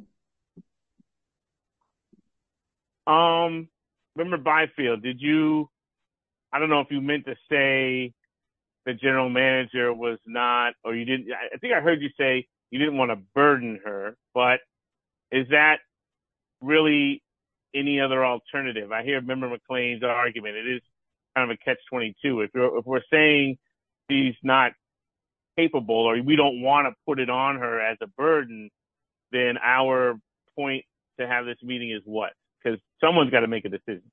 Um, Member Byfield, did you? I don't know if you meant to say the general manager was not, or you didn't. I think I heard you say you didn't want to burden her, but is that really any other alternative? I hear Member McLean's argument. It is kind of a catch twenty-two. If you're, if we're saying she's not capable, or we don't want to put it on her as a burden, then our point to have this meeting is what? Because someone's got to make a decision.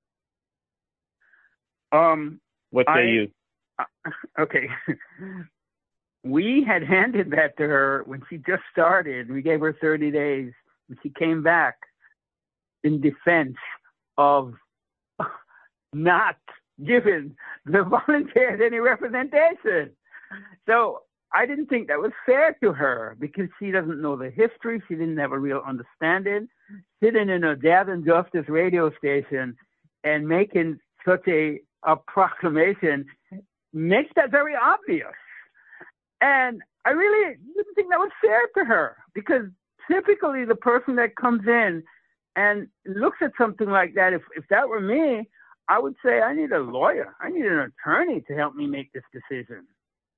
Um, What say I, you? Uh, okay. we had handed that to her when she just started. We gave her thirty days, and she came back in defense of not giving the volunteers any representation. So I didn't think that was fair to her because she doesn't know the history. She didn't have a real understanding. Sitting in a Death and Justice radio station and making such a, a proclamation makes that very obvious. And I really didn't think that was fair to her because typically the person that comes in and looks at something like that, if, if that were me, I would say, I need a lawyer. I need an attorney to help me make this decision.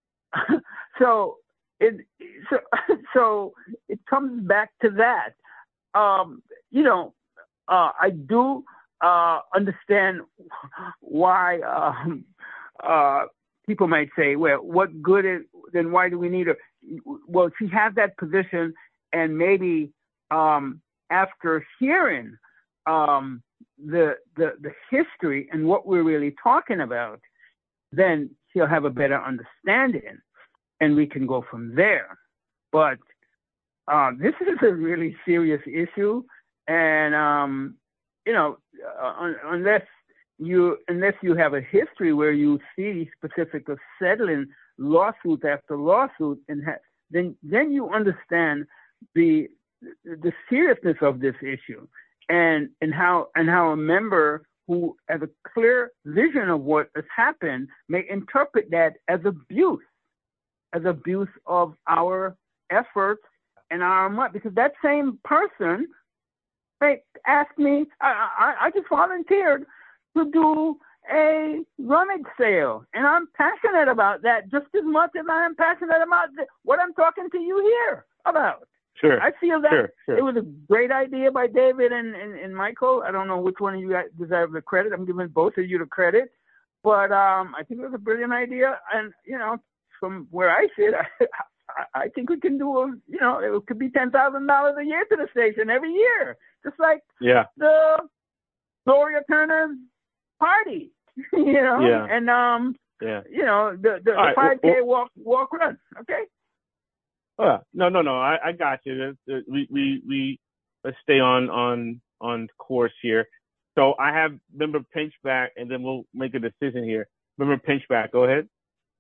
so it so so it comes back to that. Um, you know, uh, I do uh, understand why um, uh, people might say, well, what good is, then why do we need her? Well, she has that position, and maybe um, after hearing um, the, the the history and what we're really talking about, then she'll have a better understanding, and we can go from there. But uh, this is a really serious issue, and um, you know, uh, unless you unless you have a history where you see specific of settling lawsuit after lawsuit, and ha- then then you understand the the seriousness of this issue, and and how and how a member who has a clear vision of what has happened may interpret that as abuse, as abuse of our efforts and our money. Because that same person, they asked me, I, I, I just volunteered to do a rummage sale, and I'm passionate about that just as much as I am passionate about the, what I'm talking to you here about. Sure. I feel that sure, sure. it was a great idea by David and, and, and Michael. I don't know which one of you guys deserve the credit. I'm giving both of you the credit. But um, I think it was a brilliant idea. And, you know, from where I sit, I, I think we can do, a, you know, it could be ten thousand dollars a year to the station every year. Just like yeah. the Gloria Turner's party, you know? Yeah. And, um, yeah. you know, the, the, the right, five K well, walk, walk run, okay? Uh, no, no, no. I, I got you. We, we, we, let's stay on, on, on course here. So I have member Pinchback, and then we'll make a decision here. Member Pinchback, go ahead.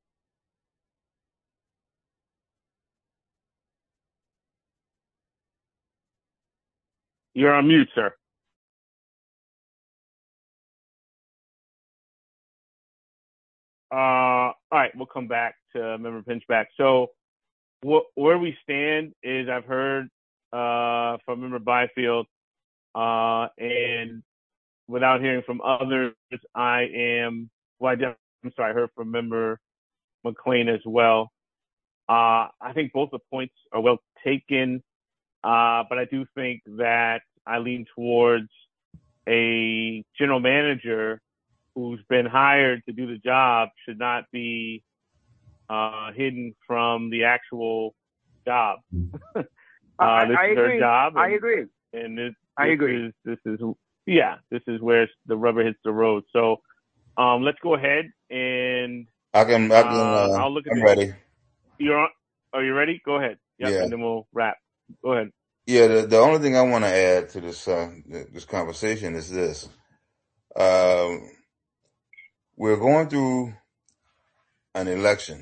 You're on mute, sir. Uh, all right, we'll come back to member Pinchback. So, where we stand is I've heard uh, from Member Byfield, uh, and without hearing from others, I am, well, I did, I'm sorry, I heard from Member McLean as well. Uh, I think both the points are well taken, uh, but I do think that I lean towards a general manager who's been hired to do the job should not be Uh, hidden from the actual job. uh, I, this I is agree. her job. And, I agree. And this, I this agree. Is, this is, yeah, this is where the rubber hits the road. So, um, let's go ahead and I can, I can, uh, uh, I'll look at I'm the, ready. You're on, are you ready? Go ahead. Yep, Yeah. and then we'll wrap. Go ahead. Yeah. The, the only thing I want to add to this, uh, this conversation is this. Um, we're going through an election.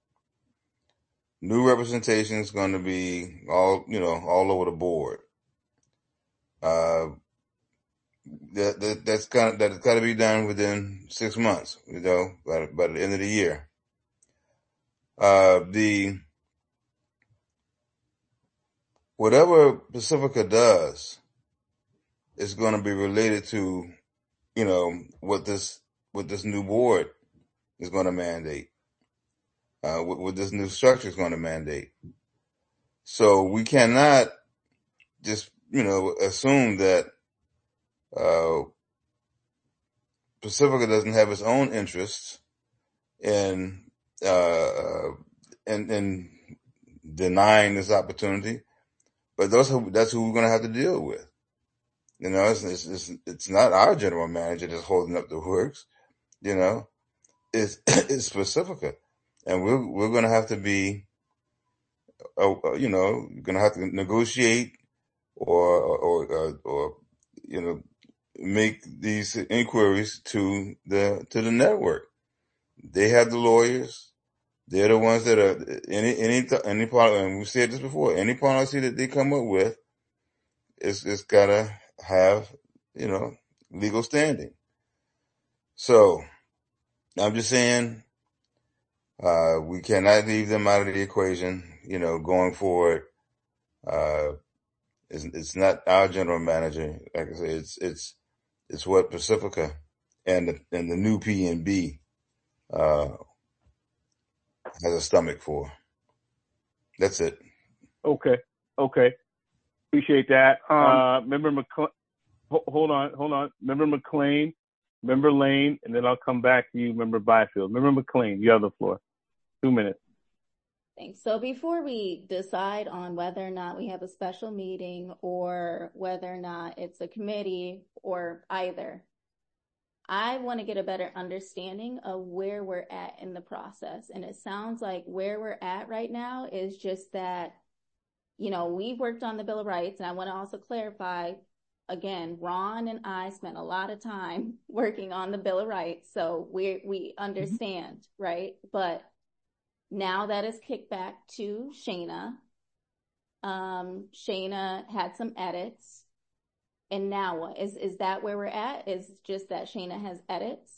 New representation is going to be all, you know, all over the board. Uh, that, that that's kind of, that's got to be done within six months, you know, by, by the end of the year. Uh, the, whatever Pacifica does is going to be related to, you know, what this, what this new board is going to mandate. Uh, what, what this new structure is going to mandate. So we cannot just, you know, assume that, uh, Pacifica doesn't have its own interests in, uh, in, in denying this opportunity, but those, that's who we're going to have to deal with. You know, it's, it's, it's, it's not our general manager that's holding up the works, you know, it's, it's Pacifica. And we're, we're going to have to be uh, you know, you're going to have to negotiate or, or, or, or, you know, make these inquiries to the, to the network. They have the lawyers. They're the ones that are, any, any, any policy, and we've said this before, any policy that they come up with, it's, it's gotta have, you know, legal standing. So, I'm just saying, uh, we cannot leave them out of the equation, you know, going forward. Uh, it's, it's not our general manager. Like I said, it's, it's, it's what Pacifica and the, and the new P N B, uh, has a stomach for. That's it. Okay. Okay. Appreciate that. Um, uh, member McClain, hold on, hold on. Member McClain, member Lane, and then I'll come back to you, member Byfield. Member McClain, you have the floor. Two minutes. Thanks. So before we decide on whether or not we have a special meeting or whether or not it's a committee or either, I want to get a better understanding of where we're at in the process. And it sounds like where we're at right now is just that, you know, we worked on the Bill of Rights. And I want to also clarify, again, Ron and I spent a lot of time working on the Bill of Rights. So we we understand, mm-hmm. right? But now that is kicked back to Shana. Um, Shana had some edits. And now what? Is is that where we're at? Is just that Shana has edits?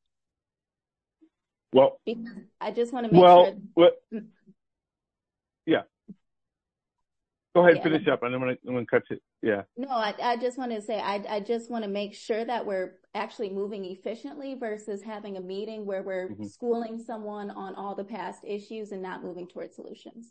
Well, because I just want to make well, sure. Well, yeah. Go ahead, Yeah, finish up, and I'm gonna I'm gonna cut it. Yeah. No, I I just want to say I I just want to make sure that we're actually moving efficiently versus having a meeting where we're mm-hmm. schooling someone on all the past issues and not moving towards solutions.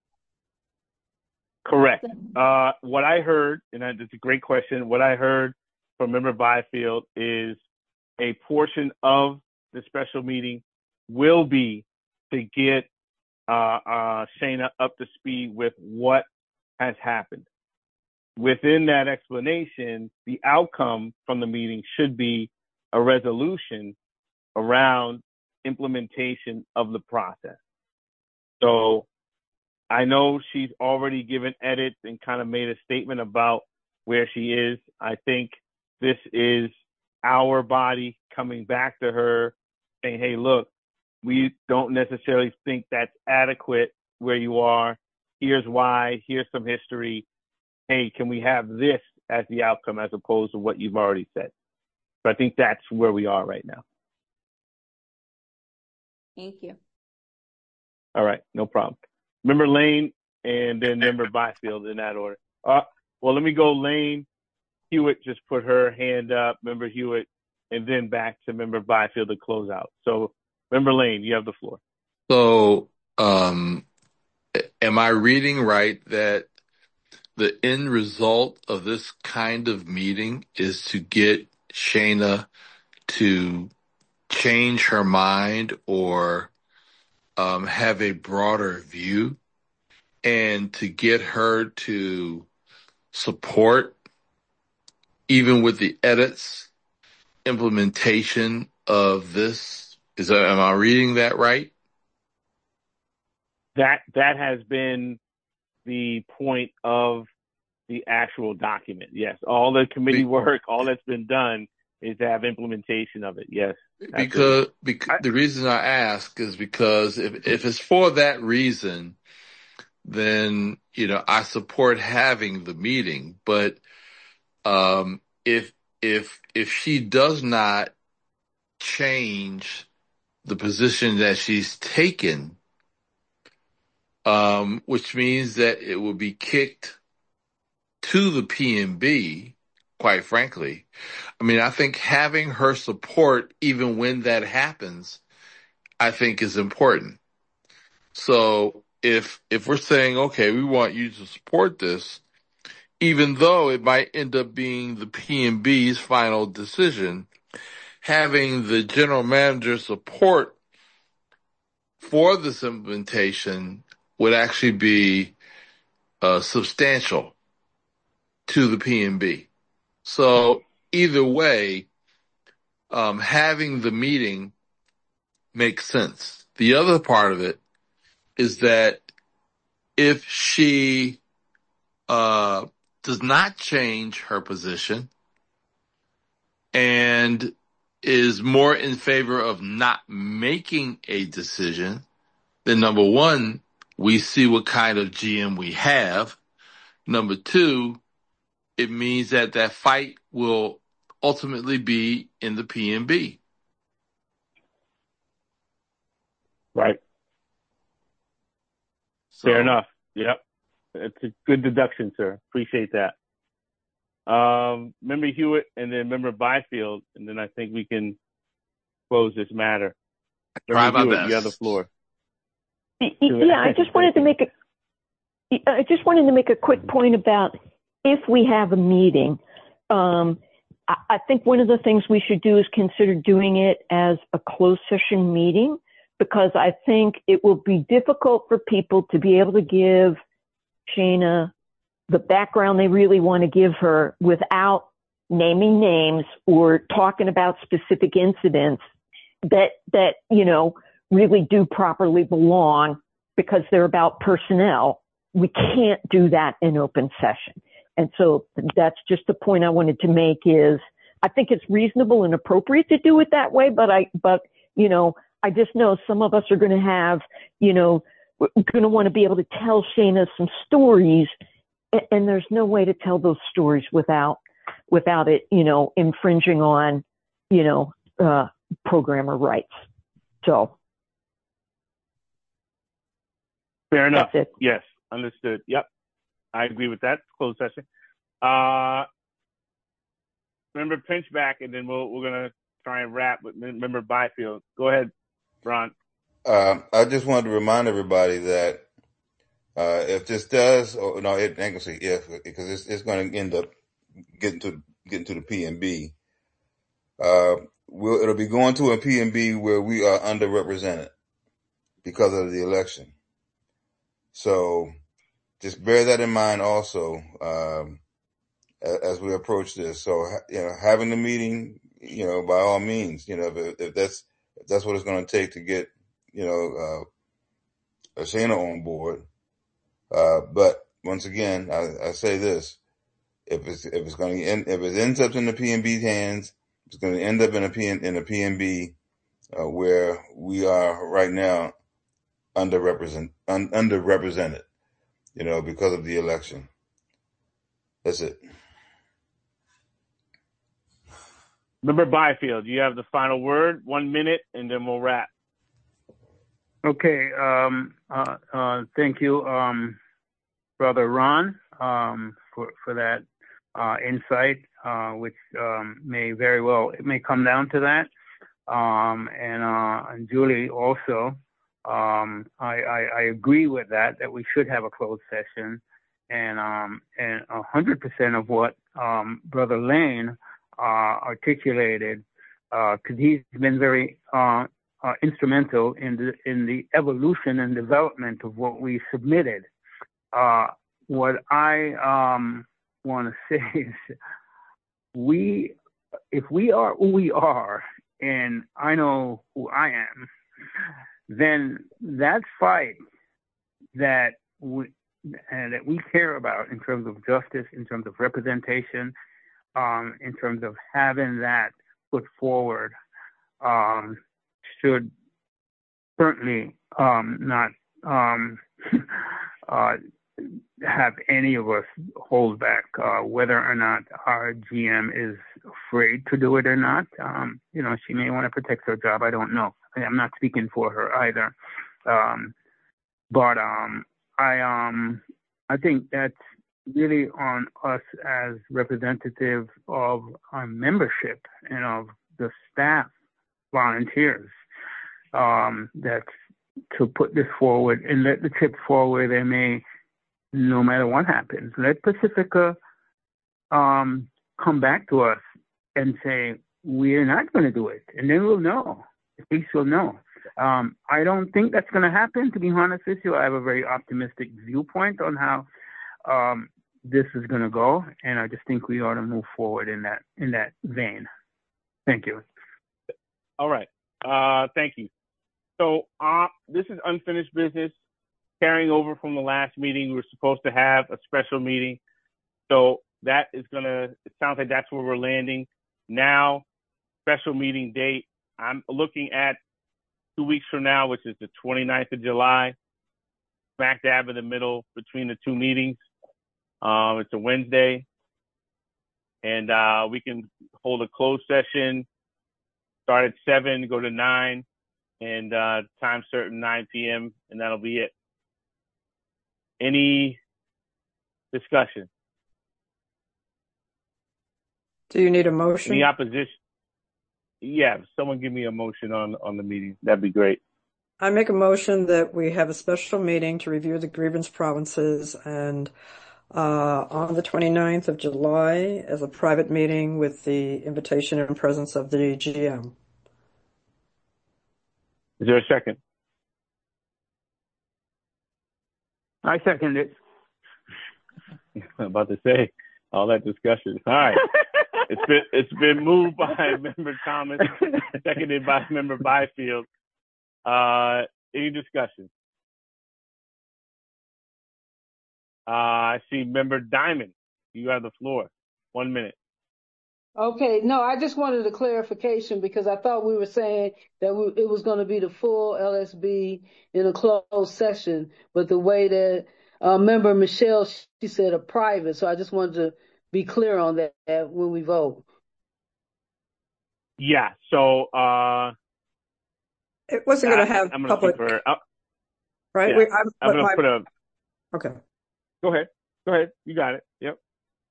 Correct. Uh, what I heard, and it's a great question, what I heard from Member Byfield is a portion of the special meeting will be to get uh, uh, Shana up to speed with what has happened. Within that explanation, the outcome from the meeting should be a resolution around implementation of the process. So I know she's already given edits and kind of made a statement about where she is. I think this is our body coming back to her saying, hey, look, we don't necessarily think that's adequate where you are. Here's why. Here's some history. Hey, can we have this as the outcome as opposed to what you've already said? So I think that's where we are right now. Thank you. All right, no problem. Member Lane and then Member Byfield in that order. Uh, well, let me go Lane. Hewitt just put her hand up, Member Hewitt, and then back to Member Byfield to close out. So, Member Lane, you have the floor. So, um, am I reading right that the end result of this kind of meeting is to get Shana to change her mind or um, have a broader view and to get her to support, even with the edits, implementation of this? Is that, am I reading that right? That that has been the point of the actual document. Yes, all the committee work, all that's been done is to have implementation of it. Yes, because, because the reason I ask is because if if it's for that reason, then you know I support having the meeting. But um, if if if she does not change the position that she's taken, um, which means that it will be kicked to the P N B, quite frankly. I mean, I think having her support, even when that happens, I think is important. So if, if we're saying, okay, we want you to support this, even though it might end up being the P N B's final decision, having the general manager support for this implementation would actually be uh, substantial to the P N B. So either way, um, having the meeting makes sense. The other part of it is that if she uh, does not change her position and is more in favor of not making a decision, then number one, we see what kind of G M we have. Number two, it means that that fight will ultimately be in the P M B. Right. So, Fair enough. Yep. It's a good deduction, sir. Appreciate that. Um, Member Hewitt and then Member Byfield, and then I think we can close this matter. Try Member my Hewitt, best. you have the floor. Yeah, I just wanted to make a, I just wanted to make a quick point about if we have a meeting. Um, I, I think one of the things we should do is consider doing it as a closed session meeting, because I think it will be difficult for people to be able to give Shana the background they really want to give her without naming names or talking about specific incidents that, that, you know, really do properly belong because they're about personnel. We can't do that in open session. And so that's just the point I wanted to make is I think it's reasonable and appropriate to do it that way, but I, but, you know, I just know some of us are going to have, you know, we're going to want to be able to tell Shana some stories, and, and there's no way to tell those stories without, without it, you know, infringing on, you know, uh, programmer rights. So. Fair enough. That's it. Yes, understood. Yep. I agree with that. Closed session. Uh, remember Pinchback, and then we'll, we're going to try and wrap with Member Byfield. Go ahead, Ron. Uh, I just wanted to remind everybody that uh, if this does, or no, it ain't gonna say if, because it's, it's going to end up getting to getting to the P M B. Uh, we'll, it'll be going to a P M B where we are underrepresented because of the election. So just bear that in mind also um, as, as we approach this. So you know, having the meeting, you know, by all means, you know, if, if that's if that's what it's going to take to get, you know, uh, Shana on board. Uh, but once again, I, I say this: if it's if it's going to end, if it ends up in the P M B's hands, it's going to end up in a P in a P M B uh, where we are right now underrepresent un, underrepresented, you know, because of the election. That's it. Member Byfield, you have the final word. One minute, and then we'll wrap. Okay. Um, uh, uh, thank you, um, Brother Ron, um, for, for that uh, insight, uh, which um, may very well, it may come down to that. Um, and, uh, and Julie also, um, I, I, I agree with that, that we should have a closed session. And um, and one hundred percent of what um, Brother Lane uh, articulated, because uh, he's been very uh, Uh, instrumental in the in the evolution and development of what we submitted. Uh, what I um, want to say is, we, if we are who we are, and I know who I am, then that fight that we and that we care about in terms of justice, in terms of representation, um, in terms of having that put forward. Um, should certainly um, not um, uh, have any of us hold back, uh, whether or not our G M is afraid to do it or not. Um, you know, she may want to protect her job. I don't know. I'm not speaking for her either. Um, but um, I um, I think that's really on us as representative of our membership and of the staff volunteers. Um, that's to put this forward and let the chip fall where they may, no matter what happens. Let Pacifica um, come back to us and say, we're not going to do it. And then we'll know. At least we'll know. Um, I don't think that's going to happen, to be honest with you. I have a very optimistic viewpoint on how um, this is going to go. And I just think we ought to move forward in that, in that vein. Thank you. All right. Uh, thank you. So uh, this is unfinished business. carrying over from the last meeting. We were supposed to have a special meeting. So that is going to, it sounds like that's where we're landing. Now, special meeting date, I'm looking at two weeks from now, which is the twenty-ninth of July, smack dab in the middle between the two meetings. Um, it's a Wednesday. And uh, we can hold a closed session, start at seven, go to nine, and uh, time certain nine p.m., and that'll be it. Any discussion? Do you need a motion? Any opposition? Yeah, someone give me a motion on, on the meeting. That'd be great. I make a motion that we have a special meeting to review the grievance provinces and uh, on the twenty-ninth of July as a private meeting with the invitation and presence of the G M. Is there a second? I second it. I'm about to say all that discussion. All right. It's been it's been moved by Member Thomas, seconded by Member Byfield. Uh, any discussion? Uh, I see Member Diamond. You have the floor. One minute. Okay, no, I just wanted a clarification because I thought we were saying that we, it was going to be the full L S B in a closed session, but the way that uh, Member Michelle, she said a private, so I just wanted to be clear on that, that when we vote. Yeah, so uh, it wasn't going to have I'm public, gonna for, uh, right? Yeah, We, I'm, I'm going to my, put a. Okay. Go ahead. Go ahead. You got it. Yep.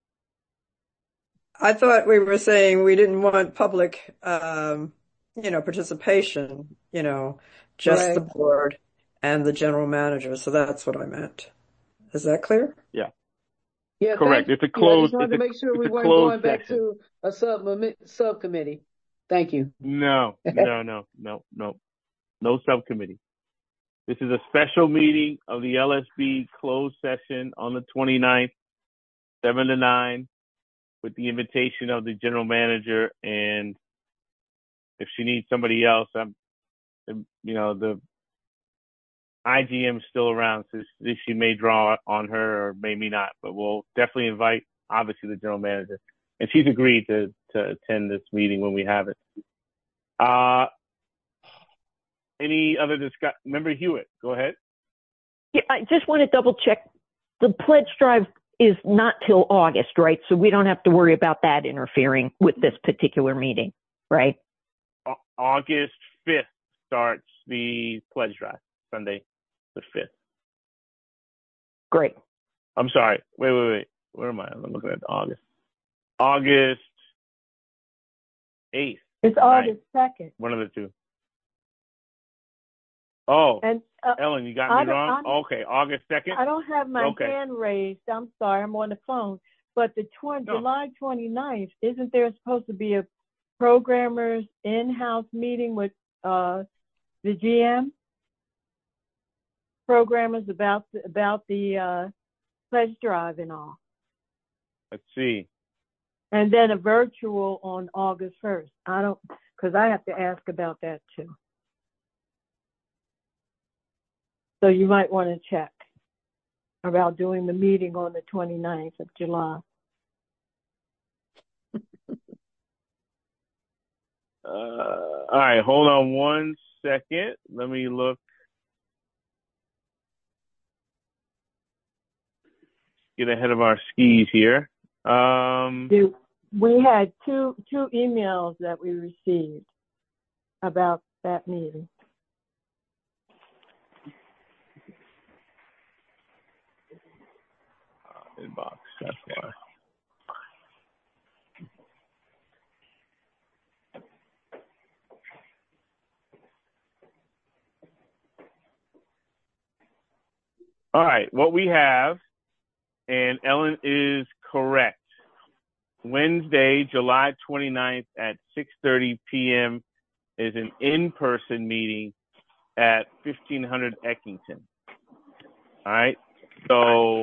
I thought we were saying we didn't want public, um, you know, participation, you know, just Right. the board and the general manager. So that's what I meant. Is that clear? Yeah. Yeah, Correct. thank It's a you. I closed. just wanted it's to a, make sure it's we a weren't closed going back session. to a sub subcommittee. Thank you. No, no, no, no, no, no subcommittee. This is a special meeting of the L S B closed session on the twenty-ninth, seven to nine, with the invitation of the general manager. And if she needs somebody else, I'm, you know, the I G M is still around, so she may draw on her or maybe not, but we'll definitely invite, obviously, the general manager. And she's agreed to, to attend this meeting when we have it. Uh, any other discuss? Member Hewitt, go ahead. Yeah, I just want to double check. The pledge drive is not till August, right? So we don't have to worry about that interfering with this particular meeting, right? August fifth starts the pledge drive, Sunday the fifth. Great. I'm sorry. Wait, wait, wait. Where am I? I'm looking at August. August eighth. It's August second. One of the two. Oh, and uh, Ellen, you got I me wrong? I'm, okay, August second? I don't have my okay. hand raised. I'm sorry. I'm on the phone. But the tw- no. July twenty-ninth, isn't there supposed to be a programmers in-house meeting with uh, the G M? Programmers about the, about the uh, pledge drive and all. Let's see. And then a virtual on August first. I don't, because I have to ask about that too. So you might want to check about doing the meeting on the twenty-ninth of July. uh, all right, hold on one second. Let me look. Get ahead of our skis here. Um, we had two two emails that we received about that meeting. Uh, inbox, that's why. All right, what we have, and Ellen is correct. Wednesday, July twenty-ninth at six thirty p.m. is an in-person meeting at fifteen hundred Eckington. All right, so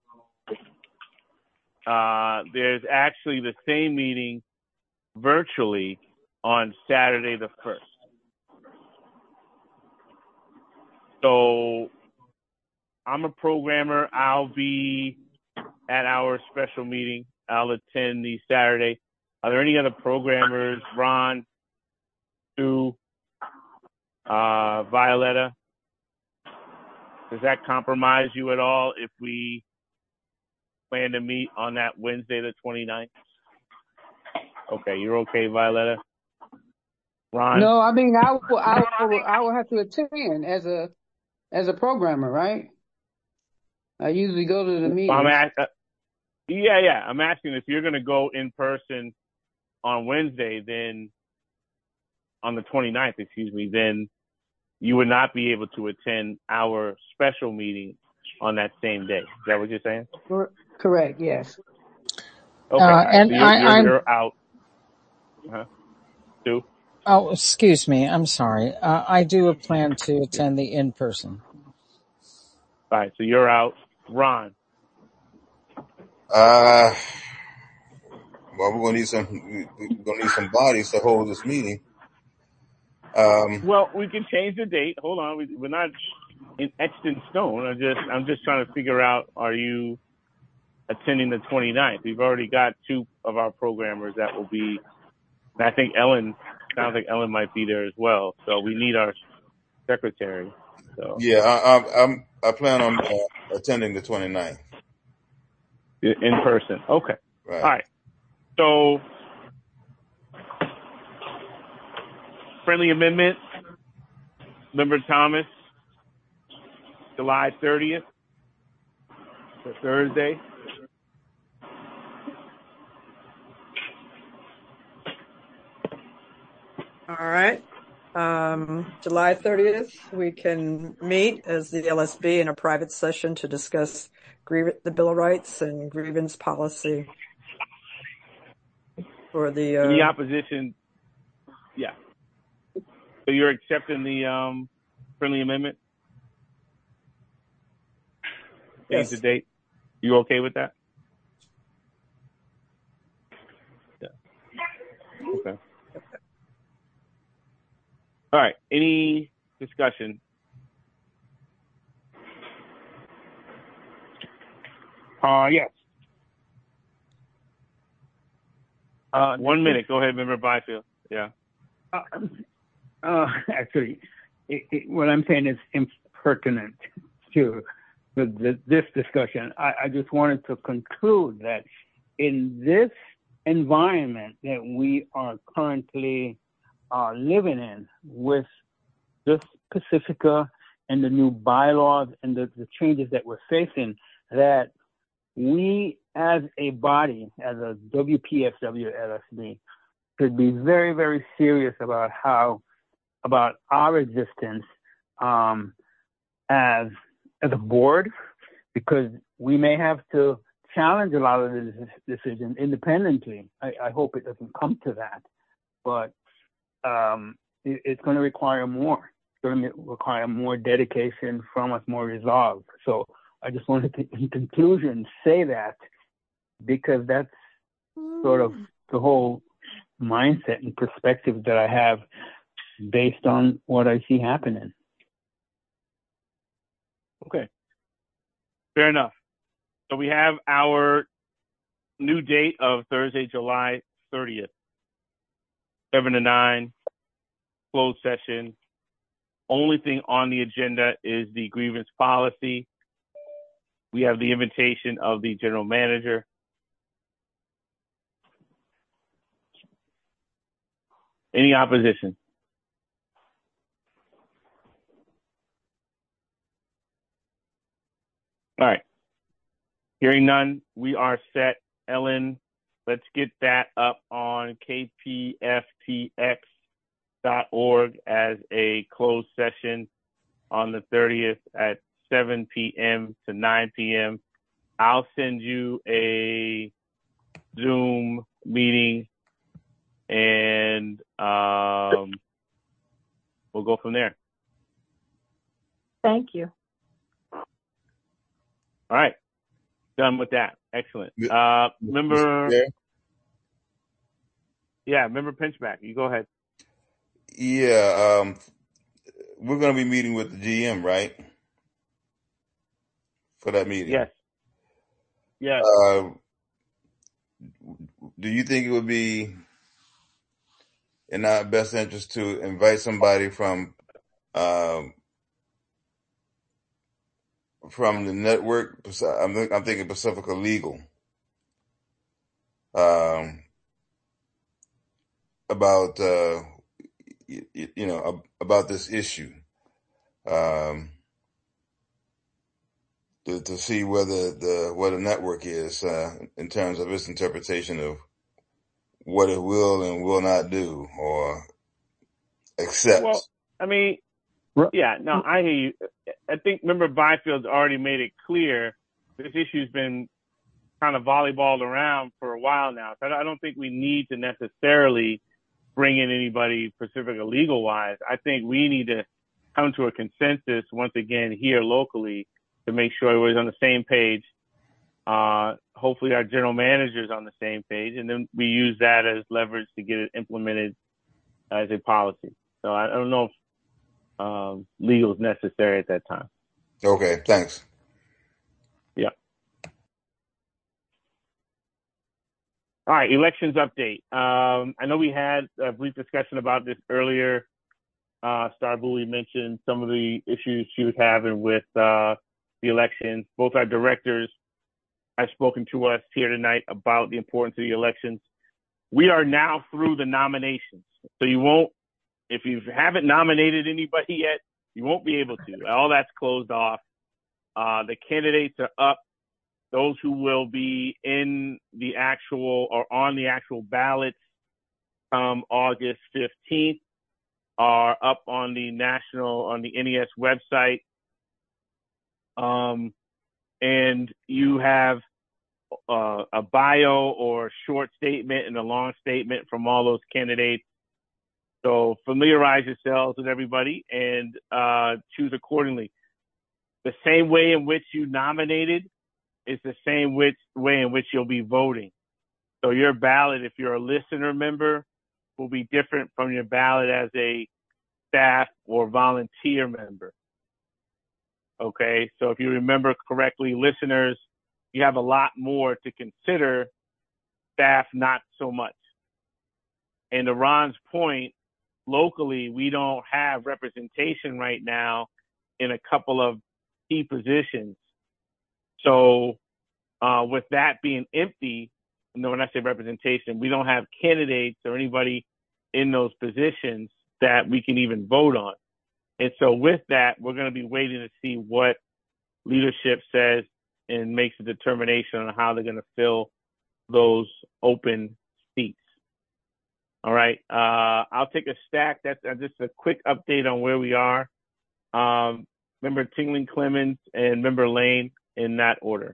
uh, there's actually the same meeting virtually on Saturday the first. So I'm a programmer. I'll be at our special meeting. I'll attend the Saturday. Are there any other programmers? Ron, Sue, uh, Violetta? Does that compromise you at all if we plan to meet on that Wednesday, the twenty-ninth? Okay, you're okay, Violetta? Ron? No, I mean, I will, I will, I will have to attend as a, as a programmer, right? I usually go to the meetings. I'm at, uh, yeah, yeah. I'm asking if you're going to go in person on Wednesday, then on the twenty-ninth, excuse me, then you would not be able to attend our special meeting on that same day. Is that what you're saying? Correct, yes. Okay, Uh, and so you're, I, you're, I'm, you're out. Uh-huh. Sue? oh, excuse me. I'm sorry. Uh, I do plan to attend the in-person. All right, so you're out. Ron? Uh, well, we're gonna need some. We're gonna need some bodies to hold this meeting. Um, Well, we can change the date. Hold on, we, we're not in, etched in stone. I just, I'm just trying to figure out: are you attending the twenty-ninth? We've already got two of our programmers that will be. And I think Ellen sounds like Ellen might be there as well. So we need our secretary. So yeah, I, I, I'm. I plan on uh, attending the twenty-ninth. In person. Okay. Right. All right. So, friendly amendment, Member Thomas, July thirtieth, the Thursday. All right. Um, July thirtieth, we can meet as the L S B in a private session to discuss griev- the Bill of Rights and grievance policy for the... Uh, Any opposition? Yeah. So you're accepting the um, friendly amendment? Change Yes. the date? You okay with that? Yeah. Okay. All right. Any discussion? Uh, yes. Uh, one minute. Go ahead, Member Byfield. Yeah. Uh, uh, actually, it, it, what I'm saying is impertinent to the, the, this discussion. I, I just wanted to conclude that in this environment that we are currently uh, living in with this Pacifica and the new bylaws and the, the changes that we're facing, that we as a body, as a W P F W L S B, should be very, very serious about how, about our existence um, as as a board, because we may have to challenge a lot of this decisions independently. I, I hope it doesn't come to that, but um, it, it's going to require more. It's going to require more dedication from us, more resolve. So I just wanted to, in conclusion, say that, because that's sort of the whole mindset and perspective that I have based on what I see happening. Okay. Fair enough. So we have our new date of Thursday, July thirtieth, seven to nine, closed session. Only thing on the agenda is the grievance policy. We have the invitation of the general manager. Any opposition? All right. Hearing none, we are set. Ellen, let's get that up on K P F T X dot org as a closed session on the thirtieth at seven p.m. to nine p.m. I'll send you a Zoom meeting and um, we'll go from there. Thank you. All right. Done with that. Excellent. Uh, member, yeah, member Pinchback, you go ahead. Yeah, um, we're going to be meeting with the G M, right? for that meeting? Yes. Yes. Uh, do you think it would be in our best interest to invite somebody from um, from the network? I'm, I'm thinking Pacifica Legal. Um, about uh, you, you know about this issue. Um, To, to see whether the what a network is uh, in terms of its interpretation of what it will and will not do or accept. Well, I mean, yeah, no, I hear you. I think Member Byfield's already made it clear this issue's been kind of volleyballed around for a while now. So I don't think we need to necessarily bring in anybody Pacifica legal wise. I think we need to come to a consensus once again here locally to make sure everybody's on the same page. Uh, hopefully our general manager's on the same page, and then we use that as leverage to get it implemented as a policy. So I, I don't know if um, legal is necessary at that time. Okay, thanks. Yeah. All right, elections update. Um, I know we had a brief discussion about this earlier. Uh, Star Bowie mentioned some of the issues she was having with uh, the elections. Both our directors have spoken to us here tonight about the importance of the elections. We are now through the nominations. So you won't, if you haven't nominated anybody yet, you won't be able to. All that's closed off. Uh, the candidates are up. Those who will be in the actual or on the actual ballots come August fifteenth are up on the national, on the N E S website. Um, and you have uh, a bio or short statement and a long statement from all those candidates. So familiarize yourselves with everybody and uh, choose accordingly. The same way in which you nominated is the same which, way in which you'll be voting. So your ballot, if you're a listener member, will be different from your ballot as a staff or volunteer member. Okay, so if you remember correctly, listeners, you have a lot more to consider, staff not so much. And to Ron's point, locally, we don't have representation right now in a couple of key positions. So uh, with that being empty, you know, when I say representation, we don't have candidates or anybody in those positions that we can even vote on. And so with that, we're going to be waiting to see what leadership says and makes a determination on how they're going to fill those open seats. All right. Uh, I'll take a stack. That's uh, just a quick update on where we are. Um, member Tingling Clemens and member Lane in that order.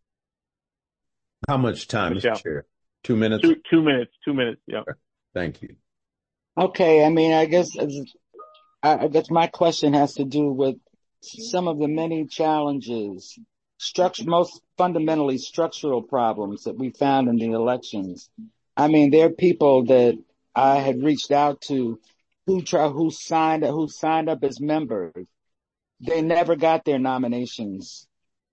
How much time, Michelle. Mister Chair? Two minutes? Two, two minutes. Two minutes. Yeah. Thank you. Okay. I mean, I guess, I guess my question has to do with some of the many challenges, structure, most fundamentally structural problems that we found in the elections. I mean, there are people that I had reached out to who try, who signed, who signed up as members. They never got their nominations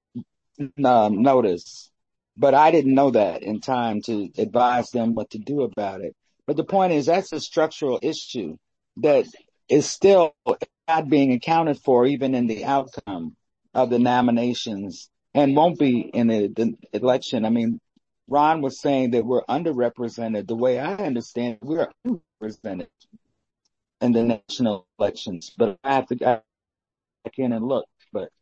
um, notice, but I didn't know that in time to advise them what to do about it. But the point is, that's a structural issue that is still not being accounted for even in the outcome of the nominations and won't be in the, the election. I mean, Ron was saying that we're underrepresented. The way I understand it, we're underrepresented in the national elections, but I have to go back in and look. But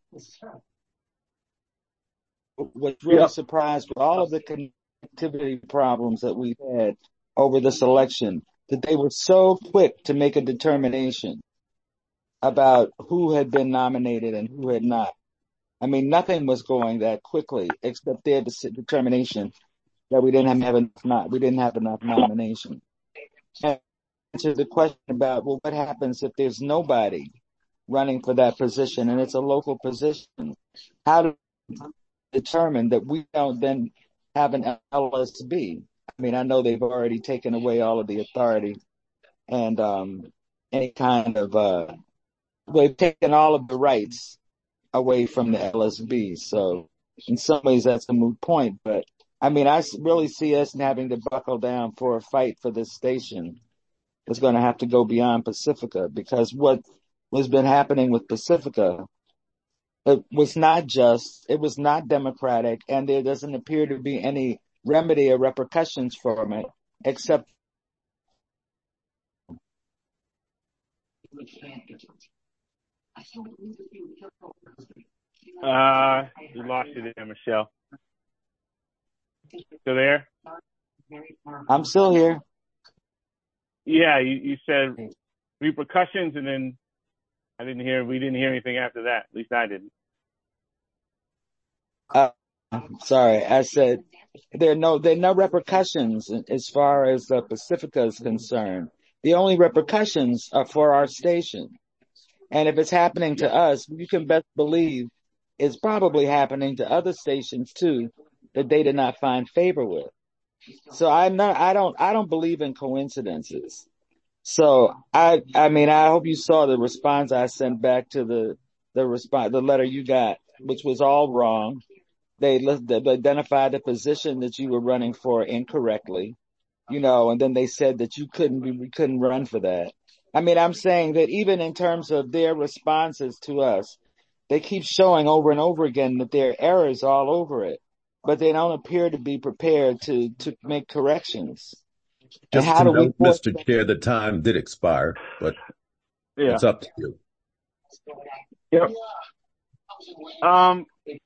what's really Yeah. surprised with all of the connectivity problems that we've had over this election, that they were so quick to make a determination about who had been nominated and who had not. I mean, nothing was going that quickly except their determination that we didn't have enough, not, we didn't have enough nomination. And to the question about, well, what happens if there's nobody running for that position and it's a local position? How do we determine that we don't then have an L S B? I mean, I know they've already taken away all of the authority and um, any kind of, uh, they've taken all of the rights away from the L S B. So in some ways that's a moot point, but I mean, I really see us having to buckle down for a fight for this station. It's going to have to go beyond Pacifica, because what has been happening with Pacifica, it was not just, it was not democratic, and there doesn't appear to be any remedy or repercussions from it, except Uh, we lost you there, Michelle. Still there? I'm still here. Yeah, you, you said repercussions, and then I didn't hear, we didn't hear anything after that. At least I didn't. Uh, sorry, I said there are no there are no repercussions as far as uh, Pacifica is concerned. The only repercussions are for our station, and if it's happening to us, you can best believe it's probably happening to other stations too that they did not find favor with. So I'm not, I don't, I don't believe in coincidences. So I, I mean, I hope you saw the response I sent back to the, the response, the letter you got, which was all wrong. They, they identified the position that you were running for incorrectly, you know, and then they said that you couldn't be, we couldn't run for that. I mean, I'm saying that even in terms of their responses to us, they keep showing over and over again that there are errors all over it, but they don't appear to be prepared to, to make corrections. And Just how to do we note, force Mister Chair, the time did expire, but Yeah. it's up to you. Yep. Um,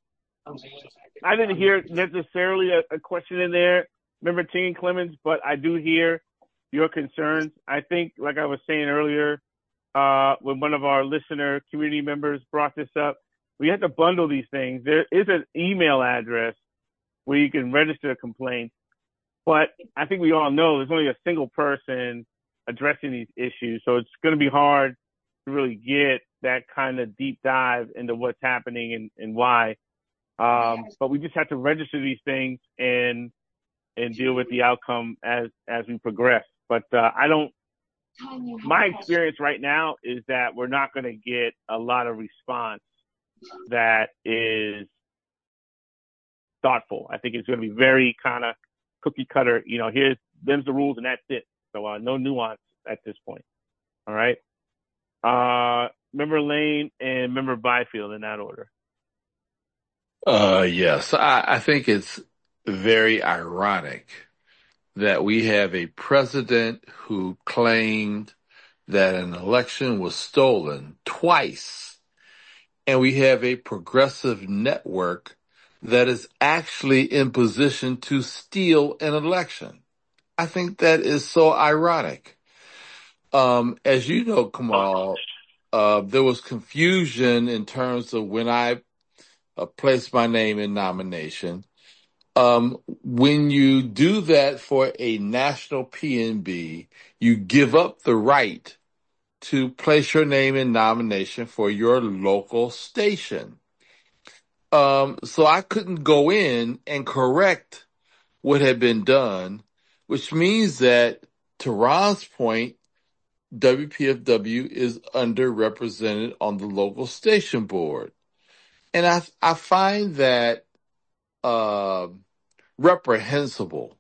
I didn't hear necessarily a, a question in there, Member Teen Clemens, but I do hear your concerns. I think, like I was saying earlier, uh, when one of our listener community members brought this up, we have to bundle these things. There is an email address where you can register a complaint, but I think we all know there's only a single person addressing these issues, so it's going to be hard to really get that kind of deep dive into what's happening and, and why. Um, but we just have to register these things and and deal with the outcome as as we progress. But uh, I don't. My experience right now is that we're not going to get a lot of response that is thoughtful. I think it's going to be very kind of cookie cutter. You know, here's them's the rules and that's it. So uh, no nuance at this point. All right. Uh, Member Lane and Member Byfield in that order. Uh, yes, I, I think it's very ironic that we have a president who claimed that an election was stolen twice, and we have a progressive network that is actually in position to steal an election. I think that is so ironic. Um, as you know, Kamal, uh, there was confusion in terms of when I uh, placed my name in nomination. Um, when you do that for a national P N B, you give up the right to place your name in nomination for your local station. Um, so I couldn't go in and correct what had been done, which means that, to Ron's point, W P F W is underrepresented on the local station board. And I, I find that, uh, reprehensible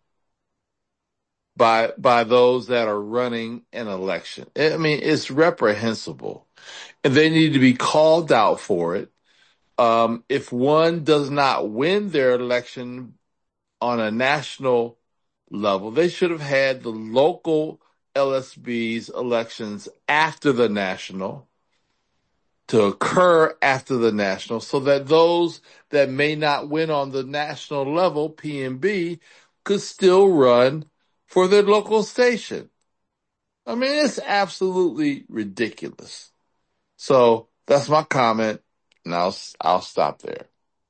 by by those that are running an election. I mean, it's reprehensible, and they need to be called out for it. Um, if one does not win their election on a national level, they should have had the local L S B's elections after the national, to occur after the national, so that those that may not win on the national level, P N B, could still run for their local station. I mean, it's absolutely ridiculous. So that's my comment, and I'll, I'll stop there.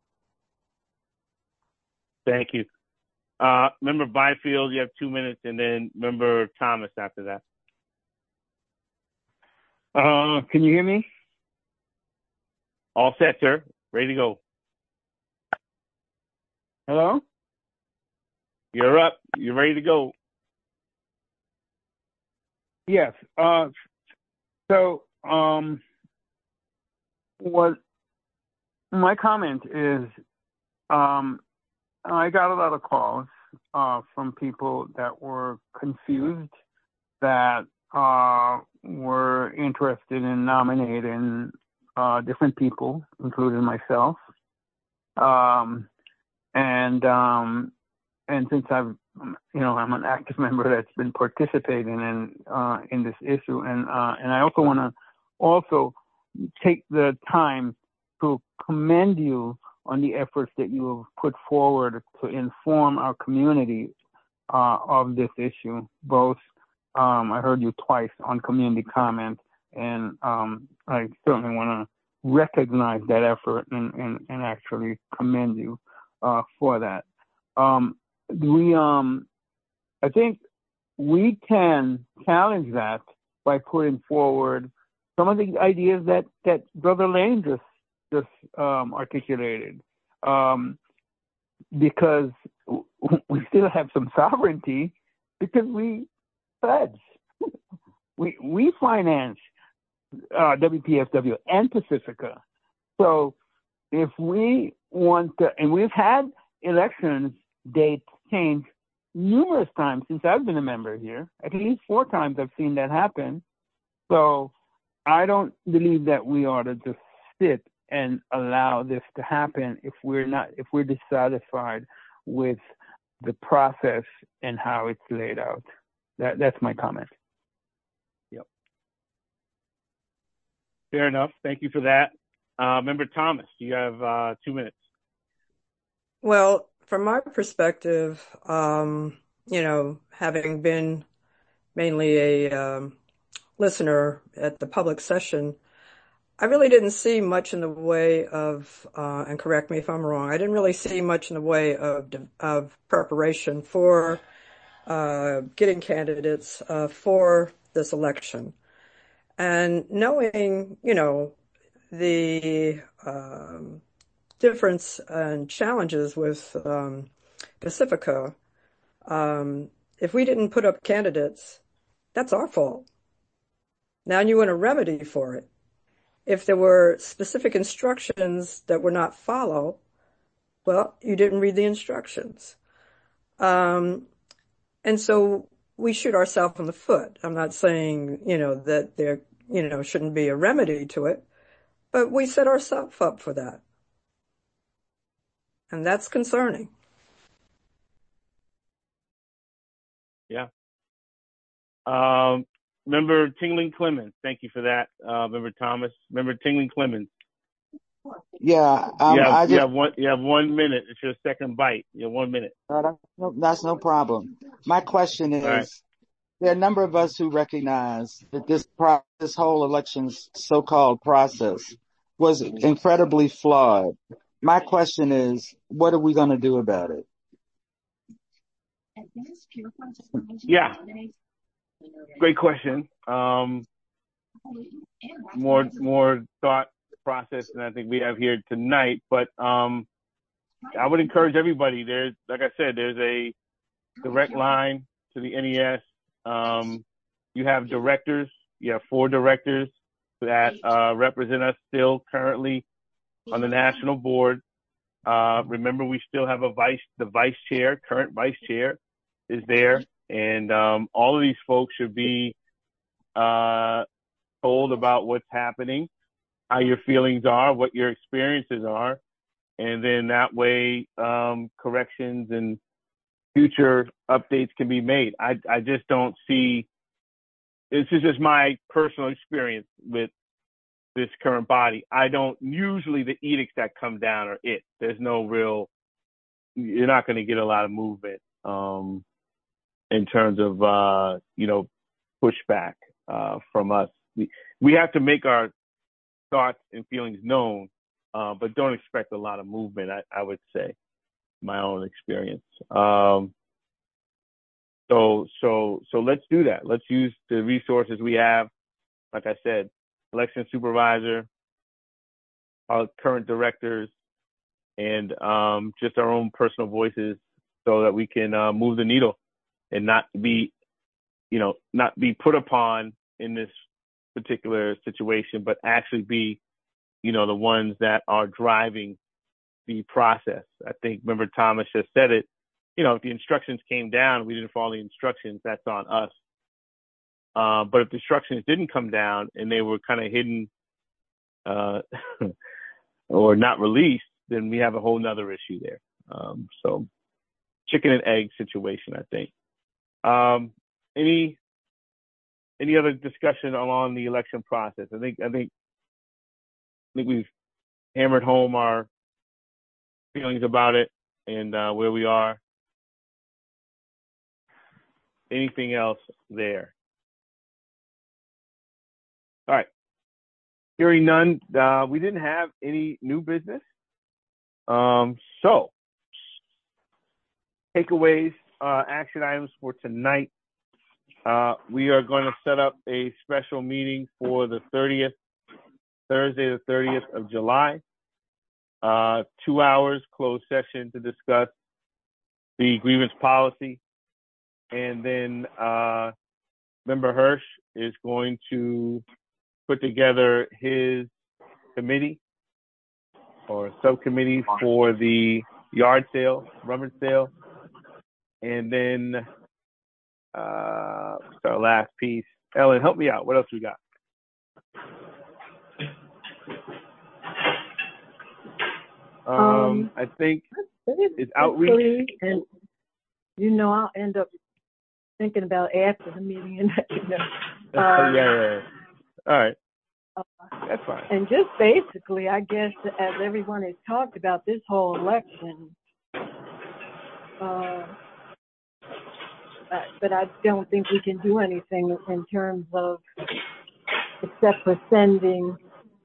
Thank you. Uh, Member Byfield, you have two minutes, and then Member Thomas after that. Uh, can you hear me? All set, sir. Ready to go. Hello? You're up. You're ready to go. Yes. Uh, so, um, what my comment is, um, I got a lot of calls uh, from people that were confused, that uh, were interested in nominating uh, different people, including myself. Um, and um, and since I've, you know, I'm an active member that's been participating in uh, in this issue, and uh, and I also want to also take the time to commend you on the efforts that you have put forward to inform our community uh, of this issue. Both, um, I heard you twice on community comment, and um, I certainly want to recognize that effort and, and, and actually commend you uh, for that. Um, we, um, I think we can challenge that by putting forward some of the ideas that, that Brother Lane just just um, articulated, um, because we still have some sovereignty because we feds, we we finance uh, W P F W and Pacifica. So if we want to, and we've had elections dates change numerous times since I've been a member here. At least four times I've seen that happen. So I don't believe that we ought to just sit and allow this to happen if we're not, if we're dissatisfied with the process and how it's laid out. That that's my comment. Yep. Fair enough. Thank you for that. Uh, Member Thomas, you have uh, two minutes. Well, from my perspective, um, you know, having been mainly a um, listener at the public session, I really didn't see much in the way of, uh, and correct me if I'm wrong, I didn't really see much in the way of of preparation for uh, getting candidates uh, for this election. And knowing, you know, the um, difference and challenges with um, Pacifica, um, if we didn't put up candidates, that's our fault. Now you want a remedy for it. If there were specific instructions that were not followed, well, you didn't read the instructions. Um, and so we shoot ourselves in the foot. I'm not saying, you know, that there, you know, shouldn't be a remedy to it, but we set ourselves up for that. And that's concerning. Yeah. Um, Member Tingling Clemens, thank you for that. Uh, Member Thomas, Member Tingling Clemens. Yeah, um, you, have, I you just, have one. You have one minute. It's your second bite. You have one minute. Uh, that's, no, that's no problem. My question is, right. There are a number of us who recognize that this pro- this whole election's so-called process was incredibly flawed. My question is, what are we going to do about it? Yeah. Great question. Um, more, more thought process than I think we have here tonight, but, um, I would encourage everybody. There's, like I said, there's a direct line to the N E S. Um, you have directors. You have four directors that, uh, represent us still currently on the national board. Uh, remember, we still have a vice, the vice chair, current vice chair is there. And, um, all of these folks should be, uh, told about what's happening, how your feelings are, what your experiences are. And then that way, um, corrections and future updates can be made. I, I just don't see, this is just my personal experience with this current body. I don't, usually the edicts that come down are it. There's no real, you're not going to get a lot of movement, um, in terms of, uh, you know, pushback, uh, from us. We, we have to make our thoughts and feelings known, uh, but don't expect a lot of movement, I, I would say, my own experience. Um, so, so, so let's do that. Let's use the resources we have. Like I said, election supervisor, our current directors, and, um, just our own personal voices so that we can, uh, move the needle and not be, you know, not be put upon in this particular situation, but actually be you know, the ones that are driving the process. I think, remember Thomas just said it, you know, if the instructions came down, we didn't follow the instructions, that's on us. Uh, but if the instructions didn't come down and they were kind of hidden uh, or not released, then we have a whole nother issue there. Um, so chicken and egg situation, I think. Um, any any other discussion along the election process? I think I think I think we've hammered home our feelings about it and uh, where we are. Anything else there? All right. Hearing none, uh, we didn't have any new business. Um, so, takeaways, uh, action items for tonight. Uh, we are going to set up a special meeting for the thirtieth, Thursday, the thirtieth of July. Uh, two hours closed session to discuss the grievance policy. And then uh, Member Hirsch is going to put together his committee or subcommittee for the yard sale, rummage sale. And then uh, our last piece. Ellen, help me out. What else we got? Um, um I think it's outreach. And, you know, I'll end up thinking about after the meeting and you know. Um, yeah, yeah, yeah. All right. Uh, That's fine. And just basically, I guess, as everyone has talked about this whole election, uh, but I don't think we can do anything in terms of, except for sending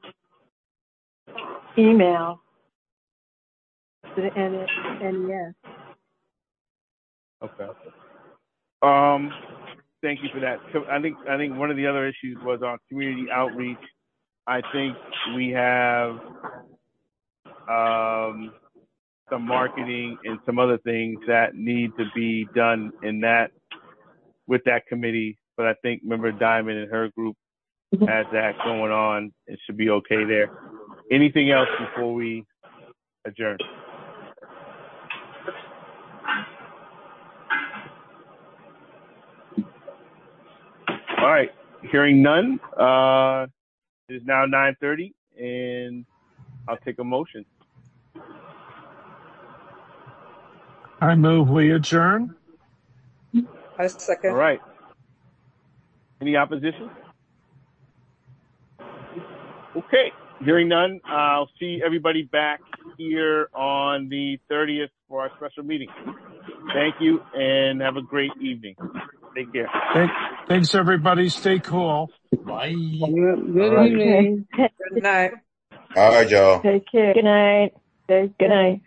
email to the N E S. Okay. Um, thank you for that. So I think I think one of the other issues was on community outreach. I think we have um, some marketing and some other things that need to be done in that with that committee. But I think Member Diamond and her group has that going on. It should be okay there. Anything else before we adjourn? All right, hearing none, uh, it is now nine thirty, and I'll take a motion. I move we adjourn. I second. All right. Any opposition? Okay, hearing none, I'll see everybody back here on the thirtieth for our special meeting. Thank you, and have a great evening. Take care. Thank, thanks, everybody. Stay cool. Bye. Good, good All right. evening. Good night. All right, y'all. Take care. Good night. Take Good care. night.